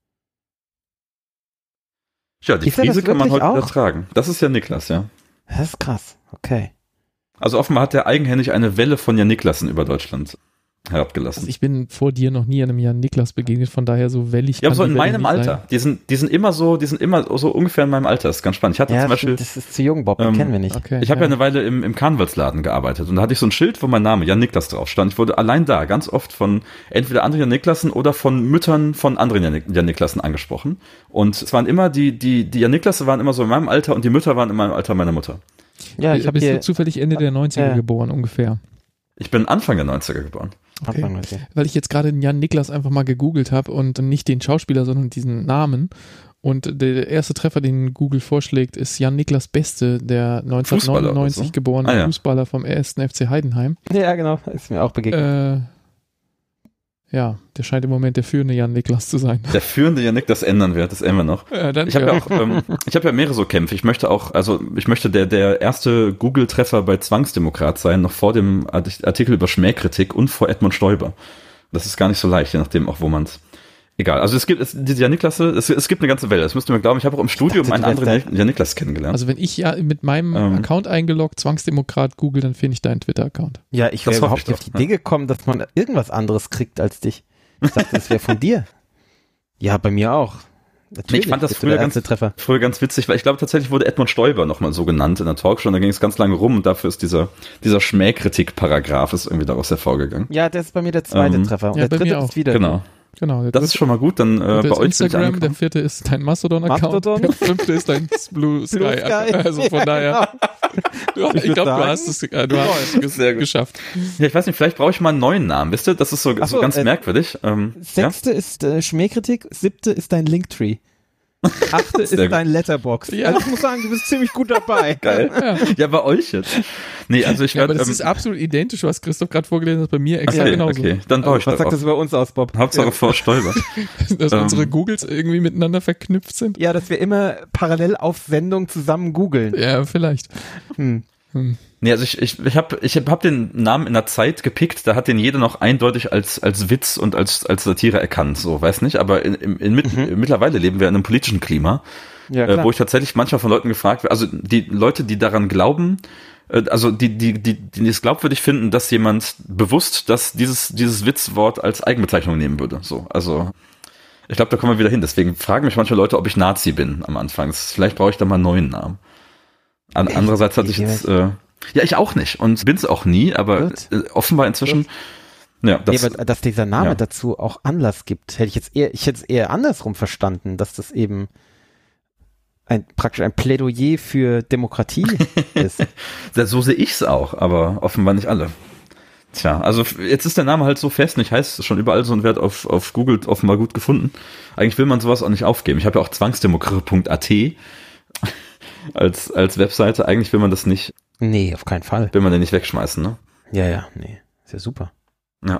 Speaker 2: Ja, die Frise kann man heute wieder tragen. Das ist ja Niklas, ja.
Speaker 4: Das ist krass, okay.
Speaker 2: Also offenbar hat er eigenhändig eine Welle von Jan Niklasen über Deutschland herabgelassen.
Speaker 3: Also ich bin vor dir noch nie einem Jan Niklas begegnet, von daher so wellig.
Speaker 2: Ja, aber so in meinem Alter. Die sind, die sind immer so, die sind immer so ungefähr in meinem Alter. Das ist ganz spannend. Ich hatte
Speaker 4: ja,
Speaker 2: zum Beispiel.
Speaker 4: Das ist zu jung, Bob, den ähm, kennen wir nicht.
Speaker 3: Okay,
Speaker 2: ich habe ja. ja eine Weile im, im Karnevalsladen gearbeitet und da hatte ich so ein Schild, wo mein Name Jan Niklas drauf stand. Ich wurde allein da ganz oft von entweder anderen Jan Niklasen oder von Müttern von anderen Jan, Jan Niklasen angesprochen. Und es waren immer die, die, die Jan Niklasen waren immer so in meinem Alter und die Mütter waren in meinem Alter meiner Mutter.
Speaker 3: Ja, ich habe Bist du zufällig Ende der neunziger ja. geboren, ungefähr?
Speaker 2: Ich bin Anfang der neunziger geboren.
Speaker 3: Okay. Weil ich jetzt gerade den Jan Niklas einfach mal gegoogelt habe und nicht den Schauspieler, sondern diesen Namen. Und der erste Treffer, den Google vorschlägt, ist Jan Niklas Beste, der neunzehnhundertneunundneunzig so? geborene ah, ja. Fußballer vom ersten F C Heidenheim.
Speaker 4: Ja, genau, ist mir auch begegnet.
Speaker 3: Äh, ja, der scheint im Moment der führende Jan Niklas zu sein.
Speaker 2: Der führende Jan Niklas ändern wird, das ändern wir noch.
Speaker 3: Ja, dann,
Speaker 2: ich habe
Speaker 3: ja.
Speaker 2: ja auch, ähm, ich habe ja mehrere so Kämpfe. Ich möchte auch, also ich möchte der der erste Google-Treffer bei Zwangsdemokrat sein, noch vor dem Artikel über Schmähkritik und vor Edmund Stoiber. Das ist gar nicht so leicht, je nachdem auch, wo man es. Egal, also es gibt, es, diese Jan Niklasse, es, es gibt eine ganze Welle, das müsst ihr mir glauben. Ich habe auch im Studium dachte, einen anderen Jan Niklas kennengelernt.
Speaker 3: Also wenn ich ja mit meinem ähm, Account eingeloggt, Zwangsdemokrat Google, dann finde ich deinen Twitter-Account.
Speaker 4: Ja, ich wäre überhaupt nicht auf die Idee gekommen, dass man irgendwas anderes kriegt als dich. Ich dachte, das wäre von dir. Ja, bei mir auch. Natürlich,
Speaker 2: ich fand das früher ganz, früher ganz witzig, weil ich glaube tatsächlich wurde Edmund Stoiber nochmal so genannt in der Talkshow und da ging es ganz lange rum und dafür ist dieser, dieser Schmähkritik-Paragraph ist irgendwie daraus hervorgegangen.
Speaker 4: Ja, das ist bei mir der zweite ähm, Treffer und
Speaker 3: ja,
Speaker 4: der dritte ist wieder.
Speaker 2: Genau.
Speaker 3: Genau,
Speaker 2: das ist schon mal gut, dann äh, bei euch
Speaker 3: Instagram, der vierte ist dein Mastodon-Account,
Speaker 4: Mastodon?
Speaker 3: der fünfte ist dein Blue Sky, Blue Sky. Also von ja, daher, genau. du, ich, ich glaube, du hast es äh, du hast es sehr geschafft.
Speaker 2: Ja, ich weiß nicht, vielleicht brauche ich mal einen neuen Namen, wisst ihr, das ist so, so, so ganz äh, merkwürdig. Ähm,
Speaker 4: sechste ja? ist äh, Schmähkritik, siebte ist dein Linktree. Achte ist gut. Dein Letterbox.
Speaker 3: Ja.
Speaker 4: Also ich muss sagen, du bist ziemlich gut dabei.
Speaker 2: Geil. Ja, ja bei euch jetzt. Nee, also ich
Speaker 3: ja, werd, aber das ähm, ist absolut identisch, was Christoph gerade vorgelesen hat, bei mir exakt
Speaker 2: okay,
Speaker 3: genauso.
Speaker 2: Okay, dann baue ich
Speaker 4: also,
Speaker 2: das
Speaker 4: Was sagt das über uns aus, Bob?
Speaker 2: Hauptsache ja. vor Stoiber.
Speaker 3: Dass ähm, unsere Googles irgendwie miteinander verknüpft sind.
Speaker 4: Ja, dass wir immer parallel auf Sendung zusammen googeln.
Speaker 3: Ja, vielleicht.
Speaker 4: Hm.
Speaker 3: Hm.
Speaker 2: Nee, also ich, ich, ich habe ich hab den Namen in der Zeit gepickt, da hat den jeder noch eindeutig als, als Witz und als, als Satire erkannt, so, weiß nicht, aber in, in, in, mhm. mittlerweile leben wir in einem politischen Klima, ja, äh, wo ich tatsächlich manchmal von Leuten gefragt werde, also die Leute, die daran glauben, äh, also die, die, die, die es glaubwürdig finden, dass jemand bewusst, dass dieses, dieses Witzwort als Eigenbezeichnung nehmen würde, so, also ich glaube, da kommen wir wieder hin, deswegen fragen mich manche Leute, ob ich Nazi bin am Anfang, vielleicht brauche ich da mal einen neuen Namen. An, andererseits hatte ich jetzt, äh, ja, ich auch nicht und bin's auch nie, aber äh, offenbar inzwischen Ja,
Speaker 4: das, nee, aber dass dieser Name ja. dazu auch Anlass gibt, hätte ich jetzt eher, ich hätte es eher andersrum verstanden, dass das eben ein praktisch ein Plädoyer für Demokratie ist.
Speaker 2: So sehe ich es auch, aber offenbar nicht alle. Tja, also jetzt ist der Name halt so fest, und ich heiße schon überall so ein Wert auf, auf Google offenbar gut gefunden. Eigentlich will man sowas auch nicht aufgeben. Ich habe ja auch zwangsdemokratie punkt a t als, als Webseite. Eigentlich will man das nicht.
Speaker 4: Nee, auf keinen Fall.
Speaker 2: Will man den nicht wegschmeißen, ne?
Speaker 4: Ja, ja, nee. Ist ja super.
Speaker 2: Ja.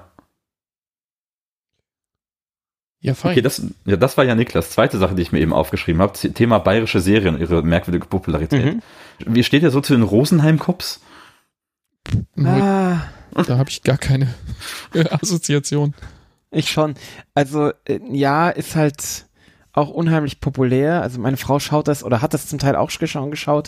Speaker 3: Ja, fein.
Speaker 2: Okay, das, ja, das war ja Niklas. Zweite Sache, die ich mir eben aufgeschrieben habe. Thema bayerische Serien, ihre merkwürdige Popularität. Mhm. Wie steht ihr so zu den Rosenheim-Cops?
Speaker 3: Ah. Da habe ich gar keine Assoziation.
Speaker 4: Ich schon. Also, ja, ist halt auch unheimlich populär. Also meine Frau schaut das oder hat das zum Teil auch schon geschaut.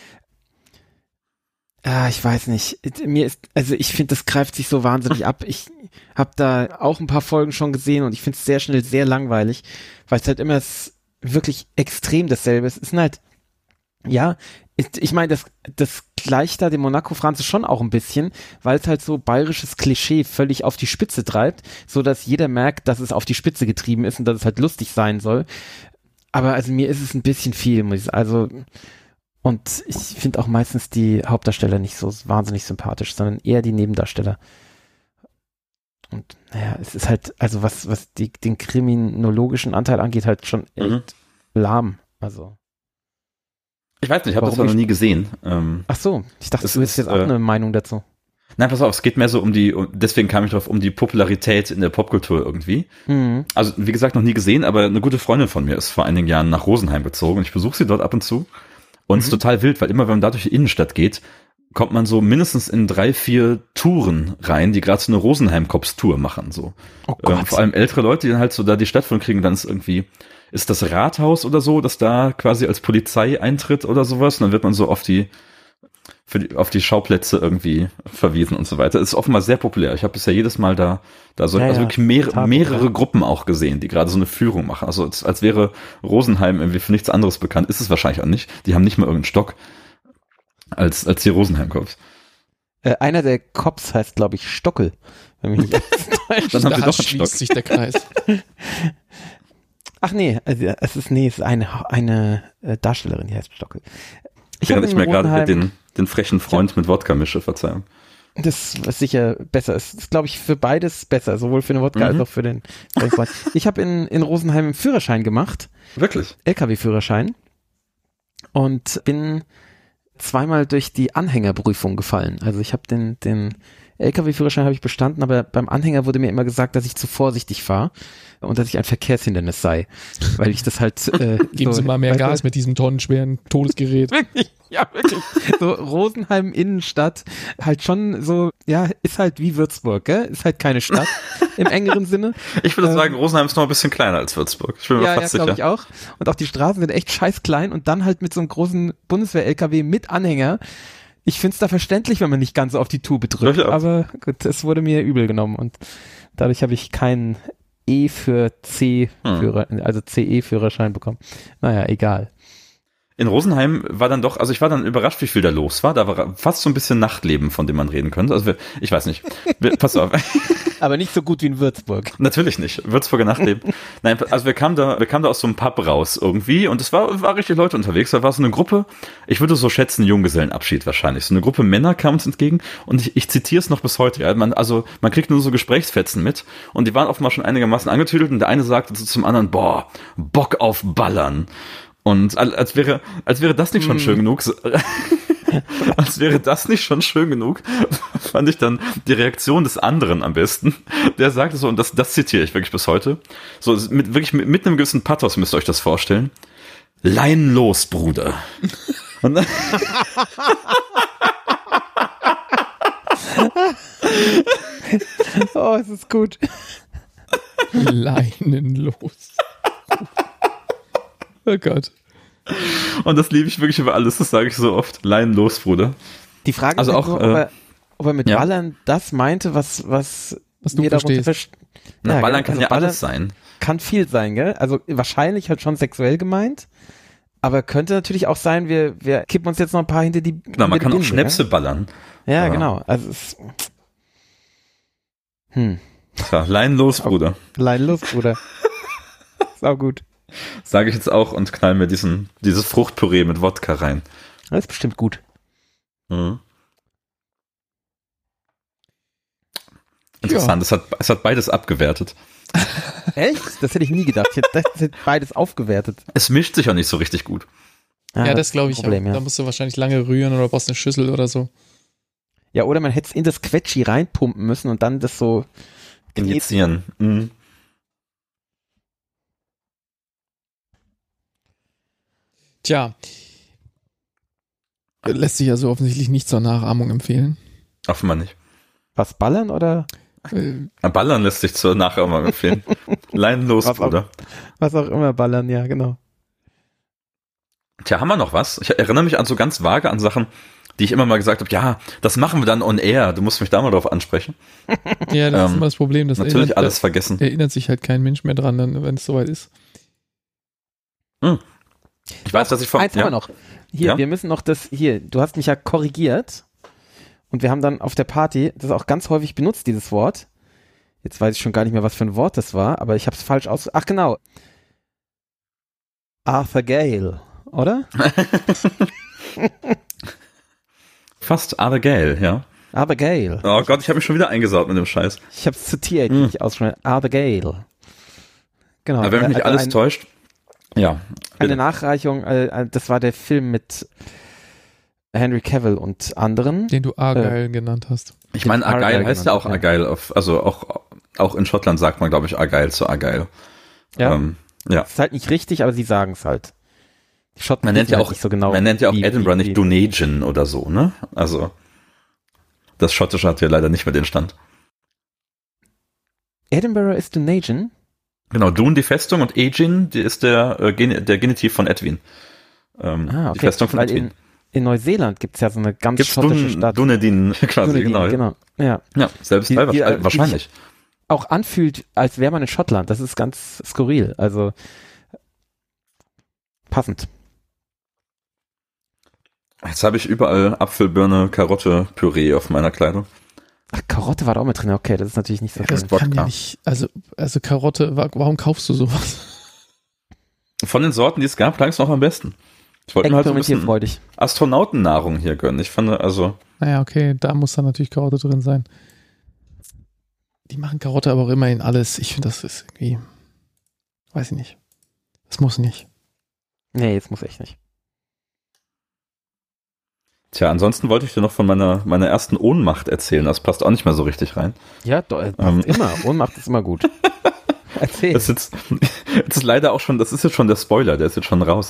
Speaker 4: Ah, ich weiß nicht. Mir ist, also ich finde, das greift sich so wahnsinnig ab. Ich habe da auch ein paar Folgen schon gesehen und ich finde es sehr schnell sehr langweilig, weil es halt immer wirklich extrem dasselbe ist. Es sind halt, ja, ich meine, das, das gleicht da dem Monaco-Französ schon auch ein bisschen, weil es halt so bayerisches Klischee völlig auf die Spitze treibt, so dass jeder merkt, dass es auf die Spitze getrieben ist und dass es halt lustig sein soll. Aber also mir ist es ein bisschen viel, muss ich sagen. Also, und ich finde auch meistens die Hauptdarsteller nicht so wahnsinnig sympathisch, sondern eher die Nebendarsteller. Und naja, es ist halt, also was, was die, den kriminologischen Anteil angeht, halt schon echt mhm. lahm. Also.
Speaker 2: Ich weiß nicht, ich habe das noch nie gesehen. Ähm,
Speaker 4: Ach so, ich dachte, du hättest jetzt auch äh, eine Meinung dazu.
Speaker 2: Nein, pass auf, es geht mehr so um die, deswegen kam ich drauf, um die Popularität in der Popkultur irgendwie. Mhm. Also, wie gesagt, noch nie gesehen, aber eine gute Freundin von mir ist vor einigen Jahren nach Rosenheim gezogen und ich besuche sie dort ab und zu. Und es mhm. ist total wild, weil immer, wenn man da durch die Innenstadt geht, kommt man so mindestens in drei, vier Touren rein, die gerade so eine Rosenheim-Cops-Tour machen, so.
Speaker 4: Oh Gott.
Speaker 2: Ähm, vor allem ältere Leute, die dann halt so da die Stadt von kriegen, dann ist irgendwie, ist das Rathaus oder so, das da quasi als Polizei eintritt oder sowas, und dann wird man so auf die, für die, auf die Schauplätze irgendwie verwiesen und so weiter. Das ist offenbar sehr populär. Ich habe bisher jedes Mal da, da so, ja, also wirklich mehrere, mehrere Gruppen auch gesehen, die gerade so eine Führung machen. Also als, als wäre Rosenheim irgendwie für nichts anderes bekannt. Ist es wahrscheinlich auch nicht. Die haben nicht mal irgendeinen Stock als, als die Rosenheim-Cops.
Speaker 4: Äh, einer der Cops heißt, glaube ich, Stockel. Wenn mich nicht
Speaker 2: Dann haben sie doch einen Stock.
Speaker 3: Sich der Kreis.
Speaker 4: Ach nee, also es ist, nee, es ist eine, eine äh, Darstellerin, die heißt Stockel.
Speaker 2: Ich habe nicht mehr gerade den, den frechen Freund ja. mit Wodka mische, Verzeihung.
Speaker 4: Das, was sicher besser ist. Das ist, glaube ich, für beides besser, sowohl für den Wodka mhm. als auch für den Freund. Ich habe in, in Rosenheim einen Führerschein gemacht.
Speaker 2: Wirklich?
Speaker 4: L K W-Führerschein. Und bin zweimal durch die Anhängerprüfung gefallen. Also ich habe den, den L K W-Führerschein habe ich bestanden, aber beim Anhänger wurde mir immer gesagt, dass ich zu vorsichtig fahre und dass ich ein Verkehrshindernis sei, weil ich das halt äh,
Speaker 3: geben so, Sie mal mehr Gas mit diesem tonnenschweren Todesgerät.
Speaker 4: Wirklich, ja wirklich. So Rosenheim Innenstadt, halt schon so, ja, ist halt wie Würzburg, gell? Ist halt keine Stadt im engeren Sinne.
Speaker 2: Ich würde ähm, sagen, Rosenheim ist noch ein bisschen kleiner als Würzburg. Ich bin mir
Speaker 4: ja,
Speaker 2: fast
Speaker 4: ja,
Speaker 2: sicher.
Speaker 4: Ja, glaube ich auch. Und auch die Straßen sind echt scheiß klein und dann halt mit so einem großen Bundeswehr-L K W mit Anhänger. Ich find's da verständlich, wenn man nicht ganz so auf die Tube drückt, ja, aber gut, es wurde mir übel genommen und dadurch habe ich keinen E für C Führer, hm. also C E-Führerschein bekommen. Naja, egal.
Speaker 2: In Rosenheim war dann doch, also ich war dann überrascht, wie viel da los war. Da war fast so ein bisschen Nachtleben, von dem man reden könnte. Also wir, ich weiß nicht. Wir, pass auf.
Speaker 4: Aber nicht so gut wie in Würzburg.
Speaker 2: Natürlich nicht. Würzburger Nachtleben. Nein, also wir kamen da, wir kamen da aus so einem Pub raus irgendwie und es war, war richtig Leute unterwegs. Da war so eine Gruppe, ich würde so schätzen, Junggesellenabschied wahrscheinlich. So eine Gruppe Männer kam uns entgegen und ich, ich zitiere es noch bis heute. Ja, man, also man kriegt nur so Gesprächsfetzen mit und die waren offenbar schon einigermaßen angetüdelt und der eine sagte so zum anderen, boah, Bock auf Ballern. Und als wäre, als wäre das nicht schon schön genug, als wäre das nicht schon schön genug, fand ich dann die Reaktion des anderen am besten. Der sagte so, und das, das zitiere ich wirklich bis heute, so mit, wirklich mit, mit einem gewissen Pathos müsst ihr euch das vorstellen. Lein los, Bruder. Und dann
Speaker 4: oh, es ist gut.
Speaker 3: Leinen los. Oh Gott.
Speaker 2: Und das liebe ich wirklich über alles, das sage ich so oft. Leinen los, Bruder.
Speaker 4: Die Frage
Speaker 2: also
Speaker 4: ist
Speaker 2: auch,
Speaker 4: nur,
Speaker 2: äh,
Speaker 4: ob, er, ob er mit
Speaker 2: ja.
Speaker 4: Ballern das meinte, was, was,
Speaker 3: was du verstehst.
Speaker 4: Verst-
Speaker 2: Na,
Speaker 4: ja,
Speaker 2: Ballern kann
Speaker 4: also
Speaker 2: ja
Speaker 4: Ballern
Speaker 2: alles sein.
Speaker 4: Kann viel sein, gell? Also wahrscheinlich halt schon sexuell gemeint, aber könnte natürlich auch sein, wir, wir kippen uns jetzt noch ein paar hinter die
Speaker 2: Genau, man kann
Speaker 4: die
Speaker 2: auch
Speaker 4: Binde,
Speaker 2: Schnäpse
Speaker 4: ja?
Speaker 2: ballern.
Speaker 4: Ja,
Speaker 2: aber
Speaker 4: genau. Also es Hm.
Speaker 2: Ja, Lein los, Bruder.
Speaker 4: Lein los, Bruder. Sau gut.
Speaker 2: Sage ich jetzt auch und knall mir diesen, dieses Fruchtpüree mit Wodka rein.
Speaker 4: Das ist bestimmt gut.
Speaker 2: Mhm. Interessant, ja. es, hat, es hat beides abgewertet.
Speaker 4: Echt? Das hätte ich nie gedacht. Ich hätte, das hätte beides aufgewertet.
Speaker 2: Es mischt sich auch nicht so richtig gut.
Speaker 3: Ja, ja das, das glaube ich
Speaker 4: Problem,
Speaker 3: auch.
Speaker 4: Ja.
Speaker 3: Da musst du wahrscheinlich lange rühren oder brauchst eine Schüssel oder so.
Speaker 4: Ja, oder man hätte es in das Quetschi reinpumpen müssen und dann das so
Speaker 2: injizieren. Mhm.
Speaker 3: Tja. Lässt sich also offensichtlich nicht zur Nachahmung empfehlen.
Speaker 2: Offenbar nicht.
Speaker 4: Was, ballern oder?
Speaker 2: Äh, ballern lässt sich zur Nachahmung empfehlen. Lein los,
Speaker 4: was
Speaker 2: Bruder.
Speaker 4: Auch, was auch immer ballern, ja, genau.
Speaker 2: Tja, haben wir noch was? Ich erinnere mich an so ganz vage an Sachen, die ich immer mal gesagt habe, ja, das machen wir dann on air. Du musst mich da mal drauf ansprechen.
Speaker 3: Ja, das ähm, ist immer das Problem. Das
Speaker 2: natürlich erinnert, alles vergessen.
Speaker 3: Erinnert sich halt kein Mensch mehr dran, wenn es soweit ist.
Speaker 2: Hm. Ich weiß, dass ich vor...
Speaker 4: Eins
Speaker 2: ja.
Speaker 4: haben wir noch. Hier, ja? wir müssen noch das... Hier, du hast mich ja korrigiert und wir haben dann auf der Party das auch ganz häufig benutzt, dieses Wort. Jetzt weiß ich schon gar nicht mehr, was für ein Wort das war, aber ich habe es falsch aus... Ach, genau. Arthur Gale, oder?
Speaker 2: Fast Abigail, ja.
Speaker 4: Abigail.
Speaker 2: Oh Gott, ich habe mich schon wieder eingesaut mit dem Scheiß.
Speaker 4: Ich habe es zitiert, hm. nicht ausgesprochen. Abigail. Genau.
Speaker 2: Aber wenn mich nicht
Speaker 4: also
Speaker 2: alles
Speaker 4: ein,
Speaker 2: täuscht, ja.
Speaker 4: Bitte. Eine Nachreichung, äh, das war der Film mit Henry Cavill und anderen.
Speaker 3: Den du Argyle äh, genannt hast.
Speaker 2: Ich meine, Argyle heißt ja auch Argyle. Auf, also auch, auch in Schottland sagt man, glaube ich, Argyle zu Argyle.
Speaker 4: Ja.
Speaker 2: Ähm, ja.
Speaker 4: Das ist halt nicht richtig, aber sie sagen es halt.
Speaker 2: Man nennt ja auch,
Speaker 4: nicht so genau
Speaker 2: man nennt ja auch
Speaker 4: wie,
Speaker 2: Edinburgh
Speaker 4: wie,
Speaker 2: nicht Dunedin oder so, ne? Also, das Schottische hat ja leider nicht mehr den Stand.
Speaker 4: Edinburgh ist Dunedin?
Speaker 2: Genau, Dun die Festung und Aegin, die ist der, äh, Gen- der Genitiv von Edwin. Ähm,
Speaker 4: ah, okay.
Speaker 2: Die Festung von
Speaker 4: Weil
Speaker 2: Edwin.
Speaker 4: In, in Neuseeland gibt es ja so eine ganz
Speaker 2: gibt's
Speaker 4: schottische
Speaker 2: Dun-
Speaker 4: Stadt.
Speaker 2: Dunedin quasi,
Speaker 4: Dunedin,
Speaker 2: genau.
Speaker 4: genau. Ja,
Speaker 2: ja selbst
Speaker 4: die,
Speaker 2: bei,
Speaker 4: die,
Speaker 2: äh, wahrscheinlich.
Speaker 4: Die auch anfühlt, als wäre man in Schottland. Das ist ganz skurril. Also, passend.
Speaker 2: Jetzt habe ich überall Apfel, Birne, Karotte, Püree auf meiner Kleidung.
Speaker 4: Ach, Karotte war da auch mit drin. Okay, das ist natürlich nicht so
Speaker 3: ja, das kann ja nicht. Also, also Karotte, warum kaufst du sowas?
Speaker 2: Von den Sorten, die es gab, klang es noch am besten. Ich wollte mir halt so ein bisschen
Speaker 4: freudig.
Speaker 2: Astronautennahrung hier gönnen. Ich fand, also...
Speaker 3: Naja, okay, da muss dann natürlich Karotte drin sein. Die machen Karotte aber auch immer in alles. Ich finde, das ist irgendwie... Weiß ich nicht. Das muss nicht.
Speaker 4: Nee, das muss echt nicht.
Speaker 2: Tja, ansonsten wollte ich dir noch von meiner, meiner ersten Ohnmacht erzählen. Das passt auch nicht mehr so richtig rein.
Speaker 4: Ja, doch, ähm. immer. Ohnmacht ist immer gut. Erzähl.
Speaker 2: Das ist, jetzt, das ist leider auch schon, das ist jetzt schon der Spoiler, der ist jetzt schon raus.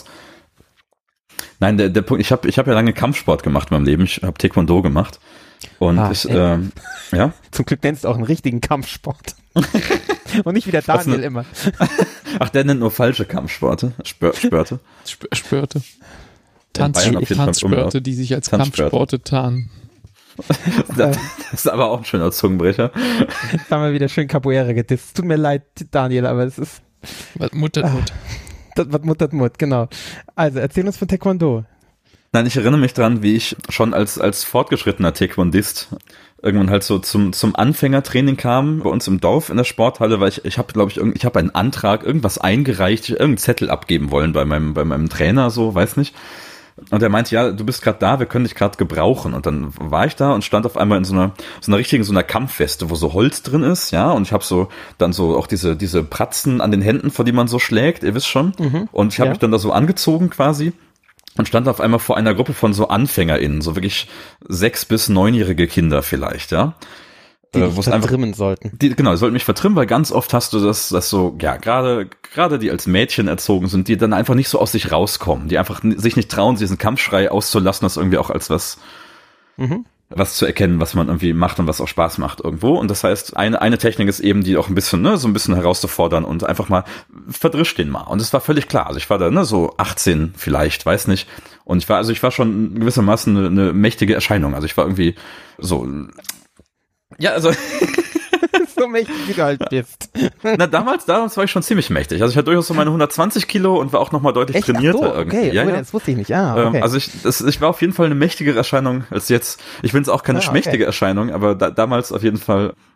Speaker 2: Nein, der, der Punkt, ich habe ich hab ja lange Kampfsport gemacht in meinem Leben. Ich habe Taekwondo gemacht. Und ah, ich, ähm, ja.
Speaker 4: Zum Glück nennst du auch einen richtigen Kampfsport. Und nicht wie der Daniel eine, immer.
Speaker 2: Ach, der nennt nur falsche Kampfsporte. Spör, Spörte.
Speaker 3: Sp- Spörte. Tanz, Tanzspörte, die sich als Kampfsporte tarnen.
Speaker 2: Das ist aber auch ein schöner Zungenbrecher.
Speaker 4: Jetzt haben wir wieder schön Capoeira gedisst. Tut mir leid, Daniel, aber es ist...
Speaker 3: Was muttert Mut.
Speaker 4: Das, was muttert Mut, genau. Also, erzähl uns von Taekwondo.
Speaker 2: Nein, ich erinnere mich dran, wie ich schon als, als fortgeschrittener Taekwondist irgendwann halt so zum, zum Anfängertraining kam bei uns im Dorf in der Sporthalle, weil ich, ich habe, glaube ich, ich habe einen Antrag, irgendwas eingereicht, irgendeinen Zettel abgeben wollen bei meinem, bei meinem Trainer, so, weiß nicht. Und er meinte, ja, du bist gerade da, wir können dich gerade gebrauchen. Und dann war ich da und stand auf einmal in so einer, so einer richtigen, so einer Kampfweste, wo so Holz drin ist, ja. Und ich habe so dann so auch diese, diese Pratzen an den Händen, vor die man so schlägt, ihr wisst schon. Mhm. Und ich habe ja. mich dann da so angezogen quasi und stand auf einmal vor einer Gruppe von so AnfängerInnen, so wirklich sechs- bis neunjährige Kinder vielleicht, ja.
Speaker 4: Die dich vertrimmen sollten.
Speaker 2: Die, genau, die sollten mich vertrimmen, weil ganz oft hast du das, das so, ja, gerade gerade die als Mädchen erzogen sind, die dann einfach nicht so aus sich rauskommen, die einfach sich nicht trauen, diesen Kampfschrei auszulassen, das irgendwie auch als was mhm. was zu erkennen, was man irgendwie macht und was auch Spaß macht irgendwo. Und das heißt, eine eine Technik ist eben, die auch ein bisschen, ne, so ein bisschen herauszufordern und einfach mal, verdrisch den mal. Und es war völlig klar. Also ich war da, ne, so achtzehn vielleicht, weiß nicht. Und ich war, also ich war schon gewissermaßen eine, eine mächtige Erscheinung. Also ich war irgendwie so... Ja, also
Speaker 4: so mächtig wie du halt bist.
Speaker 2: Na, damals, damals war ich schon ziemlich mächtig. Also ich hatte durchaus so meine hundertzwanzig Kilo und war auch nochmal deutlich
Speaker 4: Echt?
Speaker 2: trainierter.
Speaker 4: Ach so,
Speaker 2: irgendwie.
Speaker 4: Okay,
Speaker 2: ja,
Speaker 4: oh,
Speaker 2: ja.
Speaker 4: das wusste ich nicht. Ah, okay.
Speaker 2: Also ich, das, ich war auf jeden Fall eine mächtigere Erscheinung als jetzt. Ich finde es auch keine
Speaker 4: ah, okay.
Speaker 2: schmächtige Erscheinung, aber da, damals auf jeden Fall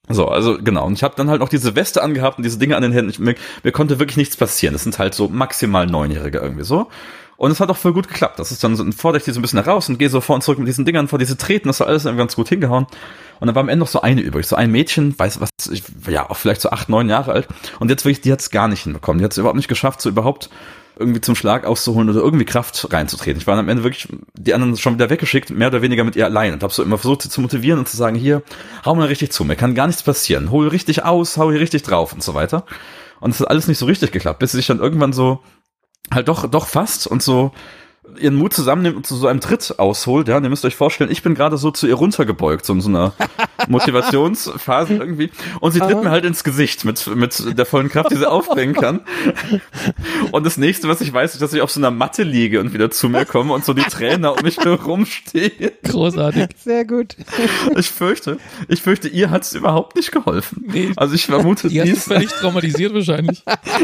Speaker 2: So, also genau. Und ich habe dann halt noch diese Weste angehabt und diese Dinge an den Händen. Ich, mir, mir konnte wirklich nichts passieren. Das sind halt so maximal Neunjährige irgendwie so. Und es hat auch voll gut geklappt. Das ist dann so, fordere ich die so ein bisschen heraus und gehe so vor und zurück mit diesen Dingern vor diese Treten. Das hat alles irgendwie ganz gut hingehauen. Und dann war am Ende noch so eine übrig. So ein Mädchen, weiß was, ich, ja, auch vielleicht so acht, neun Jahre alt. Und jetzt wirklich, die hat es gar nicht hinbekommen. Die hat es überhaupt nicht geschafft, so überhaupt irgendwie zum Schlag auszuholen oder irgendwie Kraft reinzutreten. Ich war am Ende wirklich, die anderen schon wieder weggeschickt, mehr oder weniger mit ihr allein. Und habe so immer versucht, sie zu motivieren und zu sagen, hier, hau mal richtig zu, mir kann gar nichts passieren. Hol richtig aus, hau hier richtig drauf und so weiter. Und es hat alles nicht so richtig geklappt, bis sie sich dann irgendwann so halt doch doch fasst und so ihren Mut zusammennimmt und zu so einem Tritt ausholt, ja, und ihr müsst euch vorstellen, ich bin gerade so zu ihr runtergebeugt, so in so einer Motivationsphase irgendwie, und sie tritt mir halt ins Gesicht mit mit der vollen Kraft, die sie aufbringen kann. Und das nächste, was ich weiß, ist, dass ich auf so einer Matte liege und wieder zu mir komme und so die Trainer um mich herumstehen.
Speaker 3: Großartig.
Speaker 4: Sehr gut.
Speaker 2: Ich fürchte, ich fürchte, ihr hat es überhaupt nicht geholfen.
Speaker 3: Nee,
Speaker 2: also ich vermute,
Speaker 3: die ist völlig traumatisiert wahrscheinlich.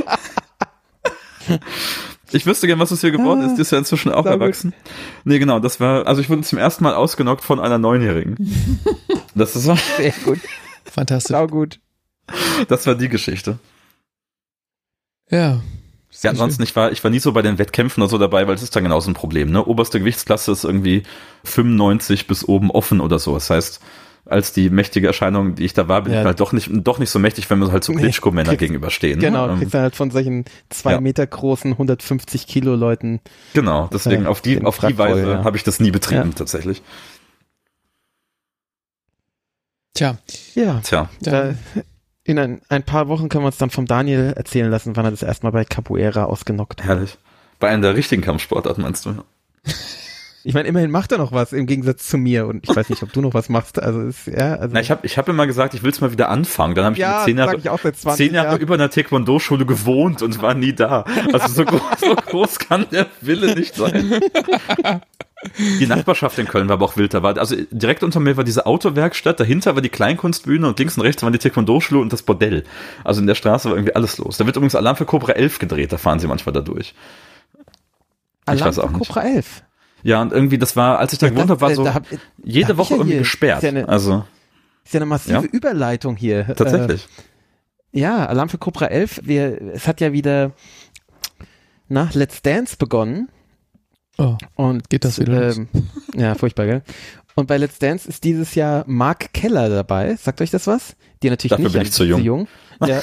Speaker 2: Ich wüsste gern, was es hier geworden ist. Die ist ja inzwischen auch erwachsen. Gut. Nee, genau, das war, also ich wurde zum ersten Mal ausgenockt von einer Neunjährigen. Das ist
Speaker 4: sehr gut.
Speaker 3: Fantastisch.
Speaker 4: Sau gut.
Speaker 2: Das war die Geschichte.
Speaker 3: Ja.
Speaker 2: Ja, ansonsten, ich war, ich war nie so bei den Wettkämpfen oder so dabei, weil es ist dann genauso ein Problem, ne? Oberste Gewichtsklasse ist irgendwie fünfundneunzig bis oben offen oder so. Das heißt, als die mächtige Erscheinung, die ich da war, bin ja. ich halt doch nicht, doch nicht so mächtig, wenn wir halt so Klitschko-Männer gegenüberstehen.
Speaker 4: Genau,
Speaker 2: ne?
Speaker 4: kriegst dann halt von solchen zwei ja. Meter großen, hundertfünfzig Kilo Leuten.
Speaker 2: Genau, deswegen
Speaker 4: äh,
Speaker 2: auf die, auf die Weise ja. habe ich das nie betrieben,
Speaker 4: ja.
Speaker 2: tatsächlich.
Speaker 3: Tja.
Speaker 4: Ja.
Speaker 2: Tja.
Speaker 4: Äh, in ein, ein paar Wochen können wir uns dann vom Daniel erzählen lassen, wann er das erstmal bei Capoeira ausgenockt.
Speaker 2: Herrlich. Bei einer der richtigen Kampfsportarten, meinst du?
Speaker 4: Ich meine, immerhin macht er noch was im Gegensatz zu mir und ich weiß nicht, ob du noch was machst. Also ist ja. Also
Speaker 2: Na, ich habe ich hab immer gesagt, ich will es mal wieder anfangen. Dann habe ich
Speaker 4: ja,
Speaker 2: zehn Jahre,
Speaker 4: ich auch seit zwanzig
Speaker 2: zehn Jahre
Speaker 4: Jahren.
Speaker 2: über einer Taekwondo-Schule gewohnt und war nie da. Also so groß, so groß kann der Wille nicht sein. Die Nachbarschaft in Köln war aber auch wild. Da war, also direkt unter mir war diese Autowerkstatt, dahinter war die Kleinkunstbühne und links und rechts waren die Taekwondo-Schule und das Bordell. Also in der Straße war irgendwie alles los. Da wird übrigens Alarm für Cobra elf gedreht, da fahren sie manchmal da durch.
Speaker 4: Alarm für Cobra elf?
Speaker 2: Ja, und irgendwie, das war, als ich da gewohnt habe, war so hab, jede Woche ja irgendwie hier, gesperrt.
Speaker 4: Ist ja eine,
Speaker 2: also,
Speaker 4: ist ja eine massive ja. Überleitung hier.
Speaker 2: Tatsächlich.
Speaker 4: Äh, ja, Alarm für Cobra elf. Wir, es hat ja wieder nach Let's Dance begonnen.
Speaker 3: Oh, und geht das wieder
Speaker 4: ähm, ja, furchtbar, gell? Und bei Let's Dance ist dieses Jahr Mark Keller dabei. Sagt euch das was? Die natürlich
Speaker 2: Dafür
Speaker 4: nicht.
Speaker 2: bin ich zu jung.
Speaker 4: Zu jung. Ja.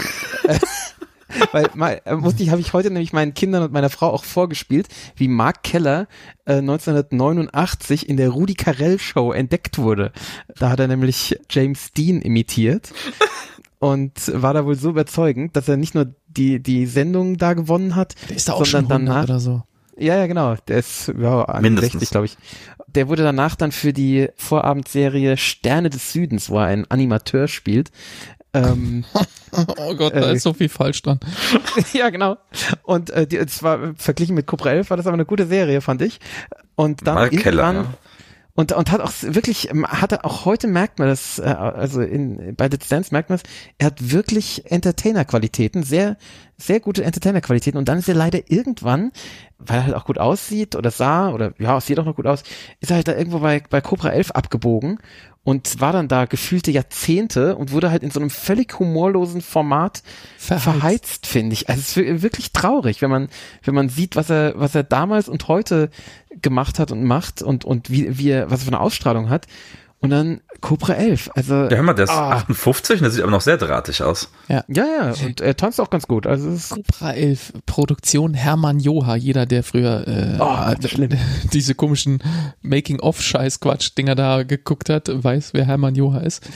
Speaker 4: Weil mal, musste ich, habe ich heute nämlich meinen Kindern und meiner Frau auch vorgespielt, wie Mark Keller äh, neunzehnhundertneunundachtzig in der Rudi Carrell Show entdeckt wurde. Da hat er nämlich James Dean imitiert und war da wohl so überzeugend, dass er nicht nur die die Sendung da gewonnen hat,
Speaker 3: der ist da auch schon danach oder so.
Speaker 4: Ja, ja, genau. Der ist ja sechzig, glaube ich. Der wurde danach dann für die Vorabendserie Sterne des Südens, wo er einen Animateur spielt. Ähm,
Speaker 3: oh Gott, da äh, ist so viel falsch dran.
Speaker 4: Ja, genau. Und äh, die, es war verglichen mit Cobra elf war das aber eine gute Serie, fand ich. Und dann
Speaker 2: Mark Keller, ja.
Speaker 4: Und, und hat auch wirklich, hat er auch heute merkt man das, also in, bei Let's Dance merkt man es, er hat wirklich Entertainer-Qualitäten, sehr, sehr gute Entertainer-Qualitäten. Und dann ist er leider irgendwann, weil er halt auch gut aussieht oder sah, oder ja, es sieht auch noch gut aus, ist er halt da irgendwo bei, bei Cobra elf abgebogen und war dann da gefühlte Jahrzehnte und wurde halt in so einem völlig humorlosen Format verheizt, verheizt finde ich. Also es ist wirklich traurig, wenn man, wenn man sieht, was er, was er damals und heute gemacht hat und macht und, und wie, wie er, was er für eine Ausstrahlung hat. Und dann Cobra elf, also.
Speaker 2: Ja, hör mal, der ist ah. achtundfünfzig und der sieht aber noch sehr drahtig aus.
Speaker 4: Ja, ja, ja, und er tanzt auch ganz gut. Also es ist
Speaker 3: Cobra elf, Produktion Hermann Joha, jeder, der früher äh,
Speaker 4: oh,
Speaker 3: diese komischen Making-of-Scheiß-Quatsch-Dinger da geguckt hat, weiß, wer Hermann Joha ist.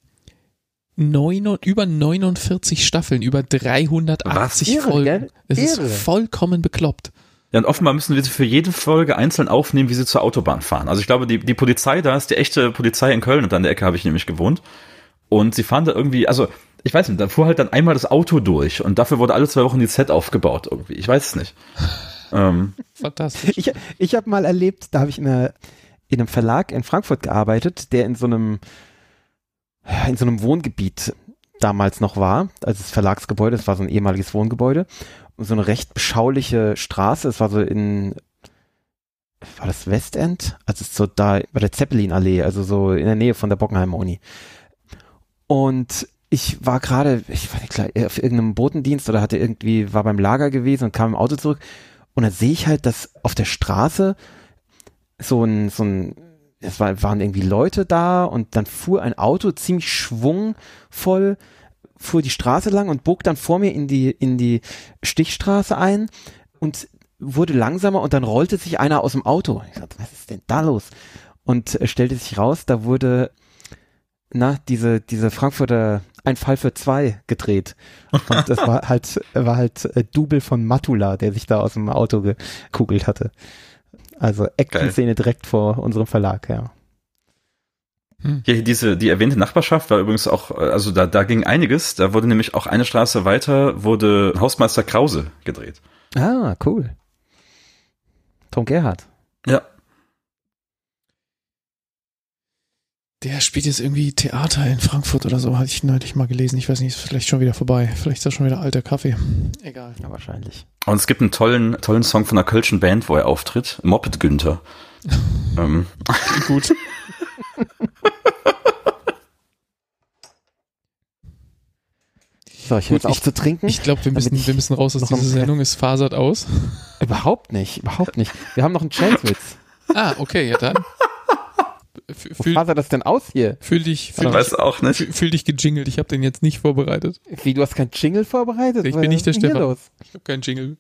Speaker 3: Neun, über neunundvierzig Staffeln, über dreihundertachtzig
Speaker 4: Was?
Speaker 3: Folgen.
Speaker 4: Irre,
Speaker 3: das ist
Speaker 4: Irre.
Speaker 2: Ja,
Speaker 3: vollkommen bekloppt.
Speaker 2: und offenbar müssen wir sie für jede Folge einzeln aufnehmen, wie sie zur Autobahn fahren. Also ich glaube, die, die Polizei da ist die echte Polizei in Köln und an der Ecke habe ich nämlich gewohnt. Und sie fahren da irgendwie, also ich weiß nicht, da fuhr halt dann einmal das Auto durch und dafür wurde alle zwei Wochen die Set aufgebaut irgendwie. Ich weiß es nicht. ähm.
Speaker 3: Fantastisch.
Speaker 4: Ich, ich habe mal erlebt, da habe ich in, einer, in einem Verlag in Frankfurt gearbeitet, der in so einem in so einem Wohngebiet damals noch war, also das Verlagsgebäude, das war so ein ehemaliges Wohngebäude. So eine recht beschauliche Straße. Es war so in, war das Westend? Also es ist so da bei der Zeppelin-Allee, also so in der Nähe von der Bockenheimer Uni. Und ich war gerade, ich war nicht klar, auf irgendeinem Botendienst oder hatte irgendwie, war beim Lager gewesen und kam im Auto zurück und da sehe ich halt, dass auf der Straße so ein, so ein, es war, waren irgendwie Leute da und dann fuhr ein Auto ziemlich schwungvoll, fuhr die Straße lang und bog dann vor mir in die, in die Stichstraße ein und wurde langsamer und dann rollte sich einer aus dem Auto. Ich dachte, was ist denn da los? Und äh, stellte sich raus, da wurde, na, diese, diese Frankfurter Ein Fall für zwei gedreht. Und das war halt, war halt äh, Double von Matula, der sich da aus dem Auto gekugelt hatte. Also Action-Szene direkt vor unserem Verlag, ja.
Speaker 2: Ja, diese, die erwähnte Nachbarschaft war übrigens auch, also da, da ging einiges. Da wurde nämlich auch eine Straße weiter, wurde Hausmeister Krause gedreht.
Speaker 4: Ah, cool. Tom Gerhardt.
Speaker 2: Ja.
Speaker 3: Der spielt jetzt irgendwie Theater in Frankfurt oder so, hatte ich neulich mal gelesen. Ich weiß nicht, ist vielleicht schon wieder vorbei. Vielleicht ist das schon wieder alter Kaffee. Egal.
Speaker 4: Ja, wahrscheinlich.
Speaker 2: Und es gibt einen tollen, tollen Song von einer kölschen Band, wo er auftritt. Moped Günther. ähm.
Speaker 3: Gut.
Speaker 4: So, ich höre jetzt auf zu trinken.
Speaker 3: Ich glaube, wir müssen, wir müssen raus aus dieser Sendung. Es fasert aus.
Speaker 4: Überhaupt nicht, überhaupt nicht. Wir haben noch einen Chance-Witz.
Speaker 3: Ah, okay, ja dann.
Speaker 4: Wie fasert das denn aus hier?
Speaker 3: Fühl dich, fühl
Speaker 2: ich
Speaker 3: dich,
Speaker 2: weiß auch nicht.
Speaker 3: Fühl, fühl dich gejingelt. Ich habe den jetzt nicht vorbereitet.
Speaker 4: Wie, du hast keinen Jingle vorbereitet?
Speaker 3: Ich bin nicht der Stefan. Ich habe keinen Jingle.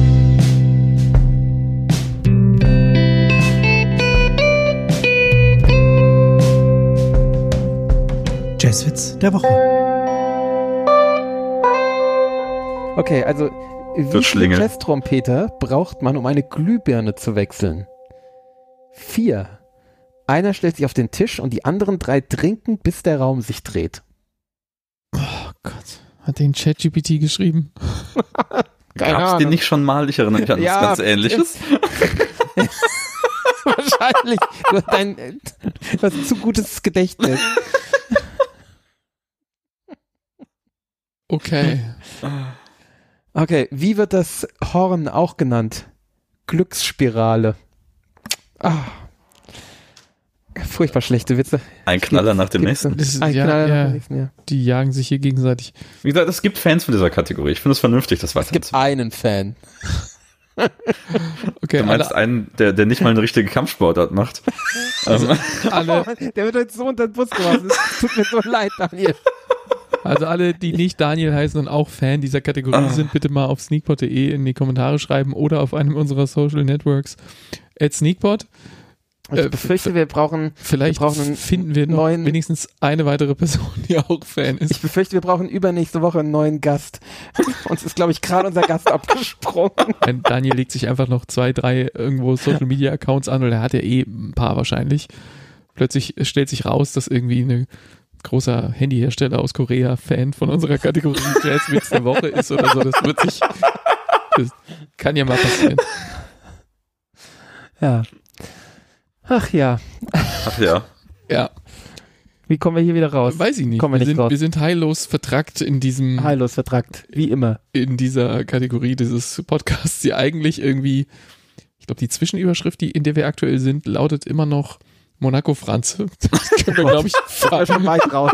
Speaker 5: Jazzwitz der Woche.
Speaker 4: Okay, also wie viele Jazz-Trompeter braucht man, um eine Glühbirne zu wechseln? Vier. Einer stellt sich auf den Tisch und die anderen drei trinken, bis der Raum sich dreht.
Speaker 3: Oh Gott. Hat den ChatGPT geschrieben?
Speaker 2: Gab's den nicht schon mal? Ich erinnere mich an
Speaker 4: ja,
Speaker 2: was ganz Ähnliches.
Speaker 4: Wahrscheinlich. Du hast, ein, du hast ein zu gutes Gedächtnis.
Speaker 3: Okay.
Speaker 4: Okay, wie wird das Horn auch genannt? Glücksspirale. Ah. Furchtbar schlechte Witze.
Speaker 2: Ein Knaller nach dem nächsten.
Speaker 3: Das ist,
Speaker 4: Ein
Speaker 3: ja,
Speaker 4: Knaller
Speaker 3: ja,
Speaker 4: nach dem nächsten, ja.
Speaker 3: Die jagen sich hier gegenseitig.
Speaker 2: Wie gesagt, es gibt Fans von dieser Kategorie. Ich finde es vernünftig, das weiter.
Speaker 4: Es gibt einen Fan.
Speaker 3: Okay,
Speaker 2: du meinst alle, einen, der, der nicht mal eine richtige Kampfsportart macht.
Speaker 3: Also alle,
Speaker 4: der wird jetzt so unter den Bus geworfen. Es tut mir so leid, Daniel.
Speaker 3: Also alle, die nicht Daniel heißen und auch Fan dieser Kategorie ah. sind, bitte mal auf sneakpot punkt de in die Kommentare schreiben oder auf einem unserer Social Networks at sneakpot.
Speaker 4: Ich befürchte, wir brauchen
Speaker 3: vielleicht
Speaker 4: wir brauchen
Speaker 3: finden wir noch neuen, wenigstens eine weitere Person, die auch Fan ist.
Speaker 4: Ich befürchte, wir brauchen übernächste Woche einen neuen Gast. Uns ist, glaube ich, gerade unser Gast abgesprungen.
Speaker 3: Daniel legt sich einfach noch zwei, drei irgendwo Social Media Accounts an, oder er hat ja eh ein paar wahrscheinlich. Plötzlich stellt sich raus, dass irgendwie ein großer Handyhersteller aus Korea Fan von unserer Kategorie Jazzwitz der Woche ist oder so. Das wird sich, das kann ja mal passieren.
Speaker 4: Ja. Ach ja.
Speaker 2: Ach ja.
Speaker 3: Ja.
Speaker 4: Wie kommen wir hier wieder raus?
Speaker 3: Weiß ich nicht.
Speaker 4: Kommen wir,
Speaker 3: wir,
Speaker 4: nicht
Speaker 3: sind,
Speaker 4: raus.
Speaker 3: wir sind heillos vertrackt in diesem...
Speaker 4: Heillos vertrackt, wie immer.
Speaker 3: In dieser Kategorie dieses Podcasts, die eigentlich irgendwie, ich glaube, die Zwischenüberschrift, die, in der wir aktuell sind, lautet immer noch Monaco Franze. Das können wir, glaube ich,
Speaker 4: schon weit raus.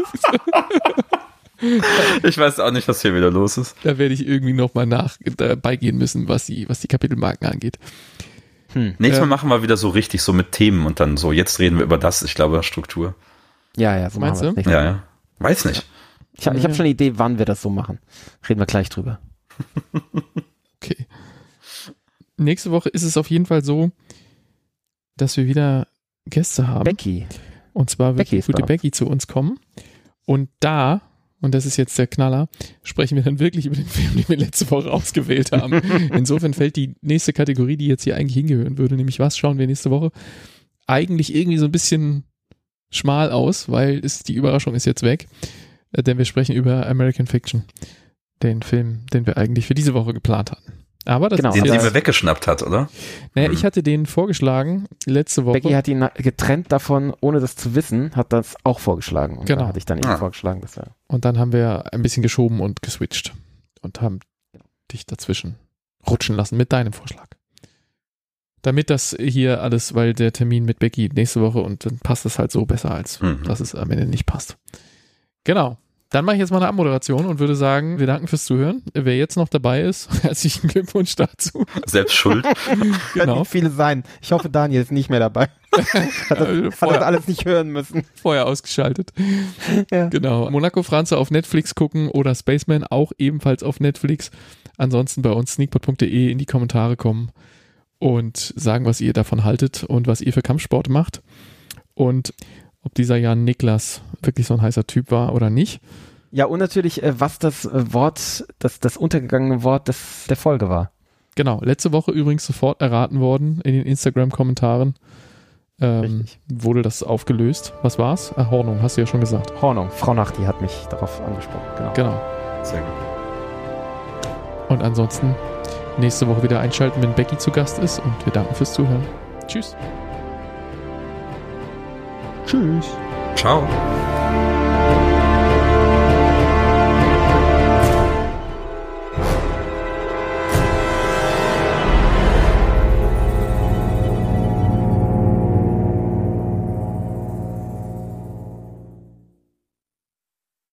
Speaker 2: Ich weiß auch nicht, was hier wieder los ist.
Speaker 3: Da werde ich irgendwie nochmal nach dabei gehen müssen, was die, was die Kapitelmarken angeht.
Speaker 2: Hm. Nächstes Mal äh, machen wir wieder so richtig, so mit Themen und dann so, jetzt reden wir über das, ich glaube, Struktur.
Speaker 4: Ja, ja, so
Speaker 3: meinst
Speaker 4: machen
Speaker 3: du?
Speaker 4: Wir
Speaker 2: ja, ja. Weiß nicht.
Speaker 4: Ich habe ich hab schon eine Idee, wann wir das so machen. Reden wir gleich drüber.
Speaker 3: Okay. Nächste Woche ist es auf jeden Fall so, dass wir wieder Gäste haben.
Speaker 4: Becky.
Speaker 3: Und zwar wird die gute Becky zu uns kommen. Und da, und das ist jetzt der Knaller, sprechen wir dann wirklich über den Film, den wir letzte Woche ausgewählt haben. Insofern fällt die nächste Kategorie, die jetzt hier eigentlich hingehören würde, nämlich was schauen wir nächste Woche, eigentlich irgendwie so ein bisschen schmal aus, weil es, die Überraschung ist jetzt weg. Denn wir sprechen über American Fiction. Den Film, den wir eigentlich für diese Woche geplant hatten. Aber das
Speaker 2: genau,
Speaker 3: ist
Speaker 2: den
Speaker 3: jetzt,
Speaker 2: sie mir weggeschnappt hat, oder?
Speaker 3: Naja,
Speaker 2: hm.
Speaker 3: ich hatte den vorgeschlagen letzte Woche.
Speaker 4: Becky hat ihn getrennt davon, ohne das zu wissen, hat das auch vorgeschlagen. Und
Speaker 3: genau.
Speaker 4: Da hatte ich dann eben ah. vorgeschlagen. Dass er
Speaker 3: und dann haben wir ein bisschen geschoben und geswitcht und haben dich dazwischen rutschen lassen mit deinem Vorschlag. Damit das hier alles, weil der Termin mit Becky nächste Woche und dann passt es halt so besser, als mhm. dass es am Ende nicht passt. Genau. Dann mache ich jetzt mal eine Abmoderation und würde sagen, wir danken fürs Zuhören. Wer jetzt noch dabei ist, herzlichen Glückwunsch dazu.
Speaker 2: Selbst schuld.
Speaker 4: Genau. Nicht viele sein. Ich hoffe, Daniel ist nicht mehr dabei. hat, das, hat das alles nicht hören müssen.
Speaker 3: Vorher ausgeschaltet. Ja. Genau. Monaco Franze auf Netflix gucken oder Spaceman auch ebenfalls auf Netflix. Ansonsten bei uns sneakpot punkt de in die Kommentare kommen und sagen, was ihr davon haltet und was ihr für Kampfsport macht. Und ob dieser Jan Niklas wirklich so ein heißer Typ war oder nicht.
Speaker 4: Ja, und natürlich, äh, was das äh, Wort, das, das untergegangene Wort des, der Folge war.
Speaker 3: Genau, letzte Woche übrigens sofort erraten worden in den Instagram-Kommentaren. Ähm, wurde das aufgelöst. Was war's? Ah, Hornung, hast du ja schon gesagt.
Speaker 4: Hornung, Frau Nachti hat mich darauf angesprochen. Genau.
Speaker 3: genau.
Speaker 2: Sehr gut.
Speaker 3: Und ansonsten nächste Woche wieder einschalten, wenn Becky zu Gast ist und wir danken fürs Zuhören. Tschüss.
Speaker 4: Tschüss.
Speaker 2: Ciao.